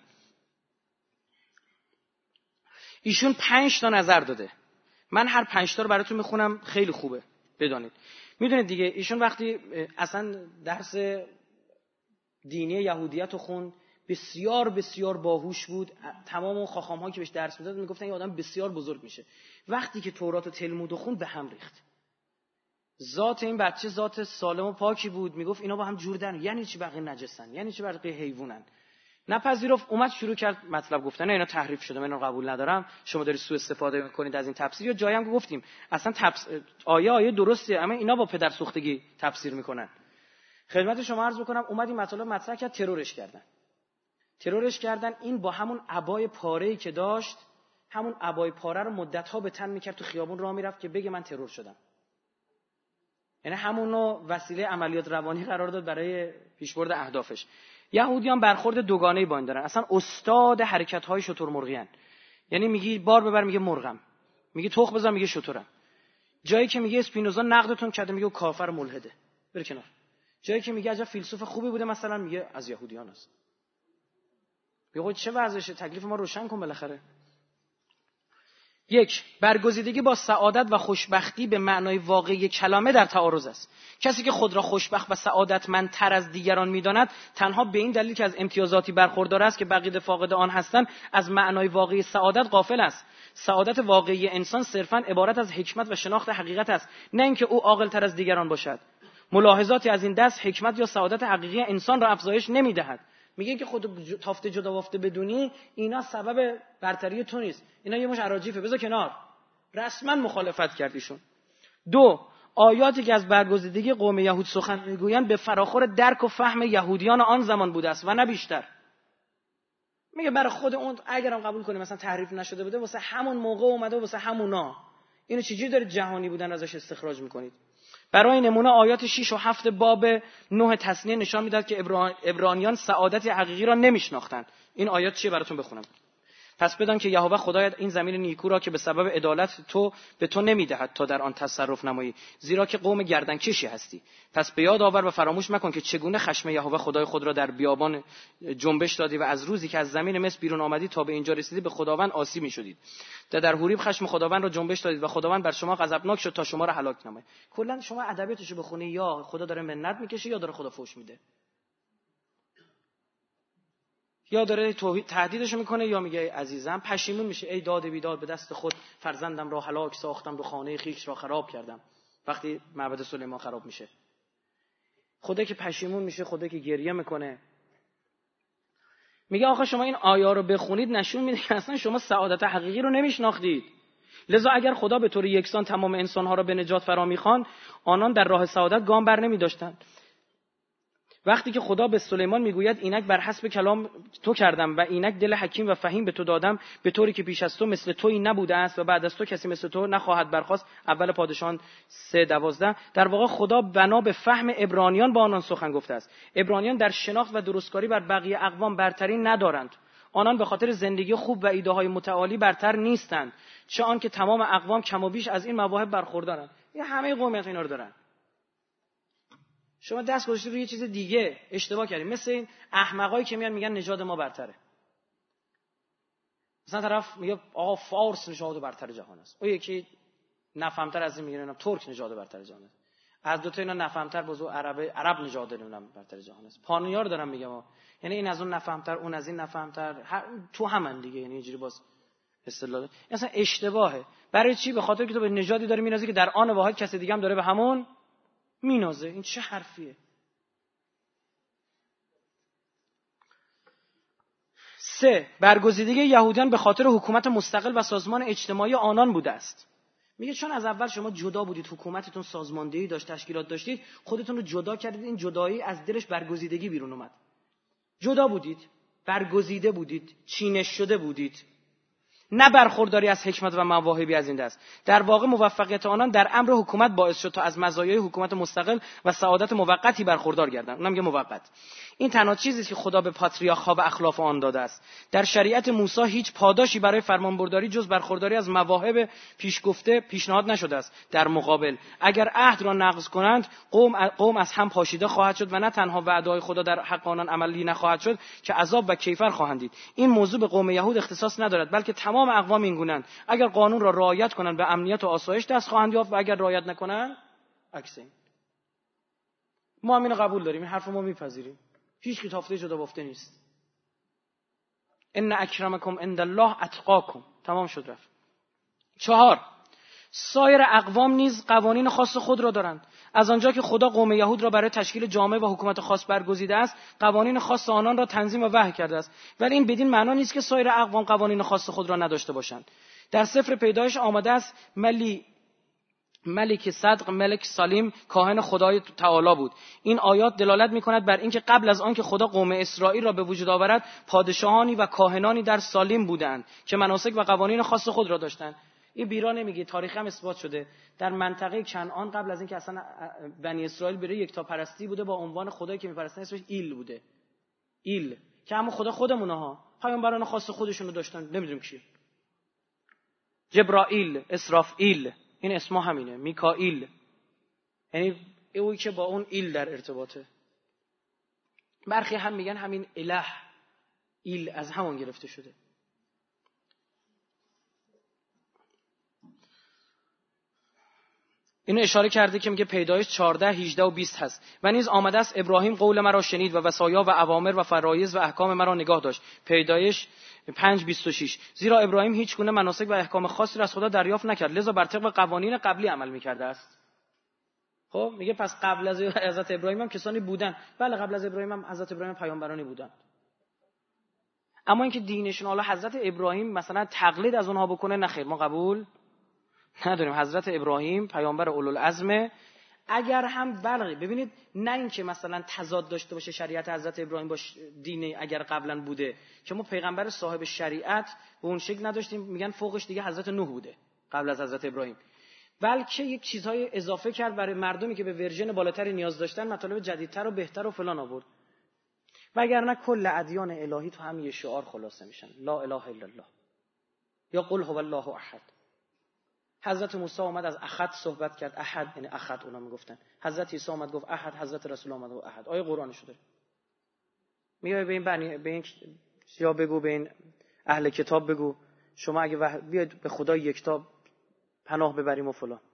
ایشون 5 تا نظر داده. من هر 5 تا رو براتون میخونم، خیلی خوبه بدانید. میدونید دیگه ایشون وقتی اصلا درس دینی یهودیت رو خوند، بسیار بسیار باهوش بود. تمام اون خاخام‌ها که بهش درس میداد میگفتن این آدم بسیار بزرگ میشه. وقتی که تورات و تلمود رو خوند به هم ریخت. ذات این بچه ذات سالم و پاکی بود. میگفت اینا با هم جور دارن. یعنی چی بقیه نجسن؟ یعنی چی بقیه حیوانن؟ نپذیرفت، اومد شروع کرد مطلب گفتن اینا تحریف شده، من اینو قبول ندارم، شما دارید سوء استفاده میکنید از این تفسیر. یا جایی هم گفتیم اصلا آیه درسته، اما اینا با پدر سوختگی تفسیر میکنن. خدمت شما عرض بکنم اومد این مطلب مطرح کرد، ترورش کردن. این با همون عبای پاره‌ای که داشت، همون عبای پاره رو مدت‌ها به تن میکرد، تو خیابون راه میرفت که بگه من ترور شدم. یعنی همونو وسیله عملیات روانی قرار داد برای پیشبرد اهدافش. یهودیان برخورد دوگانه‌ای با این دارن. اصلا استاد حرکت‌های شترمرغیان. یعنی میگی بار ببر، میگه مرغم، میگه تخم بزن، میگه شترم. جایی که میگه اسپینوزا نقدتون کرده، میگه کافر ملحده، بره کنار. جایی که میگه عجب فیلسوف خوبی بوده مثلا، میگه از یهودیان است. میگه چه وضعشه؟ تکلیف ما روشن کن بالاخره. 1. برگزیدگی با سعادت و خوشبختی به معنای واقعی کلمه در تعارض است. کسی که خود را خوشبخت و سعادتمندتر از دیگران می‌داند، تنها به این دلیل که از امتیازاتی برخوردار است که بقیه فاقد آن هستند، از معنای واقعی سعادت غافل است. سعادت واقعی انسان صرفاً عبارت از حکمت و شناخت حقیقت است، نه اینکه او عاقل‌تر از دیگران باشد. ملاحظاتی از این دست حکمت یا سعادت حقیقی انسان را افزایش نمی‌دهد. میگه که خود تافته جدا وافته بدونی، اینا سبب برتری تو نیست، اینا یه مش اراجیفه، بذار کنار. رسما مخالفت کردیشون. 2. آیاتی که از برگزیدگی قوم یهود سخن میگویند به فراخور درک و فهم یهودیان آن زمان بوده است و نه بیشتر. میگه برای خود اون اگرم قبول کنیم مثلا تحریف نشده بوده، واسه همون موقع اومده، واسه همونا. اینو چجوری دارید جهانی بودن ازش استخراج میکنید؟ برای نمونه آیات 6 و 7 باب 9 تثنیه نشان میداد که عبرانیان سعادت حقیقی را نمیشناختند. این آیات چیه براتون بخونم؟ پس بدان که یهوه خدایت این زمین نیکو را که به سبب عدالت تو به تو نمیدهد تا در آن تصرف نمایی، زیرا که قوم گردنکشی هستی. پس به یاد آور و فراموش مکن که چگونه خشم یهوه خدای خود را در بیابان جنبش دادی و از روزی که از زمین مصر بیرون آمدی تا به اینجا رسیدی به خداوند عاصی می‌شدید. در حوریب خشم خداوند را جنبش دادید و خداوند بر شما غضبناک شد تا شما را هلاک نماید. کلا شما ادبیاتشو بخونی، یا خدا داره منت میکشه یا داره خدا فوش میده، یا داره تهدیدشو میکنه یا میگه عزیزم پشیمون میشه، ای داد بیداد به دست خود فرزندم را هلاک ساختم و خانه خویش را خراب کردم. وقتی معبد سلیمان خراب میشه خدا که پشیمون میشه، خدا که گریه میکنه. میگه آقا شما این آیه رو بخونید نشون میده که اصلا شما سعادت حقیقی رو نمیشناختید. لذا اگر خدا به طور یکسان تمام انسانها را به نجات فرا میخوان، آنان در راه سعادت گام بر نمیداشتند. وقتی که خدا به سلیمان میگوید اینک بر حسب کلام تو کردم و اینک دل حکیم و فهیم به تو دادم، به طوری که پیش از تو مثل تویی نبوده است و بعد از تو کسی مثل تو نخواهد برخاست. اول پادشاهان 3:12. در واقع خدا بنا به فهم عبرانیان با آنان سخن گفته است. عبرانیان در شناخت و درستکاری بر بقیه اقوام برتری ندارند. آنان به خاطر زندگی خوب و ایده‌های متعالی برتر نیستند، چه آن که تمام اقوام کم و بیش از این مواهب برخوردارند. این همه قومیت اینا رو دارن. شما دست گذاشتید روی یه چیز دیگه، اشتباه کردید. مثل این احمقایی که میان میگن نژاد ما برتره. مثلا طرف میگه آقا فارس نژاد برتر جهان است، اون یکی نفهمتر از این میگه نه ترک نژاد برتر جهان است. از دو تا اینا نفهمتر بزو عرب نژاد نمیدونم برتر جهان است. پانیار دارم میگم، یعنی این از اون نفهمتر، اون از این نفهمتر، تو همن دیگه. یعنی اینجوری باز اصطلاح اصلا اشتباهه. برای چی؟ به خاطر که تو به نژادی داری می‌نازی که در آن واحد کسی دیگه هم داره به همون مینازه. این چه حرفیه؟ 3. برگزیدگی یهودیان به خاطر حکومت مستقل و سازمان اجتماعی آنان بوده است. میگه چون از اول شما جدا بودید، حکومتتون سازماندهی داشت، تشکیلات داشتید، خودتون رو جدا کردید. این جدایی از دلش برگزیدگی بیرون اومد. جدا بودید، برگزیده بودید، چینش شده بودید، نه برخورداری از حکمت و مواهبی از این دست. در واقع موفقیت آنان در امر حکومت باعث شد تا از مزایای حکومت مستقل و سعادت موقتی برخوردار گردند. اونم میگه موقت. این تنها چیزی است که خدا به پاتریارخ‌ها و اخلاف آن داده است. در شریعت موسی هیچ پاداشی برای فرمانبرداری جز برخورداری از مواهب پیشگفته پیشنهاد نشده است. در مقابل اگر عهد را نقض کنند، قوم از هم پاشیده خواهد شد و نه تنها وعده‌های خدا در حق آنان عملی نخواهد شد که عذاب و کیفر خواهند دید. این موضوع به قوم یهود اختصاص ندارد، بلکه تمام اقوام اینگونند. اگر قانون را رعایت کنند به امنیت و آسایش دست خواهند یافت و اگر رعایت نکنند عکس این. ما همین قبول داریم، این حرف ما میپذیریم. هیچ کی تافته جدا بافته نیست. ان اکرمکم عند الله اتقاکم. تمام شد رفت. 4. سایر اقوام نیز قوانین خاص خود را دارند. از آنجا که خدا قوم یهود را برای تشکیل جامعه و حکومت خاص برگزیده است، قوانین خاص آنان را تنظیم و وضع کرده است. ولی این بدین معنا نیست که سایر اقوام قوانین خاص خود را نداشته باشند. در سفر پیدایش آمده است ملک صدق ملک سالیم کاهن خدای تعالی بود. این آیات دلالت می‌کند بر اینکه قبل از آن که خدا قوم اسرائیل را به وجود آورد، پادشاهانی و کاهنانی در سالیم بودند که مناسک و قوانین خاص خود را داشتند. این بیرا نمیگه، تاریخی هم اثبات شده. در منطقه کنعان قبل از اینکه اصلا بنی اسرائیل بره یکتاپرستی بوده با عنوان خدایی که می‌پرستن، اسمش ایل بوده. ایل که همون خدا خودمونه ها، پیامبران خاص خودشونو داشتن، نمیدونیم کیه. جبرائیل، اسرافیل، این اسما همینه. میکائیل یعنی اویی که با اون ایل در ارتباطه. برخی هم میگن همین اله، ایل از همون گرفته شده. اینو اشاره کرده که میگه پیدایش 14 18 و 20 هست. و نیز آمده است ابراهیم قول مرا شنید و وصایا و اوامر و فرایض و احکام مرا نگاه داشت. پیدایش 5:26. زیرا ابراهیم هیچ گونه مناسک و احکام خاصی را از خدا دریافت نکرد، لذا بر طبق قوانین قبلی عمل میکرده است. خب میگه پس قبل از حضرت ابراهیم هم کسانی بودن. بله قبل از ابراهیم هم حضرت ابراهیم پیامبرانی بودن. اما اینکه دینشون حالا حضرت ابراهیم مثلا تقلید از اونها بکنه، نه خیر، ما قبول نداریم. حضرت ابراهیم پیامبر اولوالعزم. اگر هم بلغی، ببینید نه اینکه مثلا تضاد داشته باشه شریعت حضرت ابراهیم با دین اگر قبلا بوده، که ما پیغمبر صاحب شریعت به اون شکل نداشتیم، میگن فوقش دیگه حضرت نوح بوده قبل از حضرت ابراهیم، بلکه یک چیزهای اضافه کرد برای مردمی که به ورژن بالاتری نیاز داشتن، مطالب جدیدتر و بهتر و فلان آورد. وگرنه کل ادیان الهی تو هم یه شعار خلاصه میشن، لا اله الا الله یا قل هو الله احد. حضرت موسی اومد از احد صحبت کرد، احد یعنی احد اونا میگفتن. حضرت عیسی اومد گفت احد، حضرت رسول اومد گفت احد. آیه قرآنشو داره. میای به این یا بگو به این اهل کتاب بگو شما اگه بیاید به خدای یکتا پناه ببریم و فلان.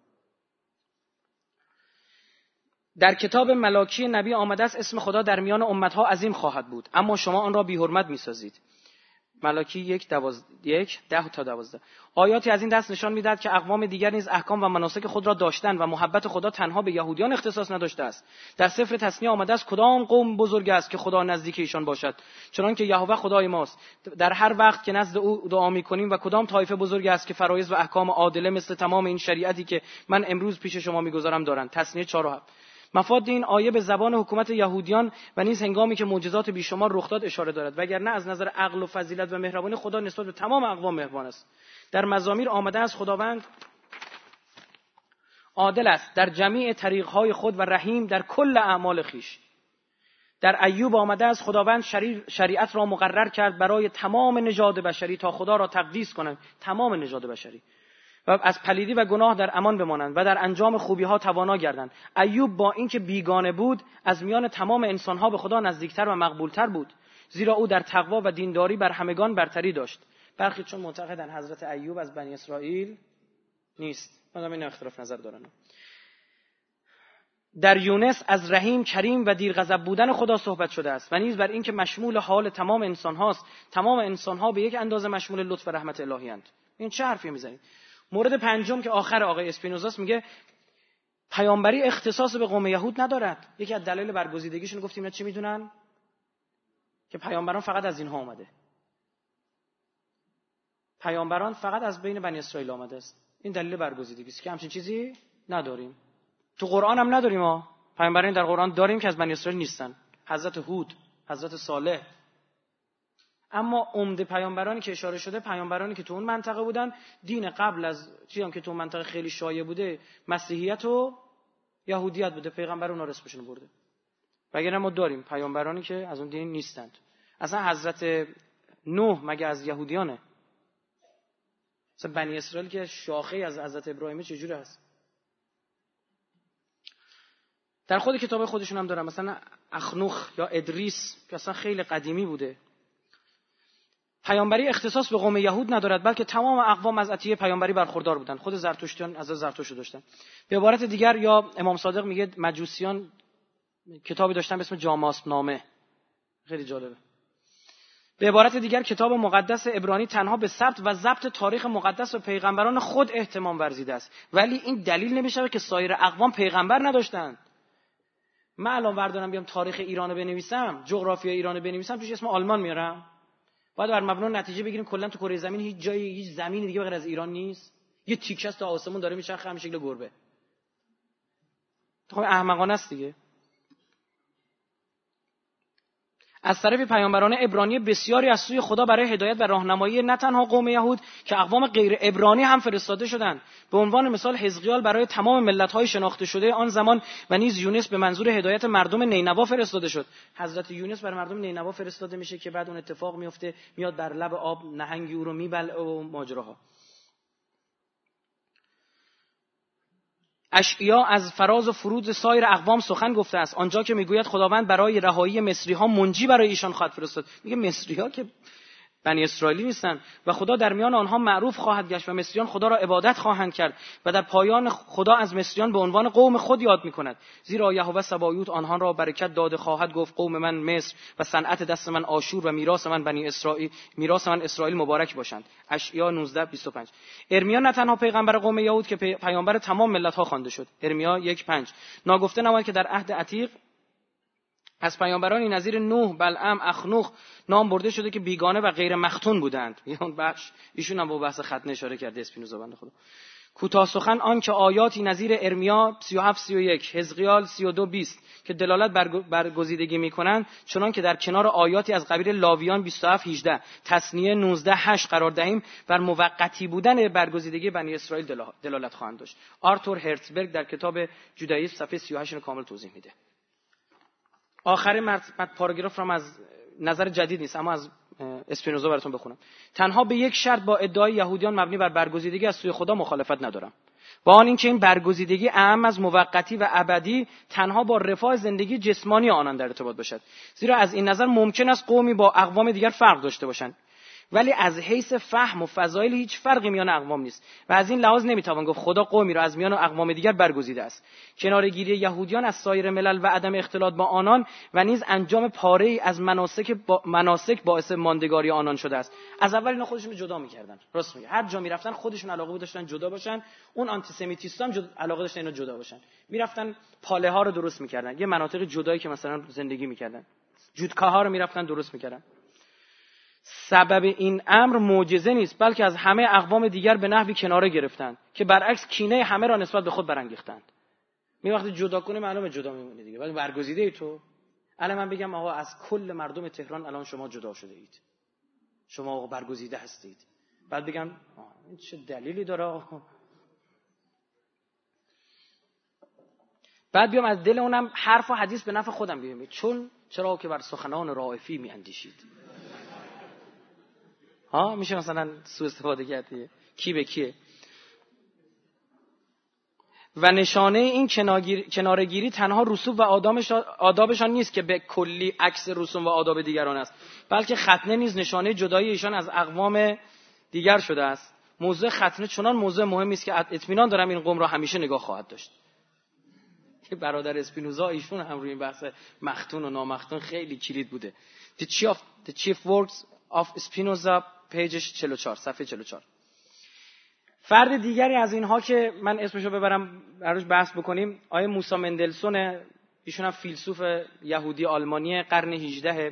در کتاب ملاکی نبی آمده است اسم خدا در میان امتها عظیم خواهد بود، اما شما آن را بی حرمت می‌سازید. ملاکی 1:10-12. آیاتی از این دست نشان می‌دهد که اقوام دیگر نیز احکام و مناسک خود را داشتند و محبت خدا تنها به یهودیان اختصاص نداشته است. در سفر تثنیه آمده است کدام قوم بزرگ است که خدا نزدیک ایشان باشد، چنانکه یهوه خدای ماست در هر وقت که نزد او دعا می‌کنیم، و کدام طایفه بزرگ است که فرایض و احکام عادله مثل تمام این شریعتی که من امروز پیش شما می‌گذارم دارند. تثنیه 4:7. مفاد این آیه به زبان حکومت یهودیان و نیز هنگامی که معجزات بیشمار رخ داد اشاره دارد، وگرنه از نظر عقل و فضیلت و مهربانی خدا نسبت به تمام اقوام مهربان است. در مزامیر آمده است خداوند عادل است در جمیع طریق‌های خود و رحیم در کل اعمال خیش. در ایوب آمده است خداوند شریعت را مقرر کرد برای تمام نژاد بشری تا خدا را تقدیس کنند، تمام نژاد بشری، و از پلیدی و گناه در امان بمانند و در انجام خوبی‌ها توانا گردند. ایوب با اینکه بیگانه بود از میان تمام انسان‌ها به خدا نزدیکتر و مقبولتر بود، زیرا او در تقوا و دینداری بر همگان برتری داشت. برخی چون معتقدند حضرت ایوب از بنی اسرائیل نیست، مدام این اختلاف نظر دارن. در یونس از رحیم، کریم و دیر غضب بودن خدا صحبت شده است و نیز بر اینکه مشمول حال تمام انسان‌هاست. تمام انسان‌ها به یک اندازه مشمول لطف و رحمت الهی اند. این چه حرفی میزنید؟ مورد پنجم که آخر آقای اسپینوزاست میگه پیامبری اختصاص به قوم یهود ندارد. یکی از دلایل برگزیدگیشون گفتیم اینا چی میدونن؟ که پیامبران فقط از اینها اومده. پیامبران فقط از بین بنی اسرائیل آمده است. این دلیل برگزیدگی است که همچین چیزی نداریم. تو قرآن هم نداریم ها. پیامبران در قرآن داریم که از بنی اسرائیل نیستن. حضرت هود، حضرت صالح. اما عمده پیامبرانی که اشاره شده پیامبرانی که تو اون منطقه بودن، دین قبل از چیزی که تو اون منطقه خیلی شایع بوده مسیحیت و یهودیت بوده، پیغمبر اونها رسمشون برده. وگرنه ما داریم پیامبرانی که از اون دین نیستند. اصلا حضرت نوح مگه از یهودیانه؟ مثلا بنی اسرائیل که شاخه از حضرت ابراهیم چجوری هست؟ در خود کتاب خودشون هم دارن، مثلا اخنوخ یا ادریس که اصلا خیلی قدیمی بوده. پیامبری اختصاص به قوم یهود ندارد، بلکه تمام اقوام از عطیه پیامبری برخوردار بودند. خود زرتشتیان از زرتشت داشتن. به عبارت دیگر یا امام صادق میگه مجوسیان کتابی داشتن به اسم جاماسب نامه، خیلی جالبه. به عبارت دیگر کتاب مقدس عبرانی تنها به ثبت و ضبط تاریخ مقدس و پیغمبران خود اهتمام ورزیده است، ولی این دلیل نمیشه که سایر اقوام پیغمبر نداشتند. من الان بردارم بیام تاریخ ایرانو بنویسم، جغرافیای ایرانو بنویسم، توش اسم آلمان میارم، باید بر مبنا نتیجه بگیریم کلا تو کره زمین هیچ جایی هیچ زمینی دیگه غیر از ایران نیست. یه تیکه است تا آسمون داره میچرخه همین شکل گربه. خب احمقانه است دیگه. از طرف پیامبران عبرانی بسیاری از سوی خدا برای هدایت و راهنمایی نه تنها قوم یهود که اقوام غیر عبرانی هم فرستاده شدند. به عنوان مثال حزقیال برای تمام ملت‌های شناخته شده آن زمان و نیز یونس به منظور هدایت مردم نینوا فرستاده شد. حضرت یونس برای مردم نینوا فرستاده میشه که بعد اون اتفاق میفته، میاد بر لب آب نهنگی او رو میبلعه و ماجراها. اشعیا از فراز و فروز سایر اقوام سخن گفته است، آنجا که میگوید خداوند برای رهایی مصری‌ها منجی برای ایشان خواهد فرستاد. میگه مصری‌ها که بنی اسرائیلی نیستن و خدا در میان آنها معروف خواهد گشت و مصریان خدا را عبادت خواهند کرد و در پایان خدا از مصریان به عنوان قوم خود یاد میکند، زیرا یهوه سبایوت آنها را برکت داده خواهد گفت قوم من مصر و صنعت دست من آشور و میراث من بنی اسرائیل، میراث من اسرائیل مبارک باشند. اشعیا 19:25. ارمیا نه تنها پیغمبر قوم یهود که پیامبر تمام ملت‌ها خوانده شد. ارمیا 1:5. ناگفته نماند که در عهد عتیق از پیامبرانی نظیر نوح، بلعم، اخنوخ نام برده شده که بیگانه و غیر مختون بودند. اون بخش ایشون هم با بحث ختنه اشاره کرده اسپینوزا بنده خدا. کوتاه سخن آن که آیاتی نظیر ارمیا 37-31، حزقیال 32-20 که دلالت بر گزیدگی میکنند، چنان که در کنار آیاتی از قبیل لاویان 27-18، تثنیه 19-8 قرار دهیم، بر موقتی بودن برگزیدگی بنی اسرائیل دلالت خواهند داشت. آرتور هرتزبرگ در کتاب جودائیسم صفحه 38 رو کامل توضیح میده. آخرین پاراگراف رو از نظر جدید نیست، اما از اسپینوزا براتون بخونم. تنها به یک شرط با ادعای یهودیان مبنی بر برگزیدگی از سوی خدا مخالفت ندارم، با آن اینکه این برگزیدگی اعم از موقتی و ابدی تنها با رفاه زندگی جسمانی آنان در ارتباط باشد. زیرا از این نظر ممکن است قومی با اقوام دیگر فرق داشته باشند، ولی از حیث فهم و فضایل هیچ فرقی میان اقوام نیست و از این لحاظ نمیتوان گفت خدا قومی را از میان اقوام دیگر برگزیده است. کناره‌گیری یهودیان از سایر ملل و عدم اختلاط با آنان و نیز انجام پاره‌ای از مناسک باعث ماندگاری آنان شده است. از اول اینا خودشون رو جدا می‌کردن. راست میگه، هر جا میرفتن خودشون علاقه داشتن جدا باشن. اون آنتی سمیتیستا هم علاقه داشتن اینا جدا باشن. میرفتن پاله‌ها رو درست می‌کردن، یه مناطق جدایی که مثلا زندگی می‌کردن. جودکاها رو میرفتن درست می‌کردن. سبب این امر معجزه نیست، بلکه از همه اقوام دیگر به نحوی کناره گرفتند که برعکس کینه همه را نسبت به خود برانگیختند. می وقتی جدا کنی معلومه جدا میمونی دیگه. ولی برگزیده ای تو. الان من بگم آقا از کل مردم تهران الان شما جدا شده اید، شما آقا برگزیده هستید، بعد بگم این چه دلیلی داره آقا؟ بعد بیام از دل اونم حرف و حدیث به نفع خودم بیام، چون چرا که بر سخنان رائفی می اندیشید. میشه مثلا سوء استفاده کردی کی به کیه. و نشانه این کناره‌گیری تنها رسوم و آدابشان نیست که به کلی عکس رسوم و آداب دیگران است، بلکه ختنه نیز نشانه جدایی ایشان از اقوام دیگر شده است. موضوع ختنه چنان موضوع مهمی است که اطمینان دارم این قوم را همیشه نگاه خواهد داشت. برادر اسپینوزا ایشون هم روی این بحث مختون و نامختون خیلی کلید بوده. The Chief Works of Spinoza پیجش 44، صفحه 44. فرد دیگری از اینها که من اسمشو ببرم براش بحث بکنیم، آیه موسی مندلسون. ایشون هم فیلسوف یهودی آلمانی قرن 18.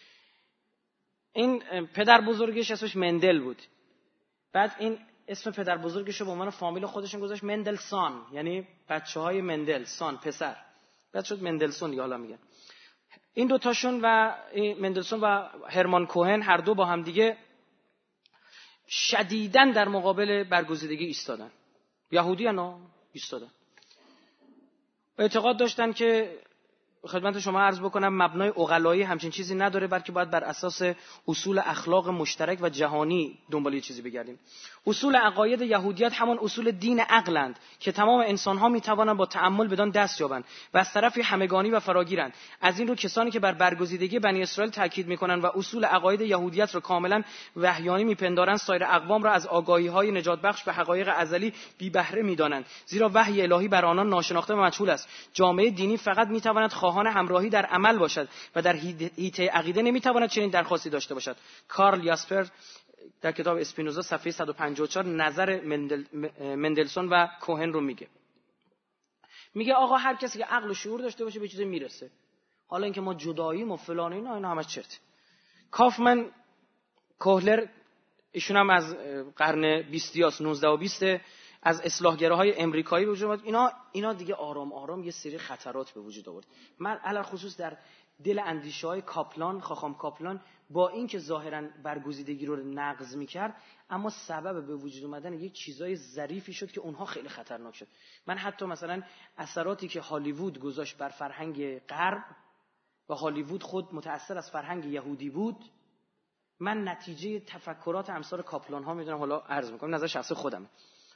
این پدر بزرگش اسمش مندل بود، بعد این اسم پدر بزرگش رو به عنوان فامیل خودشون گذاشت مندلسون، یعنی بچه‌های مندل، سان پسر، بعد شد مندلسون دیگه. حالا میگن این دو تاشون و مندلسون و هرمان کوهن هر دو با هم دیگه شدیداً در مقابل برگزیدگی ایستادن. یهودیان ایستادن و اعتقاد داشتن که خدمت شما عرض بکنم مبنای عقلایی همچین چیزی نداره، بلکه باید بر اساس اصول اخلاق مشترک و جهانی دنبال یه چیزی بگردیم. اصول عقاید یهودیت همان اصول دین عقلند که تمام انسان‌ها می‌توانند با تأمل بدان دست یابند و از طرفی همگانی و فراگیرند. از این رو کسانی که بر برگزیدگی بنی اسرائیل تاکید می‌کنند و اصول عقاید یهودیت را کاملاً وحیانی می‌پندارند، سایر اقوام را از آگاهی‌های نجات بخش به حقایق ازلی بی بهره می‌دانند، زیرا وحی الهی بر آنان ناشناخته و مجهول است. جامعه دینی فقط می‌تواند خواهان همراهی در عمل باشد و در حیطه عقیده نمی‌تواند چنین درخواستی داشته باشد. کارل یاسپر در کتاب اسپینوزا صفحه 154 نظر مندلسون و کوهن رو میگه آقا هر کسی که عقل و شعور داشته باشه به چیزی میرسه. حالا اینکه ما جداییم و فلان اینا همش چرت. کافمن کوهلر ایشون هم از قرن 20 19 و 20 از اصلاحگراهای امریکایی به وجود اومد. اینا دیگه آرام آرام یه سری خطرات به وجود آورد. من علاوه خصوص در دل اندیشه‌های کاپلان، خاخام کاپلان، با اینکه ظاهراً برگزیدگی رو نقض می‌کرد، اما سبب به وجود اومدن یک چیزای ظریفی شد که اونها خیلی خطرناک شد. من حتی مثلا اثراتی که هالیوود گذاشت بر فرهنگ غرب و هالیوود خود متأثر از فرهنگ یهودی بود، من نتیجه تفکرات امثال کاپلان ها میدونم. حالا عرض می‌کنم نظر شخصی خودم.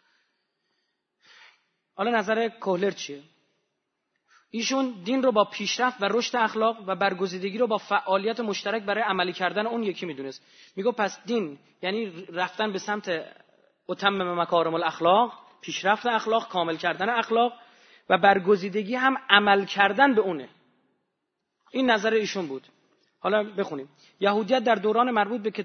حالا نظر کوهلر چیه؟ ایشون دین رو با پیشرفت و رشد اخلاق و برگزیدگی رو با فعالیت مشترک برای عملی کردن اون یکی میدونست. میگه پس دین یعنی رفتن به سمت اتمم مکارم الاخلاق، پیشرفت اخلاق، کامل کردن اخلاق، و برگزیدگی هم عمل کردن به اونه. این نظر ایشون بود. حالا بخونیم. یهودیت در دوران مربوط به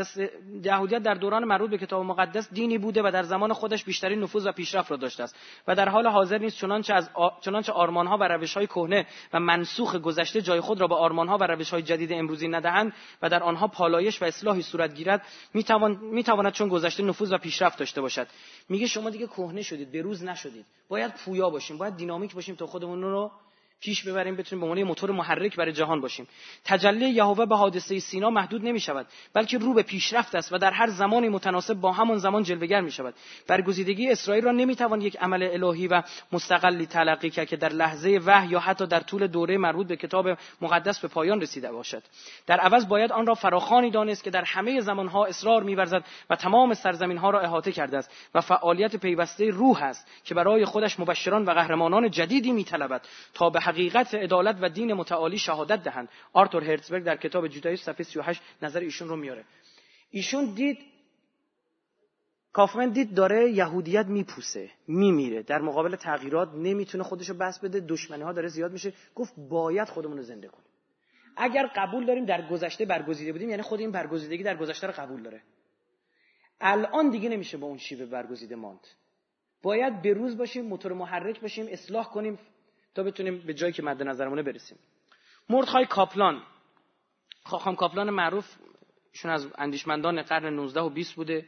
کتاب مقدس دینی بوده و در زمان خودش بیشترین نفوذ و پیشرفت را داشته است و در حال حاضر نیز چنانچه آرمان‌ها و روش‌های کهنه و منسوخ گذشته جای خود را به آرمان‌ها و روش‌های جدید امروزی ندهند و در آنها پالایش و اصلاحی صورت گیرد، میتواند چون گذشته نفوذ و پیشرفت داشته باشد. میگه شما دیگه کهنه شدید، به روز نشدید. باید پویا باشیم، باید دینامیک باشیم تا خودمون رو پیش ببریم، بتونیم به عنوان موتور محرک برای جهان باشیم. تجلی یهوه به حادثه سینا محدود نمی‌شود، بلکه رو به پیشرفت است و در هر زمانی متناسب با همان زمان جلوه‌گر می‌شود. برگزیدگی اسرائیل را نمی‌توان یک عمل الهی و مستقلی تلقی کرد که در لحظه وحی یا حتی در طول دوره مربوط به کتاب مقدس به پایان رسیده باشد. در عوض باید آن را فراخوانی دانست که در همه زمان‌ها اصرار می‌ورزد و تمام سرزمین‌ها را احاطه کرده است و فعالیت پیوسته روح است که برای خودش مبشران و قهرمانان جدیدی می‌طلبد تا به حقیقت عدالت و دین متعالی شهادت دهند. آرتور هرتزبرگ در کتاب جودایسم صفحه 38 نظر ایشون رو میاره. ایشون دید، کافمن دید داره یهودیت میپوسه، میمیره، در مقابل تغییرات نمیتونه خودشو بس بده، دشمنی‌ها داره زیاد میشه، گفت باید خودمون رو زنده کنیم. اگر قبول داریم در گذشته برگزیده بودیم، یعنی خود این برگزیدگی در گذشته رو قبول داره. الان دیگه نمیشه با اون شیوه برگزیده ماند. باید به روز باشیم، موتور محرک باشیم، اصلاح کنیم تا بتونیم به جایی که مد نظرمونه برسیم. مردخای کاپلان، خاخام کاپلان معروف، ایشون از اندیشمندان قرن 19 و 20 بوده.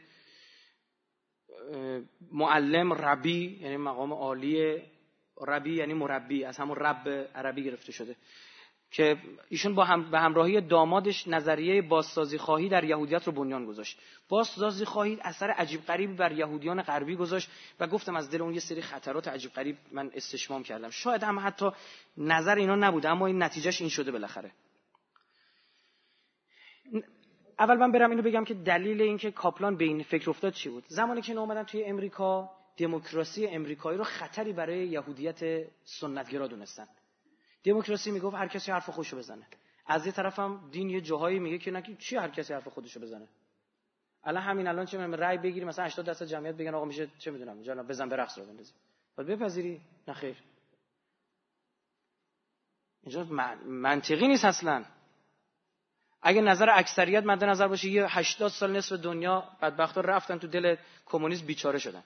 معلم، ربی، یعنی مقام عالی، ربی یعنی مربی، از همون رب عربی گرفته شده، که ایشون به همراهی دامادش نظریه بازسازی خواهی در یهودیت رو بنیان گذاشت. بازسازی خواهی اثر عجیب غریبی بر یهودیان غربی گذاشت و گفتم از دل اون یه سری خطرات عجیب غریب من استشمام کردم. شاید هم حتی نظر اینا نبوده، اما این نتیجهش این شده بالاخره. اول من برم اینو بگم که دلیل این که کاپلان به این فکر افتاد چی بود. زمانی که اومدن توی امریکا، دموکراسی امریکایی رو خطری برای یهودیت سنتگرا دونستن. دموکراسی میگفت هر کسی حرف خودشو بزنه. از یه طرفم دین یه جاهایی میگه که نه، چی هر کسی حرف خودشو بزنه. الان چه من رأی بگیریم مثلا 80% جمعیت بگن آقا میشه چه میدونم اینجا بزن به رقص رو بندازی. بعد بپذیری؟ نه خیر. اینجا منطقی نیست اصلا. اگه نظر اکثریت مد نظر باشه، یه 80 سال نصف دنیا بدبختا رفتن تو دل کمونیسم، بیچاره شدن.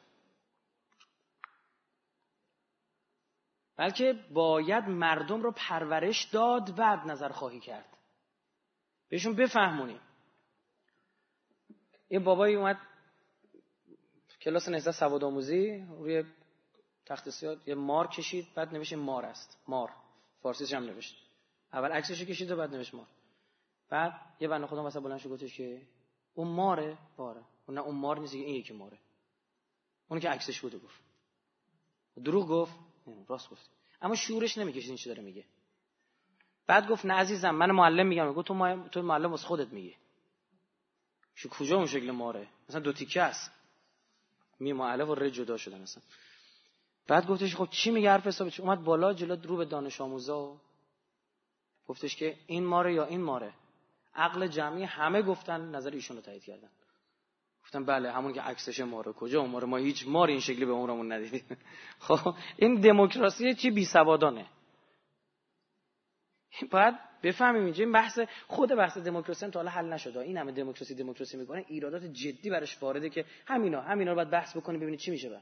بلکه باید مردم رو پرورش داد، بعد نظر خواهی کرد، بهشون بفهمونی. یه بابایی اومد کلاس نهضت سوادآموزی، روی تخت سیاه یه مار کشید، بعد نوشت مار است، مار فارسیش هم نوشت، اول عکسش کشید و بعد نوشت مار. بعد یه بنده خدا مثلا بلند شد گفتش که اون ماره، نه اون مار نیست، این یکی ماره، اون که عکسش بوده. گفت دروغ گفت؟ نه راست گفت. اما شعورش نمیکشید این چی داره میگه. بعد گفت نه عزیزم، من معلم میگم. گفت تو معلم واسه خودت میگی. شو کجا اون شکل ماره؟ مثلا دو تیکه است. معلم و ر جدا شدن مثلا. بعد گفتش خب چی میگه حرف حسابش؟ اومد بالا جلو رو به دانش آموزا گفتش که این ماره یا این ماره. عقل جمعی همه گفتن، نظر ایشون رو تایید کردن. گفتم بله همون که عکسش ماره. کجا اون ماره؟ ما هیچ ماری این شکلی به عمرمون ندیدیم. خب این دموکراسی چی بی سوادانه. باید بفهمیم اینجا این بحث دموکراسی تا حالا حل نشده. این همه دموکراسی میکنه، ایرادات جدی براش وارده که همینا رو باید بحث بکنیم ببینید چی میشه.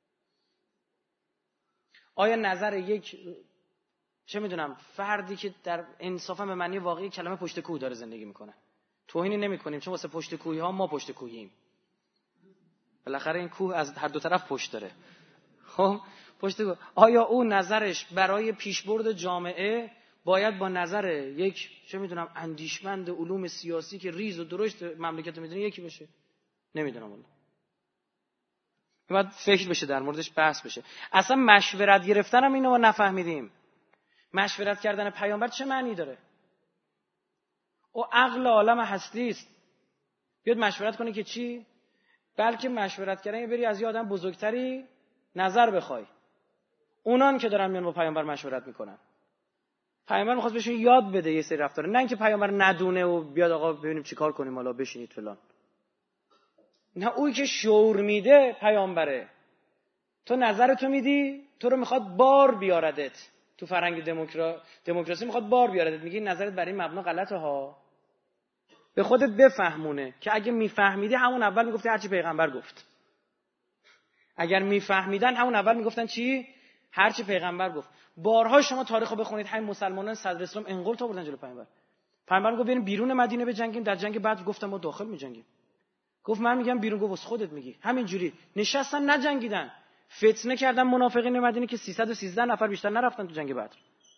آیا نظر یک چه میدونم فردی که در انصافا به معنی واقعی کلمه پشت کوه داره زندگی میکنه، توهینی نمیکنیم چون واسه پشت کوهی ها ما پشت کوهیم، بالاخره این کوه از هر دو طرف پشت داره. خب پشت کوه، آیا اون نظرش برای پیشبرد جامعه باید با نظر یک چه میدونم اندیشمند علوم سیاسی که ریز و درشت مملکت میدونه یکی بشه؟ نمیدونم والله. باید فکر بشه، در موردش بحث بشه. اصلا مشورت گرفتن هم اینو ما نفهمیدیم. مشورت کردن پیامبر چه معنی داره؟ او عقل عالم هستی است، بیاد مشورت کنه که چی؟ بلکه مشورت کردن بری از یه آدم بزرگتری نظر بخوای. اونان که دارن میان با پیامبر مشورت میکنن، پیامبر میخواد بهشون یاد بده یه سری رفتار، نه اینکه پیامبر ندونه و بیاد آقا ببینیم چیکار کنیم حالا بشینید فلان. نه، اویی که شعور میده پیامبره. تو نظرتو میدی، تو رو میخواد بار بیاردت، تو فرهنگ دموکراسی میخواد بار بیاره، میگه نظرت برای این مبنا غلطه ها، به خودت بفهمونه که اگه میفهمیدی همون اول میگفتی هرچی پیغمبر گفت. اگر میفهمیدن همون اول میگفتن چی؟ هرچی پیغمبر گفت. بارها شما تاریخو بخونید، همین مسلمانان صدر اسلام انقلاب آوردن جلو پیغمبر میگه بریم بیرون مدینه بجنگیم. در جنگ بدر گفتم ما داخل میجنگیم. گفت من میگم بیرون. گفت خودت میگی. همینجوری نشستن نجنگیدن، فتنه کردن منافقین مدینه که 313 نفر بیشتر نرفتن تو جنگ بدر.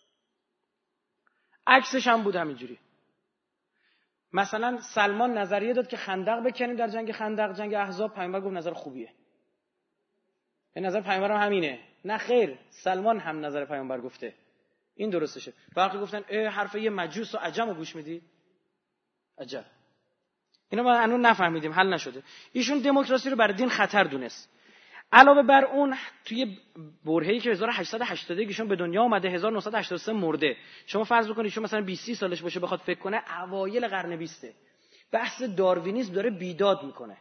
عکسش هم بود همینجوری. مثلا سلمان نظریه داد که خندق بکنیم در جنگ خندق، جنگ احزاب. پیامبر گفت نظر خوبیه. به نظر پیامبر هم همینه. نه خیر، سلمان هم نظر پیامبر گفته این درستشه. باقی گفتن حرف یه مجوس و عجمو گوش میدی؟ عجب. اینا ما هنوز نفهمیدیم، حل نشده. ایشون دموکراسی رو برای دین خطر دونست. علاوه بر اون توی برهه‌ای که 1881 ایشون به دنیا اومده، 1983 مرده. شما فرض بکنید ایشون مثلا 20 سالش باشه بخواد فکر کنه، اوایل قرن 20 بحث داروینیسم داره بیداد میکنه،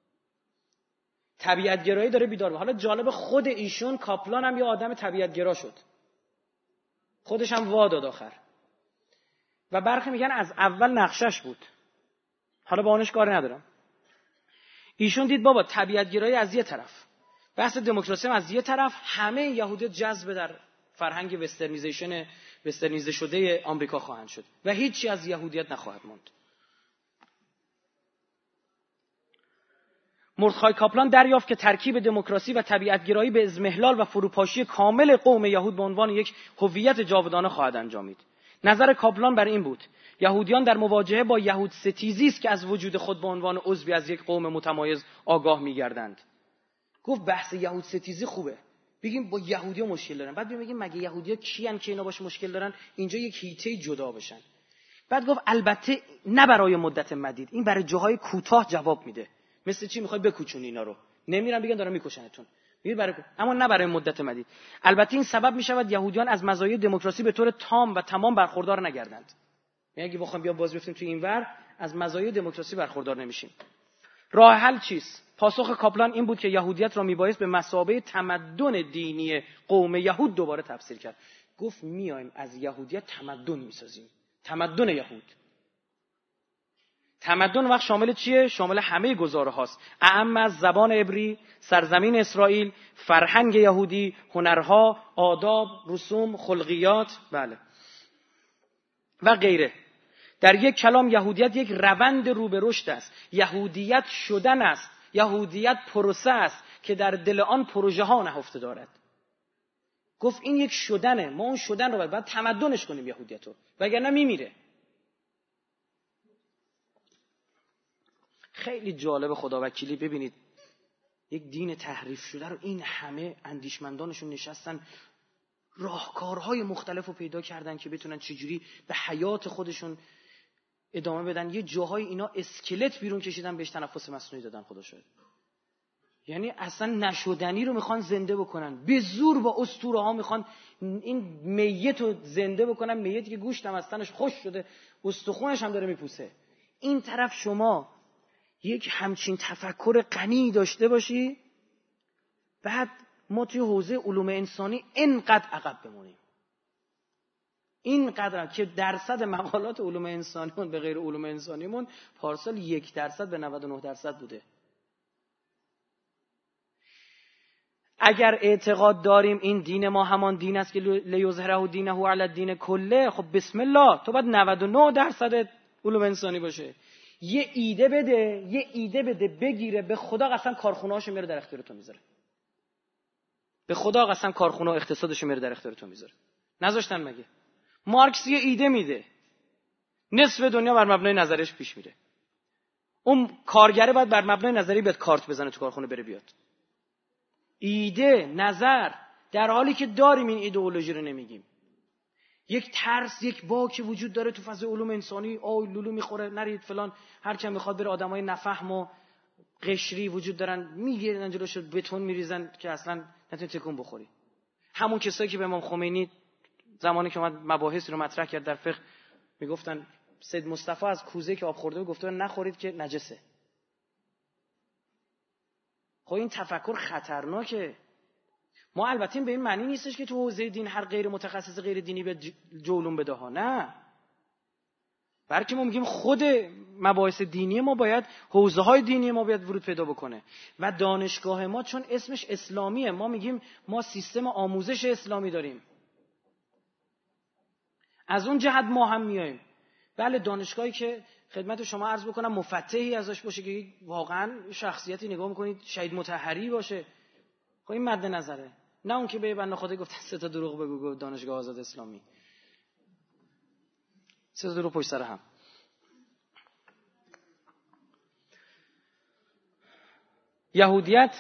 طبیعت گرایی داره بیدار. حالا جالب خود ایشون کاپلان هم یه آدم طبیعت گرا شد، خودش هم وا داد آخر، و برخی میگن از اول نقشش بود. حالا با اونش کاری ندارم. ایشون دید بابا طبیعت گرایی از یه طرف، بحث دموکراسی هم از یه طرف، همه یهودیت جذب در فرهنگ وسترنیزه شده آمریکا خواهند شد و هیچی از یهودیت نخواهد ماند. مردخای کاپلان دریافت که ترکیب دموکراسی و طبیعت گرایی به اضمحلال و فروپاشی کامل قوم یهود به عنوان یک هویت جاودانه خواهد انجامید. نظر کاپلان بر این بود یهودیان در مواجهه با یهود ستیزی است که از وجود خود به عنوان عضوی از یک قوم متمایز آگاه می‌گردند. گفت بحث یهود ستیزی خوبه، بگیم با یهودی‌ها مشکل دارن، بعد بگیم مگه یهودی‌ها کیان که اینا باش مشکل دارن، اینجا یک هیته جدا بشن. بعد گفت البته نه برای مدت مدید، این برای جاهای کوتاه جواب میده. مثل چی؟ میخوای بکوچونی اینا رو، نمیرن بگن دارن میکشنتون، اما نه برای مدت مدید. البته این سبب میشود یهودیان از مزایای دموکراسی به طور تام و تمام برخوردار نگردند. یعنی اگه بخوایم بیا باز بیفتیم تو اینور، از مزایای دموکراسی برخوردار نمیشیم. راه حل چیست؟ پاسخ کاپلان این بود که یهودیت را میبایست به مثابه تمدن دینی قوم یهود دوباره تفسیر کرد. گفت میایم از یهودیت تمدن میسازیم، تمدن یهود. تمدن وقت شامل چیه؟ شامل همه گزاره هاست، اعم از زبان عبری، سرزمین اسرائیل، فرهنگ یهودی، هنرها، آداب، رسوم، خلقیات، بله و غیره. در یک کلام یهودیت یک روند رو به رشد است. یهودیت شدن است. یهودیت پروسه است که در دل آن پروژه ها نهفته دارد. گفت این یک شدنه، ما اون شدن رو باید تمدنش کنیم یهودیت رو، وگرنه میمیره. خیلی جالب خداوکیلی. ببینید یک دین تحریف شده رو این همه اندیشمندانشون نشستن راهکارهای مختلف رو پیدا کردن که بتونن چجوری به حیات خودشون ادامه بدن. یه جاهای اینا اسکلت بیرون کشیدن بهش تنفس مصنوعی دادن. خدا شاهد. یعنی اصلا نشدنی رو میخوان زنده بکنن، به زور با اسطوره ها میخوان این میت رو زنده بکنن. میتی که گوشت هم از تنش خوش شده، استخونش هم داره میپوسه. این طرف شما یک همچین تفکر غنی داشته باشی، بعد ما توی حوزه علوم انسانی اینقدر عقب بمونیم. اینقدر که درصد مقالات علوم انسانیمون به غیر علوم انسانیمون پارسال 1% به 99% بوده. اگر اعتقاد داریم این دین ما همان دین است که لیظهره دینه علی الدین کله، خب بسم الله، تو باید 99% علوم انسانی باشه. یه ایده بده بگیره، به خدا قسم کارخونه‌اشو میاره در اختیار تو میذاره. به خدا قسم کارخونه و اقتصادشو میاره در اختیار تو میذاره. نذاشتن مگه؟ مارکس یه ایده میده، نصف دنیا بر مبنای نظرش پیش میره. اون کارگره باید بر مبنای نظری بیاد کارت بزنه تو کارخونه بره بیاد. ایده، نظر، در حالی که داریم این ایدئولوژی رو نمیگیم. یک ترس، یک باکی وجود داره تو فضای علوم انسانی. لولو میخوره نرید فلان، هر کی میخواد بره. آدمای نفهم و قشری وجود دارن، میگیرن جلوش بتون میریزن که اصلا نتونی تکون بخوری. همون کسایی که به امام خمینی زمانی که اومد مباحثی رو مطرح کرد در فقه میگفتن سید مصطفی از کوزه که آب خورده گفته نخورید که نجسه. خب این تفکر خطرناکه. ما البته به این معنی نیستش که تو حوزه دین هر غیر متخصص غیر دینی به جولون بده ها، نه. بلکه ما میگیم خود مباحث دینی ما باید، حوزه های دینی ما باید ورود پیدا بکنه و دانشگاه ما چون اسمش اسلامیه، ما میگیم ما سیستم آموزش اسلامی داریم، از اون جهت ما هم میایم. بله دانشگاهی که خدمت شما عرض بکنم مفتحی ازش باشه که واقعا شخصیتی نگاه میکنید شهید مطهری باشه، خب این مد نظره، نه اون که به بنده خدا گفتن 3 تا دروغ بگو دانشگاه آزاد اسلامی، 3 تا دروغ پشت سر هم. یهودیت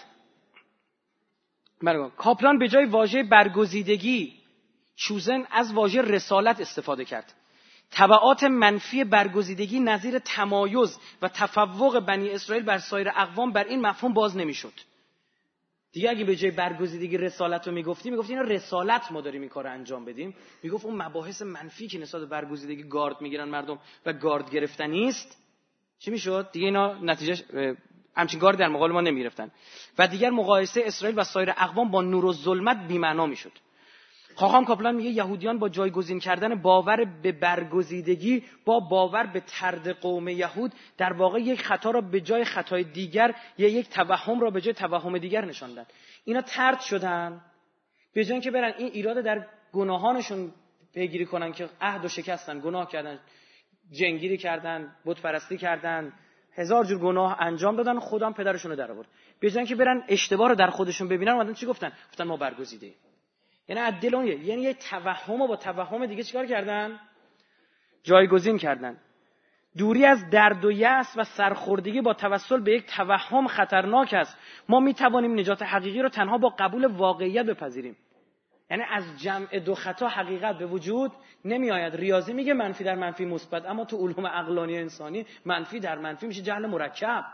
کاپلان به جای واژه برگزیدگی چوزن از واژه رسالت استفاده کرد. تبعات منفی برگزیدگی نظیر تمایز و تفوق بنی اسرائیل بر سایر اقوام بر این مفهوم باز نمیشد. دیگه اگه به جای برگزیدگی رسالت رو میگفتیم اینا رسالت ما داریم این کارو انجام بدیم، میگفت اون مباحث منفی که نسبت به برگزیدگی گارد میگیرن مردم و گارد گرفتنی است، چی میشد؟ دیگه اینا نتیجهش همچین گارد در مقابل ما نمیگرفتن و دیگر مقایسه اسرائیل و سایر اقوام با نور و ظلمت بی‌معنا میشد. خاخام کاپلان میگه یهودیان با جایگزین کردن باور به برگزیدگی با باور به طرد قوم یهود در واقع یک خطا را به جای خطای دیگر یا یک توهم را به جای توهم دیگر نشاندن. اینا طرد شدن به جای اینکه برن این ایراد در گناهانشون پیگیری کنن که عهد و شکستن، گناه کردن، جنگیری کردن، بت پرستی کردن، 1000 جور گناه انجام دادن، خدا هم پدرشون رو در آورد. به جای اینکه برن اشتباه رو در خودشون ببینن اومدن چی گفتن ما برگزیده. یعنی عدل اون یعنی یه توهم با توهم دیگه چیکار کردن؟ جایگزین کردن. دوری از درد و یأس و سرخوردگی با توسل به یک توهم خطرناک است. ما می توانیم نجات حقیقی را تنها با قبول واقعیت بپذیریم. یعنی از جمع دو خطا حقیقت به وجود نمی آید. ریاضی میگه منفی در منفی مثبت، اما تو علوم عقلانی انسانی منفی در منفی میشه جهل مرکب.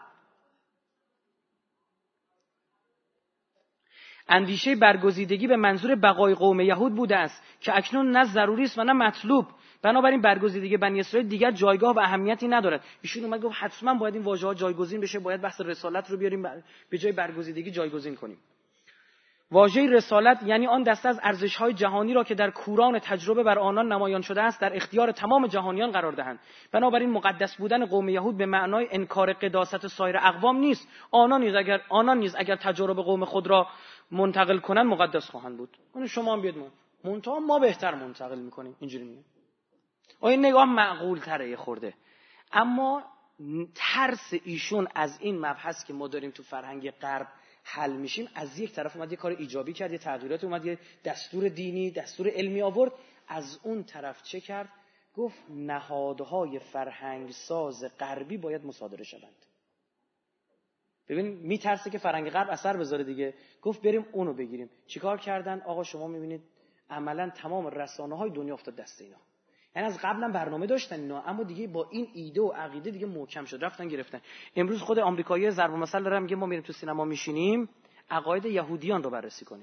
اندیشه برگزیدگی به منظور بقای قوم یهود بوده است که اکنون نه ضروری است و نه مطلوب. بنابراین برگزیدگی بنی اسرائیل دیگر جایگاه و اهمیتی ندارد. ایشون اومد گفت حتما باید این واژه‌ها جایگزین بشه، باید بحث رسالت رو بیاریم به جای برگزیدگی جایگزین کنیم. واژه رسالت یعنی آن دسته از ارزش‌های جهانی را که در کوران تجربه بر آنان نمایان شده است در اختیار تمام جهانیان قرار دهند. بنابراین مقدس بودن قوم یهود به معنای انکار قداست سایر اقوام نیست. آنان نیز اگر تجربه قوم خود را منتقل کنن مقدس خواهند بود. اون شما هم بیاد ما بهتر منتقل میکنیم. اینجوری میگه. این نگاه معقول تره خورده. اما ترس ایشون از این مبحث که ما داریم تو فرهنگ غرب حل میشیم، از یک طرف اومد یه کار ایجابی کرد، یه تغییرات اومد، یه دستور دینی، دستور علمی آورد. از اون طرف چه کرد؟ گفت نهادهای فرهنگ ساز غربی باید مصادره شوند. ببین میترسه که فرهنگ غرب اثر بذاره دیگه. گفت بریم اونو بگیریم. چیکار کردن؟ آقا شما میبینید عملاً تمام رسانه‌های دنیا افتاد دست اینا. یعنی از قبلا برنامه داشتن اینا، اما دیگه با این ایده و عقیده دیگه محکم شد، رفتن گرفتن. امروز خود آمریکایی‌ها ضرب المثل دارن، میگه ما میریم تو سینما میشینیم عقاید یهودیان رو بررسی کنیم.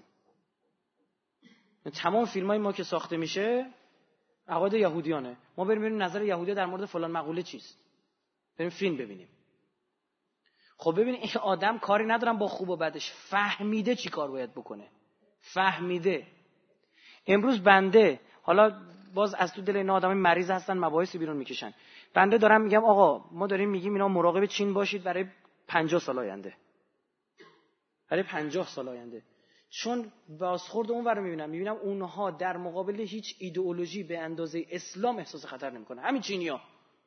تمام فیلمای ما که ساخته میشه عقاید یهودیانه. ما بریم ببینیم نظر یهودی‌ها در مورد فلان مقوله چیست. بریم فیلم ببینیم. خب ببین این آدم کاری ندارم با خوب و بدش، فهمیده چی کار باید بکنه. فهمیده. امروز بنده حالا باز از تو دل این آدمای مریض هستن مباحثی بیرون میکشن. بنده دارم میگم آقا ما داریم میگیم اینا مراقب چین باشید برای 50 سال آینده. برای 50 سال آینده. چون بازخورد اونور میبینم اونها در مقابل هیچ ایدئولوژی به اندازه اسلام احساس خطر نمیکنه. همین چینی‌ها.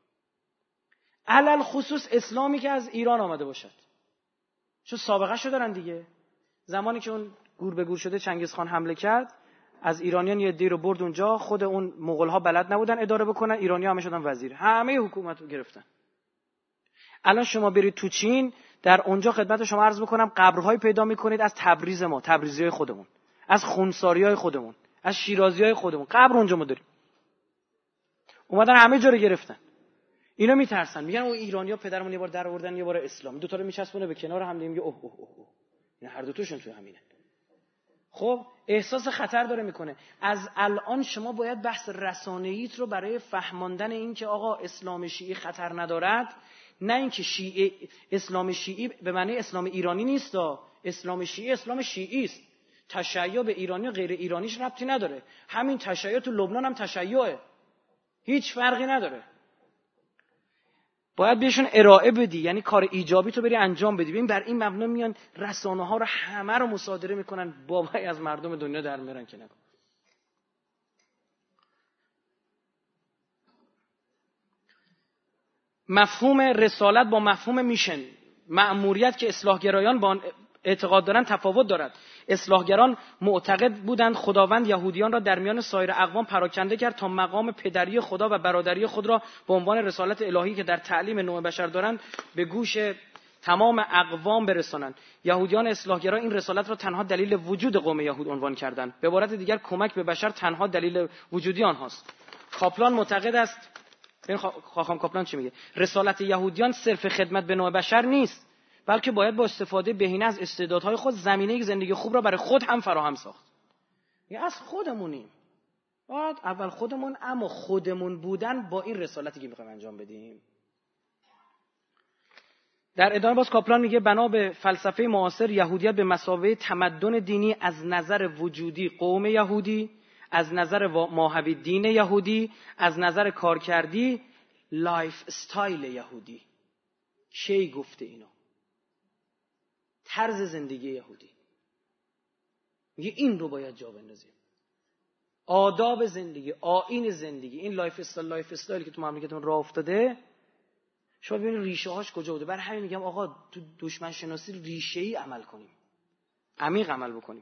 علل خصوص اسلامی که از ایران آمده باشد. چون سابقه شو دارن دیگه. زمانی که اون گور به گور شده چنگیزخان حمله کرد، از ایرانیان یه عده‌ای رو برد اونجا، خود اون مغول‌ها بلد نبودن اداره بکنن، ایرانی‌ها همه شدن وزیر، همه حکومت رو گرفتن. الان شما برید تو چین، در اونجا خدمت شما عرض بکنم قبرهای پیدا می‌کنید از تبریز ما، تبریزی‌های خودمون، از خونساری‌های خودمون، از شیرازی‌های خودمون، قبر اونجا ما داریم. اومدن همه جا رو گرفتن. اینا میترسن، میگن اون ایرانی‌ها پدرمون یه بار در آوردن یه بار اسلام، دو تا رو میچسبونه به کنار هم دیگه، میگه اوه اوه اوه اینا هر دو تاشون تو همینه. خب احساس خطر داره میکنه. از الان شما باید بحث رسانه‌ایت رو برای فهماندن این که آقا اسلام شیعی خطر ندارد، نه اینکه اسلام شیعی به معنی اسلام ایرانی نیست، اسلام شیعی اسلام شیعی است. تشیع به ایرانی و غیر ایرانیش ربطی نداره. همین تشیع تو لبنان هم تشیعه، هیچ فرقی نداره. باید بهشون ارائه بدی، یعنی کار ایجابی تو بری انجام بدی. ببین بر این مبنا میان رسانه ها رو همه رو مصادره میکنن، بابای از مردم دنیا در میارن که نکن. مفهوم رسالت با مفهوم میشن، مأموریت که اصلاحگرایان با اعتقاد دارن تفاوت دارد. اصلاحگران معتقد بودند خداوند یهودیان را در میان سایر اقوام پراکنده کرد تا مقام پدری خدا و برادری خود را به عنوان رسالت الهی که در تعلیم نوع بشر دارند به گوش تمام اقوام برسانند. یهودیان اصلاحگرا این رسالت را تنها دلیل وجود قوم یهود عنوان کردند. به عبارت دیگر کمک به بشر تنها دلیل وجودی آنهاست. کاپلان معتقد است، خواهم کاپلان چی میگه؟ رسالت یهودیان صرف خدمت به نوع بشر نیست، بلکه باید با استفاده بهینه از استعدادهای خود زمینه زندگی خوب را برای خود هم فراهم ساخت. یعنی از خودمونیم، باید اول خودمون، اما خودمون بودن با این رسالتی که میخوایم انجام بدیم. در ادامه باز کاپلان میگه بنا به فلسفه معاصر یهودیت به مثابه تمدن دینی از نظر وجودی قوم یهودی، از نظر ماهوی دین یهودی، از نظر کارکردی لایف استایل یهودی. کی گفته اینو؟ طرز زندگی یهودی. میگه این رو باید جا بندازیم. آداب زندگی، آیین زندگی، این لایف استایل که تو مملکتمون راه افتاده، شما ببینید ریشه هاش کجا بوده. برای همین میگم آقا تو دشمن شناسی ریشه‌ای عمل کنیم، عمیق عمل بکنیم.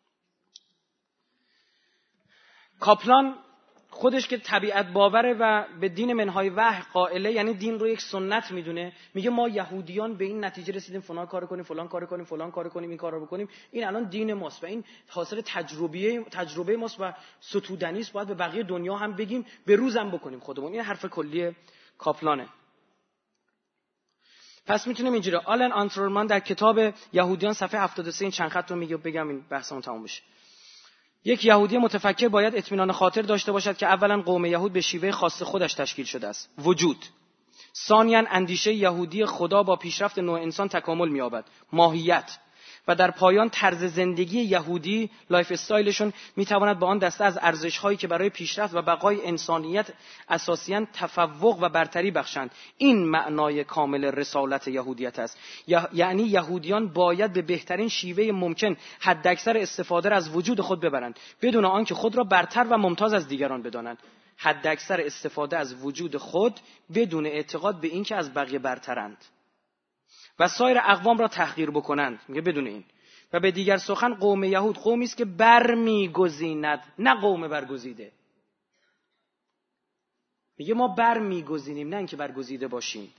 کاپلان خودش که طبیعت باوره و به دین منهای وحی قائله، یعنی دین رو یک سنت میدونه، میگه ما یهودیان به این نتیجه رسیدیم فلان کار کنیم، فلان کار کنیم، فلان کار کنیم، این کار رو بکنیم، این الان دین ماست و این حاصل تجربه ماست و ستودنی است، باید به بقیه دنیا هم بگیم، به روزم بکنیم خودمون. این حرف کلی کاپلانه. پس میتونیم اینجوری آلن آنترمان در کتاب یهودیان صفحه 73 این چند خط رو میگه، بگم این بحثمون تموم بشه. یک یهودی متفکر باید اطمینان خاطر داشته باشد که اولا قوم یهود به شیوه خاص خودش تشکیل شده است، وجود. ثانیاً اندیشه یهودی خدا با پیشرفت نوع انسان تکامل می‌یابد، ماهیت. و در پایان طرز زندگی یهودی، لایف استایلشون میتواند به آن دسته از ارزش‌هایی که برای پیشرفت و بقای انسانیت اساسیاً تفوق و برتری بخشند. این معنای کامل رسالت یهودیت است. یعنی یهودیان باید به بهترین شیوه ممکن حداکثر استفاده را از وجود خود ببرند، بدون آنکه خود را برتر و ممتاز از دیگران بدانند. حداکثر استفاده از وجود خود بدون اعتقاد به اینکه از بقیه برترند و سایر اقوام را تحقیر بکنند. میگه بدون این. و به دیگر سخن قوم یهود قومی است که برمیگزیند، نه قوم برگزیده. میگه ما برمیگزینیم، نه اینکه برگزیده باشیم.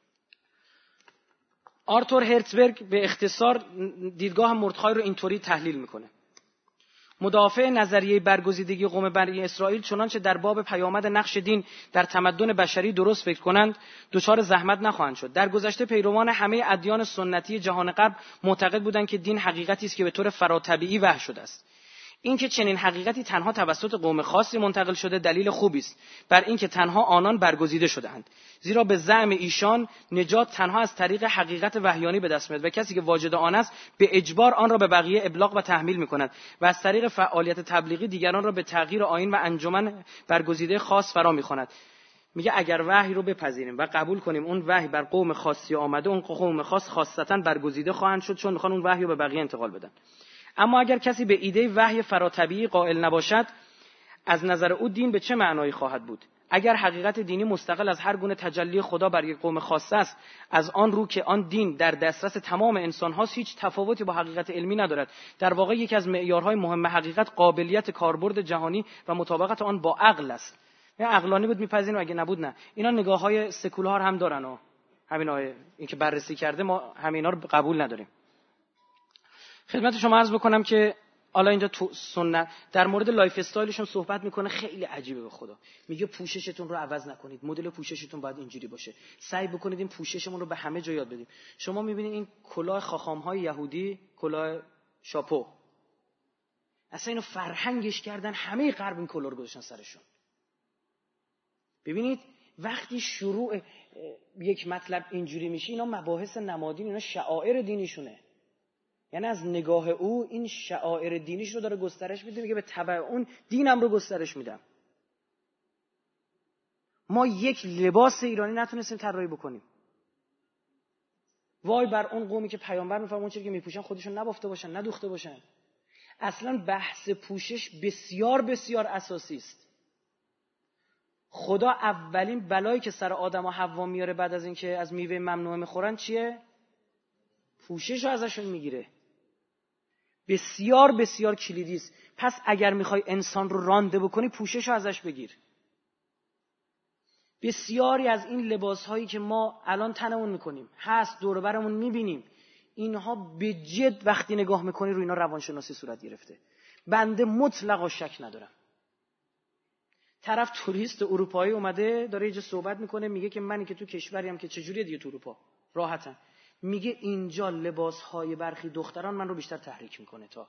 آرتور هرتزبرگ به اختصار دیدگاه مردخای رو اینطوری تحلیل میکنه: مدافع نظریه برگزیدگی قوم بنی اسرائیل چنانچه در باب پیامد نقش دین در تمدن بشری درست فکر کنند دچار زحمت نخواهند شد. در گذشته پیروان همه ادیان سنتی جهان غرب معتقد بودند که دین حقیقتی است که به طور فراطبیعی وحی شده است. اینکه چنین حقیقتی تنها توسط قوم خاصی منتقل شده دلیل خوبی است بر اینکه تنها آنان برگزیده شده‌اند، زیرا به زعم ایشان نجات تنها از طریق حقیقت وحیانی به دست می‌آید و کسی که واجد آن است به اجبار آن را به بقیه ابلاغ و تحمیل می‌کند و از طریق فعالیت تبلیغی دیگران را به تغییر آیین و انجمن برگزیده خاص فرا می‌خواند. میگه اگر وحی رو بپذیریم و قبول کنیم اون وحی بر قوم خاصی آمده، اون قوم خاص خاصتاً برگزیده خواهند شد، چون می‌خوان اون وحی رو به بقیه انتقال بدن. اما اگر کسی به ایده وحی فراطبیعی قائل نباشد، از نظر او دین به چه معنایی خواهد بود؟ اگر حقیقت دینی مستقل از هر گونه تجلی خدا بر یک قوم خاص است، از آن رو که آن دین در دسترس تمام انسان هاست هیچ تفاوتی با حقیقت علمی ندارد. در واقع یکی از معیارهای مهم حقیقت قابلیت کاربرد جهانی و مطابقت آن با عقل است. یا عقلانی بود میپذیریم، اگه نبود نه. اینا نگاه‌های سکولار هم دارن و همینا این که بررسی کرده ما همینا رو قبول نداریم. خدمت شما عرض بکنم که حالا اینجا تو سنت در مورد لایف استایلشون صحبت میکنه، خیلی عجیبه به خدا. میگه پوششتون رو عوض نکنید، مدل پوششتون باید اینجوری باشه، سعی بکنید این پوششمون رو به همه جا یاد بدیم. شما میبینید این کلاه خاخام‌های یهودی، کلاه شاپو، اصلا اینو فرهنگش کردن، همه غرب این کلاه رو گذاشتن سرشون. ببینید وقتی شروع یک مطلب اینجوری میشه، اینا مباحث نمادین، اینا شعائر دینیشونه. یعنی از نگاه او این شعائر دینیش رو داره گسترش میده، میگه به تبع اون دینم رو گسترش میدم. ما یک لباس ایرانی نتونستیم طراحی بکنیم. وای بر اون قومی که پیامبر میفرمود اون چیزی که میپوشن خودشون نبافته باشن، ندوخته باشن. اصلا بحث پوشش بسیار بسیار اساسی است. خدا اولین بلایی که سر آدم و حوا میاره بعد از اینکه از میوه ممنوعه میخورن چیه؟ پوشش رو ازشون میگیره. بسیار بسیار کلیدی است. پس اگر میخوای انسان رو رانده بکنی پوشش رو ازش بگیر. بسیاری از این لباس هایی که ما الان تنمون میکنیم هست، دور و برمون میبینیم، اینها به جد وقتی نگاه میکنی روی اینا روانشناسی صورت گرفته. بنده مطلقا شک ندارم. طرف توریست اروپایی اومده داره یه جا صحبت میکنه، میگه که منی که تو کشوریم که چجوریه دیگه تو اروپا راحتن، میگه اینجا لباسهای برخی دختران من رو بیشتر تحریک میکنه تا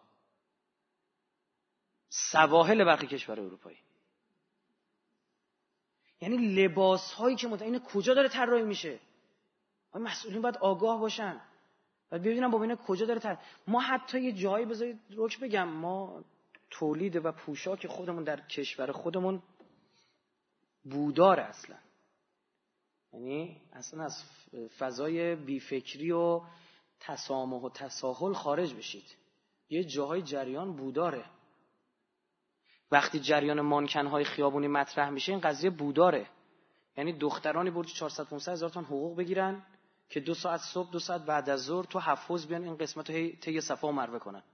سواحل برخی کشور اروپایی. یعنی لباسهایی که این کجا داره طراحی میشه؟ مسئولین باید آگاه باشن، باید ببینن با اینا کجا داره ما حتی یه جایی بذارید روک بگم، ما تولید و پوشاک خودمون در کشور خودمون بودار اصلا. یعنی اصلا از فضای بیفکری و تسامح و تساهل خارج بشید. یه جاهای جریان بوداره. وقتی جریان مانکن‌های خیابونی مطرح میشه این قضیه بوداره. یعنی دخترانی برج 400-500 هزار تومان حقوق بگیرن که 2 ساعت صبح 2 ساعت بعد از ظهر تو حفظ بیان این قسمت رو طی صفا و مروه کنن.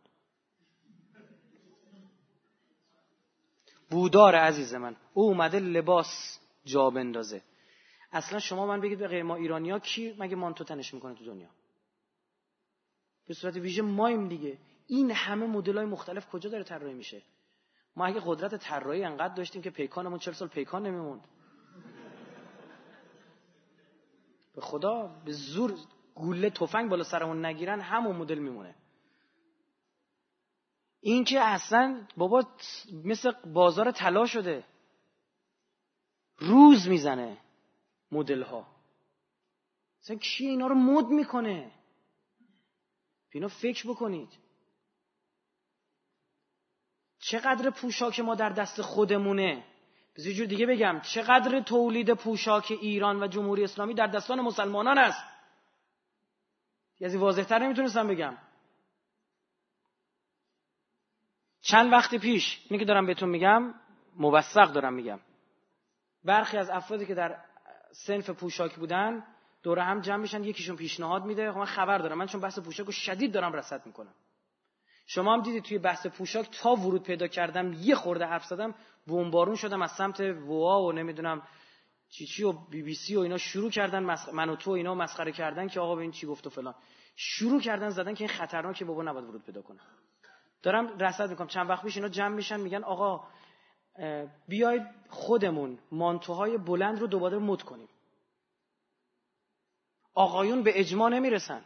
بودار عزیز من. او اومده لباس جا بندازه. اصلا شما من بگید به غیر ما ایرانی‌ها کی مگه مانتو تنش میکنه تو دنیا؟ به صورت ویژه مایم دیگه. این همه مدل‌های مختلف کجا داره طراحی میشه؟ ما اگه قدرت طراحی انقدر داشتیم که پیکانمون 40 سال پیکان نمیموند. به خدا به زور گوله تفنگ بالا سرمون نگیرن همون مدل میمونه. این که اصلا بابا مثل بازار طلا شده، روز میزنه مدل ها. اصلا کی اینا رو مد میکنه؟ اینا فکر بکنید. چقدر پوشاک ما در دست خودمونه. بذار یه جور دیگه بگم، چقدر تولید پوشاک ایران و جمهوری اسلامی در دستان مسلمانان است. از این واضح‌تر نمیتونستم بگم. چند وقت پیش اینی که دارم بهتون میگم موثق دارم میگم، برخی از افرادی که در صنف پوشاک بودن دور هم جمع میشن، یکیشون پیشنهاد میده. من خبر دارم، من چون بحث پوشاکو شدید دارم رصد میکنم. شما هم دیدید توی بحث پوشاک تا ورود پیدا کردم یه خورده حرف زدم بمبارون شدم از سمت ووا و نمیدونم چی و بی بی سی و اینا شروع کردن من و تو اینا مسخره کردن که آقا ببین چی گفت و فلان، شروع کردن زدن که این خطرناکه بابا نباید ورود پیدا کنه. دارم رصد میکنم. چند وقت پیش اینا جمع میشن میگن آقا بیاید خودمون مانتوهای بلند رو دوباره مد کنیم. آقایون به اجماع نمیرسن.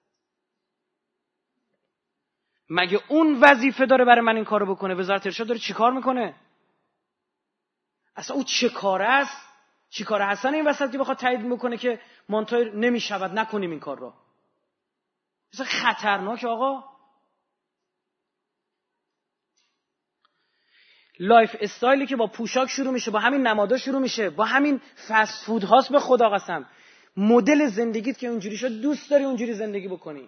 مگه اون وظیفه داره برای من این کارو بکنه؟ وزارت ارشاد داره چیکار میکنه؟ اصلا او چه کاره است؟ چی کاره هستن این وسط که بخواد تایید میکنه که مانتو نمیشود نکنیم این کار رو؟ اصلا خطرناکه آقا. لایف استایلی که با پوشاک شروع میشه، با همین نمادا شروع میشه، با همین فست فود هاست، به خدا قسم مدل زندگیت که اونجوری شد دوست داری اونجوری زندگی بکنی.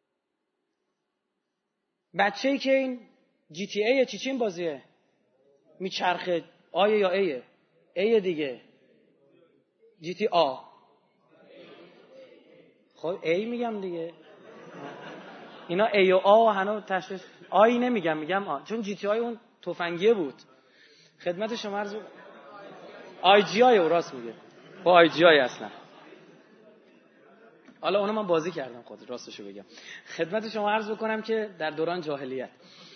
بچه‌ای که این جی تی ای چی این بازیه میچرخه، آیه یا ایه؟ ایه دیگه، جی تی آ. خب ای میگم دیگه، اینا ای و آ هنو تشخیص آی نمیگم، میگم آ، چون جی تی آی اون تفنگیه بود. خدمت شما عرض آی جی آی او راست میگه، با آی جی آی اصلا. حالا اونو من بازی کردم خود راستشو بگم. خدمت شما عرض بکنم که در دوران جاهلیت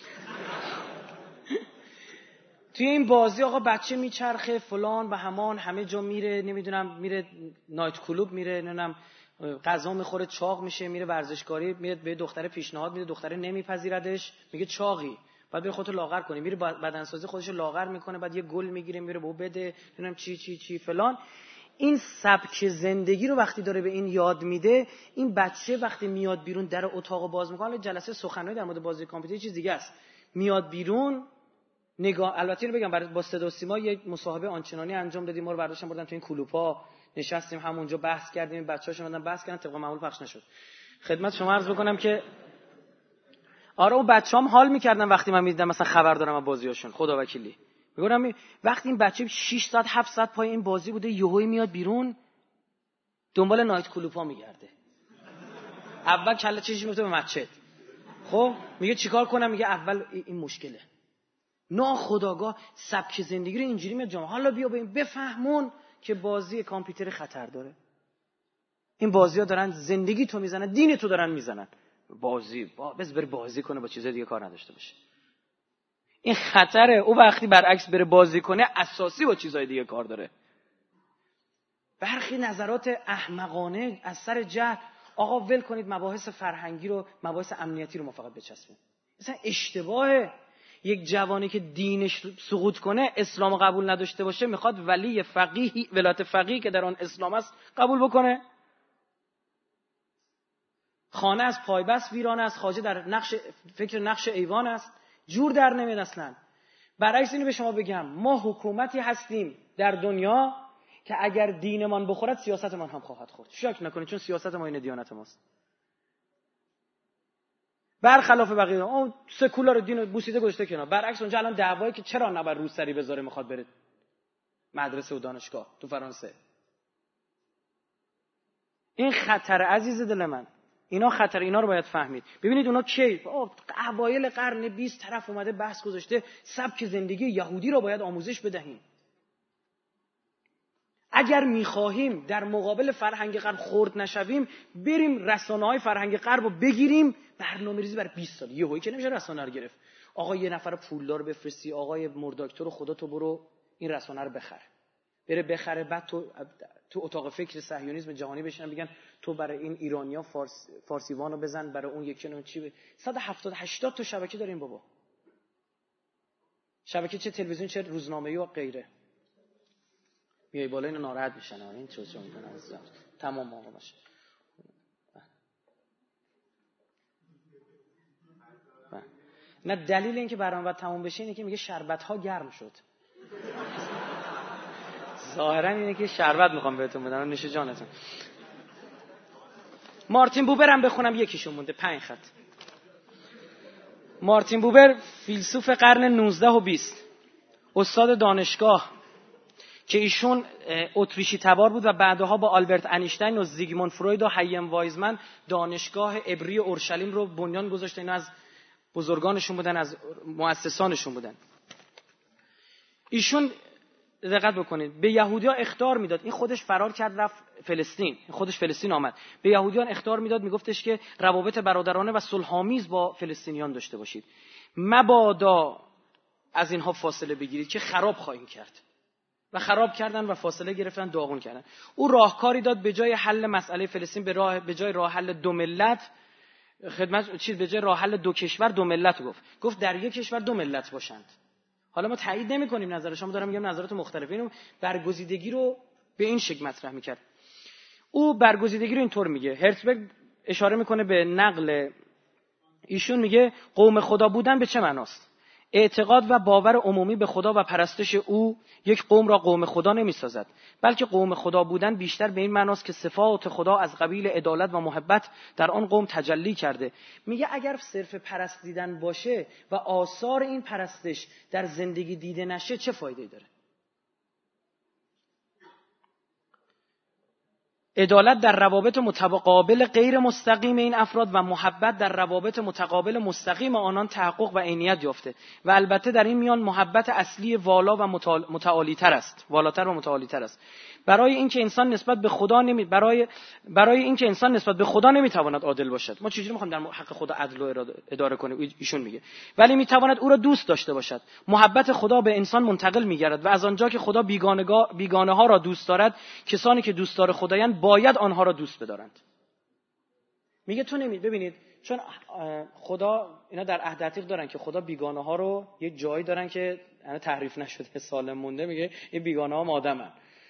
توی این بازی آقا بچه میچرخه فلان و همان، همه جا میره، نمیدونم میره نایت کلوب، میره نمیدونم غذا میخوره، چاق میشه، میره ورزشکاری، میره به دختره پیشنهاد میده، دختره نمیپذیردش، میگه چاقی بعد بره خودتو لاغر کنی، میره بدنسازی خودشو لاغر میکنه، بعد یه گل میگیره میره بهو بده نمیدونم چی چی چی فلان. این سبک زندگی رو وقتی داره به این یاد میده، این بچه وقتی میاد بیرون در اتاق باز میکنه، جلسه سخنرانی در مورد بازی کامپیوتر چیز دیگه است، میاد بیرون نگاه. البته اینو بگم با صدا و سیما یک مصاحبه آنچنانی انجام دادیم، ما رو برداشتن بردن تو این کلوپا، نشستیم همونجا بحث کردیم، بچه‌هاشون اومدن بحث کردن، طبق معمول پخش نشد. خدمت شما عرض بکنم که آره اون بچه‌ام حال می‌کردن وقتی من می‌دیدم مثلا خبر دارم از بازیاشون، خدا وکیلی میگم وقتی این بچه 6 ساعت 7 ساعت پای این بازی بوده، یهویی میاد بیرون دنبال نایت کلوپا میگرده. اول کله چشش میفته به مسجد، خب میگه چیکار کنم، میگه اول این مشکله. ناخودآگاه سبک زندگی رو اینجوری میاد جامعه. حالا بیا بفهمون که بازی کامپیوتر خطر داره. این بازی‌ها دارن زندگی تو میزنن، دین تو دارن میزنن. بازی بس بره بازی کنه، با چیزای دیگه کار نداشته باشه. این خطره. او وقتی برعکس بره بازی کنه اساسی با چیزای دیگه کار داره. برخی نظرات احمقانه از سر جهل، آقا ول کنید مباحث فرهنگی رو، مباحث امنیتی رو ما فقط بچسبیم. مثلا اشتباهه. یک جوانی که دینش سقوط کنه، اسلام قبول نداشته باشه، میخواد ولی فقیه، ولایت فقیه که در آن اسلام است قبول بکنه. خانه از پایبست ویران است، خواجه در فکر نقش ایوان است، جور در نمیاد اصلا. برعکس اینو به شما بگم، ما حکومتی هستیم در دنیا که اگر دینمان بخورد سیاستمان هم خواهد خورد. شک نکنید، چون سیاست ما این دیانت ماست. برخلاف بقیه اون سکولار دین بوسیده گذاشته کنار. برعکس اونجا الان دعوایی که چرا نباید روسری بذاره، میخواد بره مدرسه و دانشگاه تو فرانسه. این خطر عزیز دل من، اینا خطر، اینا رو باید فهمید. ببینید اونا کی اوایل قرن 20 طرف اومده بحث گذاشته سبک زندگی یهودی رو باید آموزش بدهیم. اگر میخواهیم در مقابل فرهنگ غرب خرد نشویم، بریم رسانه‌های فرهنگ غرب رو بگیریم، برنامه‌ریزی برای 20 سال. یهویی که نمیشه رسانه رو گرفت. آقا یه نفر پولدار بفرستی، آقای مرداکتور خدا تو برو این رسانه رو بخره. بره بخره، بعد تو اتاق فکر صهیونیسم جهانی بشینن بگن تو برای این ایرانیا فارسیوانو بزن، برای اون یکی اون چی 170 80 تا شبکه داریم بابا. شبکه چه تلویزیون چه روزنامه‌ای و غیره. میای بالا اینو ناراحت میشن. این چه میکنه عزیزم، تمام موقع باشه. نه دلیل اینکه برنامه باید تموم بشه اینه که میگه شربت ها گرم شد. ظاهرا اینه که شربت میخوام بهتون بدم. نوش جانتون. مارتین بوبر هم بخونم، یکیشون مونده 5 خط. مارتین بوبر فیلسوف قرن 19 و 20، استاد دانشگاه که ایشون اتریشی تبار بود و بعدها با آلبرت انیشتین و زیگموند فروید و هایم وایزمن دانشگاه عبری اورشلیم رو بنیان گذاشته. اینا از بزرگانشون بودن، از مؤسسانشون بودن. ایشون دقت بکنید به یهودیان اخطار میداد. این خودش فرار کرد رفت فلسطین، خودش فلسطین آمد. به یهودیان اخطار میداد، میگفتش که روابط برادرانه و صلح‌آمیز با فلسطینیان داشته باشید، مبادا از اینها فاصله بگیرید که خراب خواهید کرد. و خراب کردن و فاصله گرفتن، داغون کردن. او راهکاری داد به جای حل مسئله فلسطین، به جای راه حل دو ملت، به جای راه حل دو کشور دو ملت گفت در یک کشور دو ملت باشند. حالا ما تایید نمی‌کنیم نظر شما، دارم میگم نظرات مختلفه. اینو برگزیدگی رو به این شکل مطرح می‌کرد. او برگزیدگی رو اینطور میگه. هرتزبرگ اشاره میکنه به نقل ایشون، میگه قوم خدا بودن به چه معناست؟ اعتقاد و باور عمومی به خدا و پرستش او یک قوم را قوم خدا نمی‌سازد، بلکه قوم خدا بودن بیشتر به این معناست که صفات خدا از قبیل عدالت و محبت در آن قوم تجلی کرده. میگه اگر صرف پرستیدن باشه و آثار این پرستش در زندگی دیده نشه چه فایده‌ای داره؟ عدالت در روابط متقابل غیر مستقیم این افراد و محبت در روابط متقابل مستقیم آنان تحقق و عینیت یافته و البته در این میان محبت اصلی والا و متعالی‌تر است، والاتر و متعالی‌تر است. برای اینکه انسان نسبت به خدا نمیتواند عادل باشد. ما چجوری میخوایم در حق خدا عدل و اداره کنیم؟ ایشون میگه ولی میتواند او را دوست داشته باشد. محبت خدا به انسان منتقل میگردد و از آنجا که خدا بیگانه ها را دوست دارد، کسانی که دوستدار خدایند باید آنها را دوست بدارند. میگه تو ببینید، چون خدا اینا در عهد عتیق دارن که خدا بیگانه ها رو یه جایی دارن که تحریف نشده سالم مونده، میگه این بیگانه ها آدمن.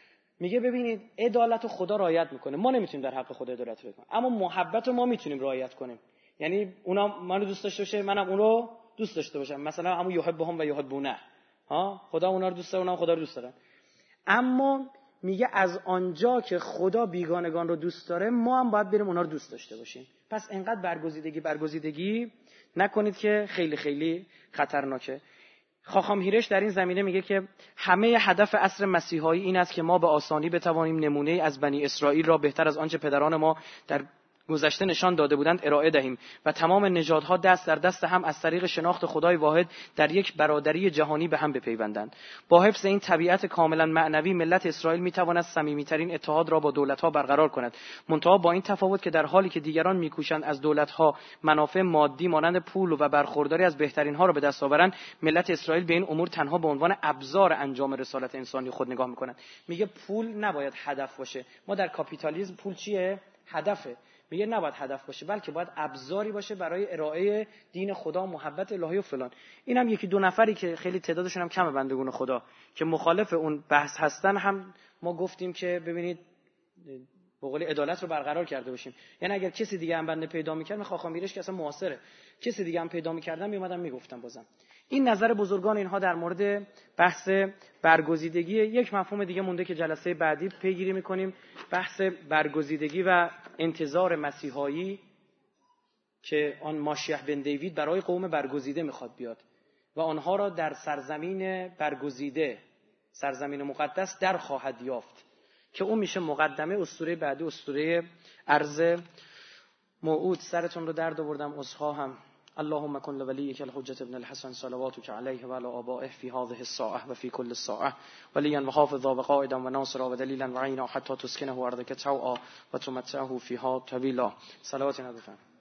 میگه ببینید عدالت خدا رعایت میکنه، ما نمیتونیم در حق خدا عدالت بکنیم، اما محبت رو ما میتونیم رعایت کنیم. یعنی اونا منو دوست داشته باشه، منم اون رو دوست داشته باشم، مثلا همون یحبهم و یحبونه، خدا اونا رو دوست داره، اونا خدا رو دوست دارن. اما میگه از آنجا که خدا بیگانگان رو دوست داره، ما هم باید بریم اونا رو دوست داشته باشیم. پس انقدر برگزیدگی نکنید که خیلی خیلی خطرناکه. خاخام هیرش در این زمینه میگه که همه هدف عصر مسیحایی این است که ما به آسانی بتوانیم نمونه از بنی اسرائیل را بهتر از آنچه پدران ما در گذشته نشان داده بودند ارائه دهیم و تمام نژادها دست در دست هم از طریق شناخت خدای واحد در یک برادری جهانی به هم بپیوندند. با حفظ این طبیعت کاملا معنوی ملت اسرائیل میتواند صمیمیترین اتحاد را با دولت‌ها برقرار کند، منتها با این تفاوت که در حالی که دیگران میکوشند از دولت‌ها منافع مادی مانند پول و برخورداری از بهترین‌ها را به دست آورند، ملت اسرائیل به این امور تنها به عنوان ابزار انجام رسالت انسانی خود نگاه می‌کند. میگه پول نباید هدف باشه. ما در کاپیتالیسم پول چیه؟ هدفه. میگه نباید هدف باشه، بلکه باید ابزاری باشه برای ارائه دین خدا، محبت الهی و فلان. اینم یکی دو نفری که خیلی تعدادشون هم کمه بندگان خدا که مخالف اون بحث هستن هم ما گفتیم که ببینید به قول عدالت رو برقرار کرده باشیم. یعنی اگر کسی دیگه هم بنده پیدا می‌کرد، خاخام میرش که اصلا معاصره، کسی دیگه هم پیدا می‌کردم میومدم میگفتم بازم. این نظر بزرگان اینها در مورد بحث برگزیدگی. یک مفهوم دیگه مونده که جلسه بعدی پیگیری می‌کنیم، بحث برگزیدگی و انتظار مسیحایی که آن ماشیح بن دیوید برای قوم برگزیده میخواد بیاد و آنها را در سرزمین برگزیده، سرزمین مقدس در خواهد یافت که اون میشه مقدمه اسطوره بعدی، اسطوره ارض موعود. سرتون رو درد آوردم، عذرخواهم. اللهم كن لوليك الحجة ابن الحسن صلواتك عليه وعلى آبائه في هذه الساعة وفي كل الساعة وليا وحافظا وقائدا وناصرا ودليلا وعينا حتى تسكنه أرضك طوعا وتمتعه فيها طويلا. صلوات نبی.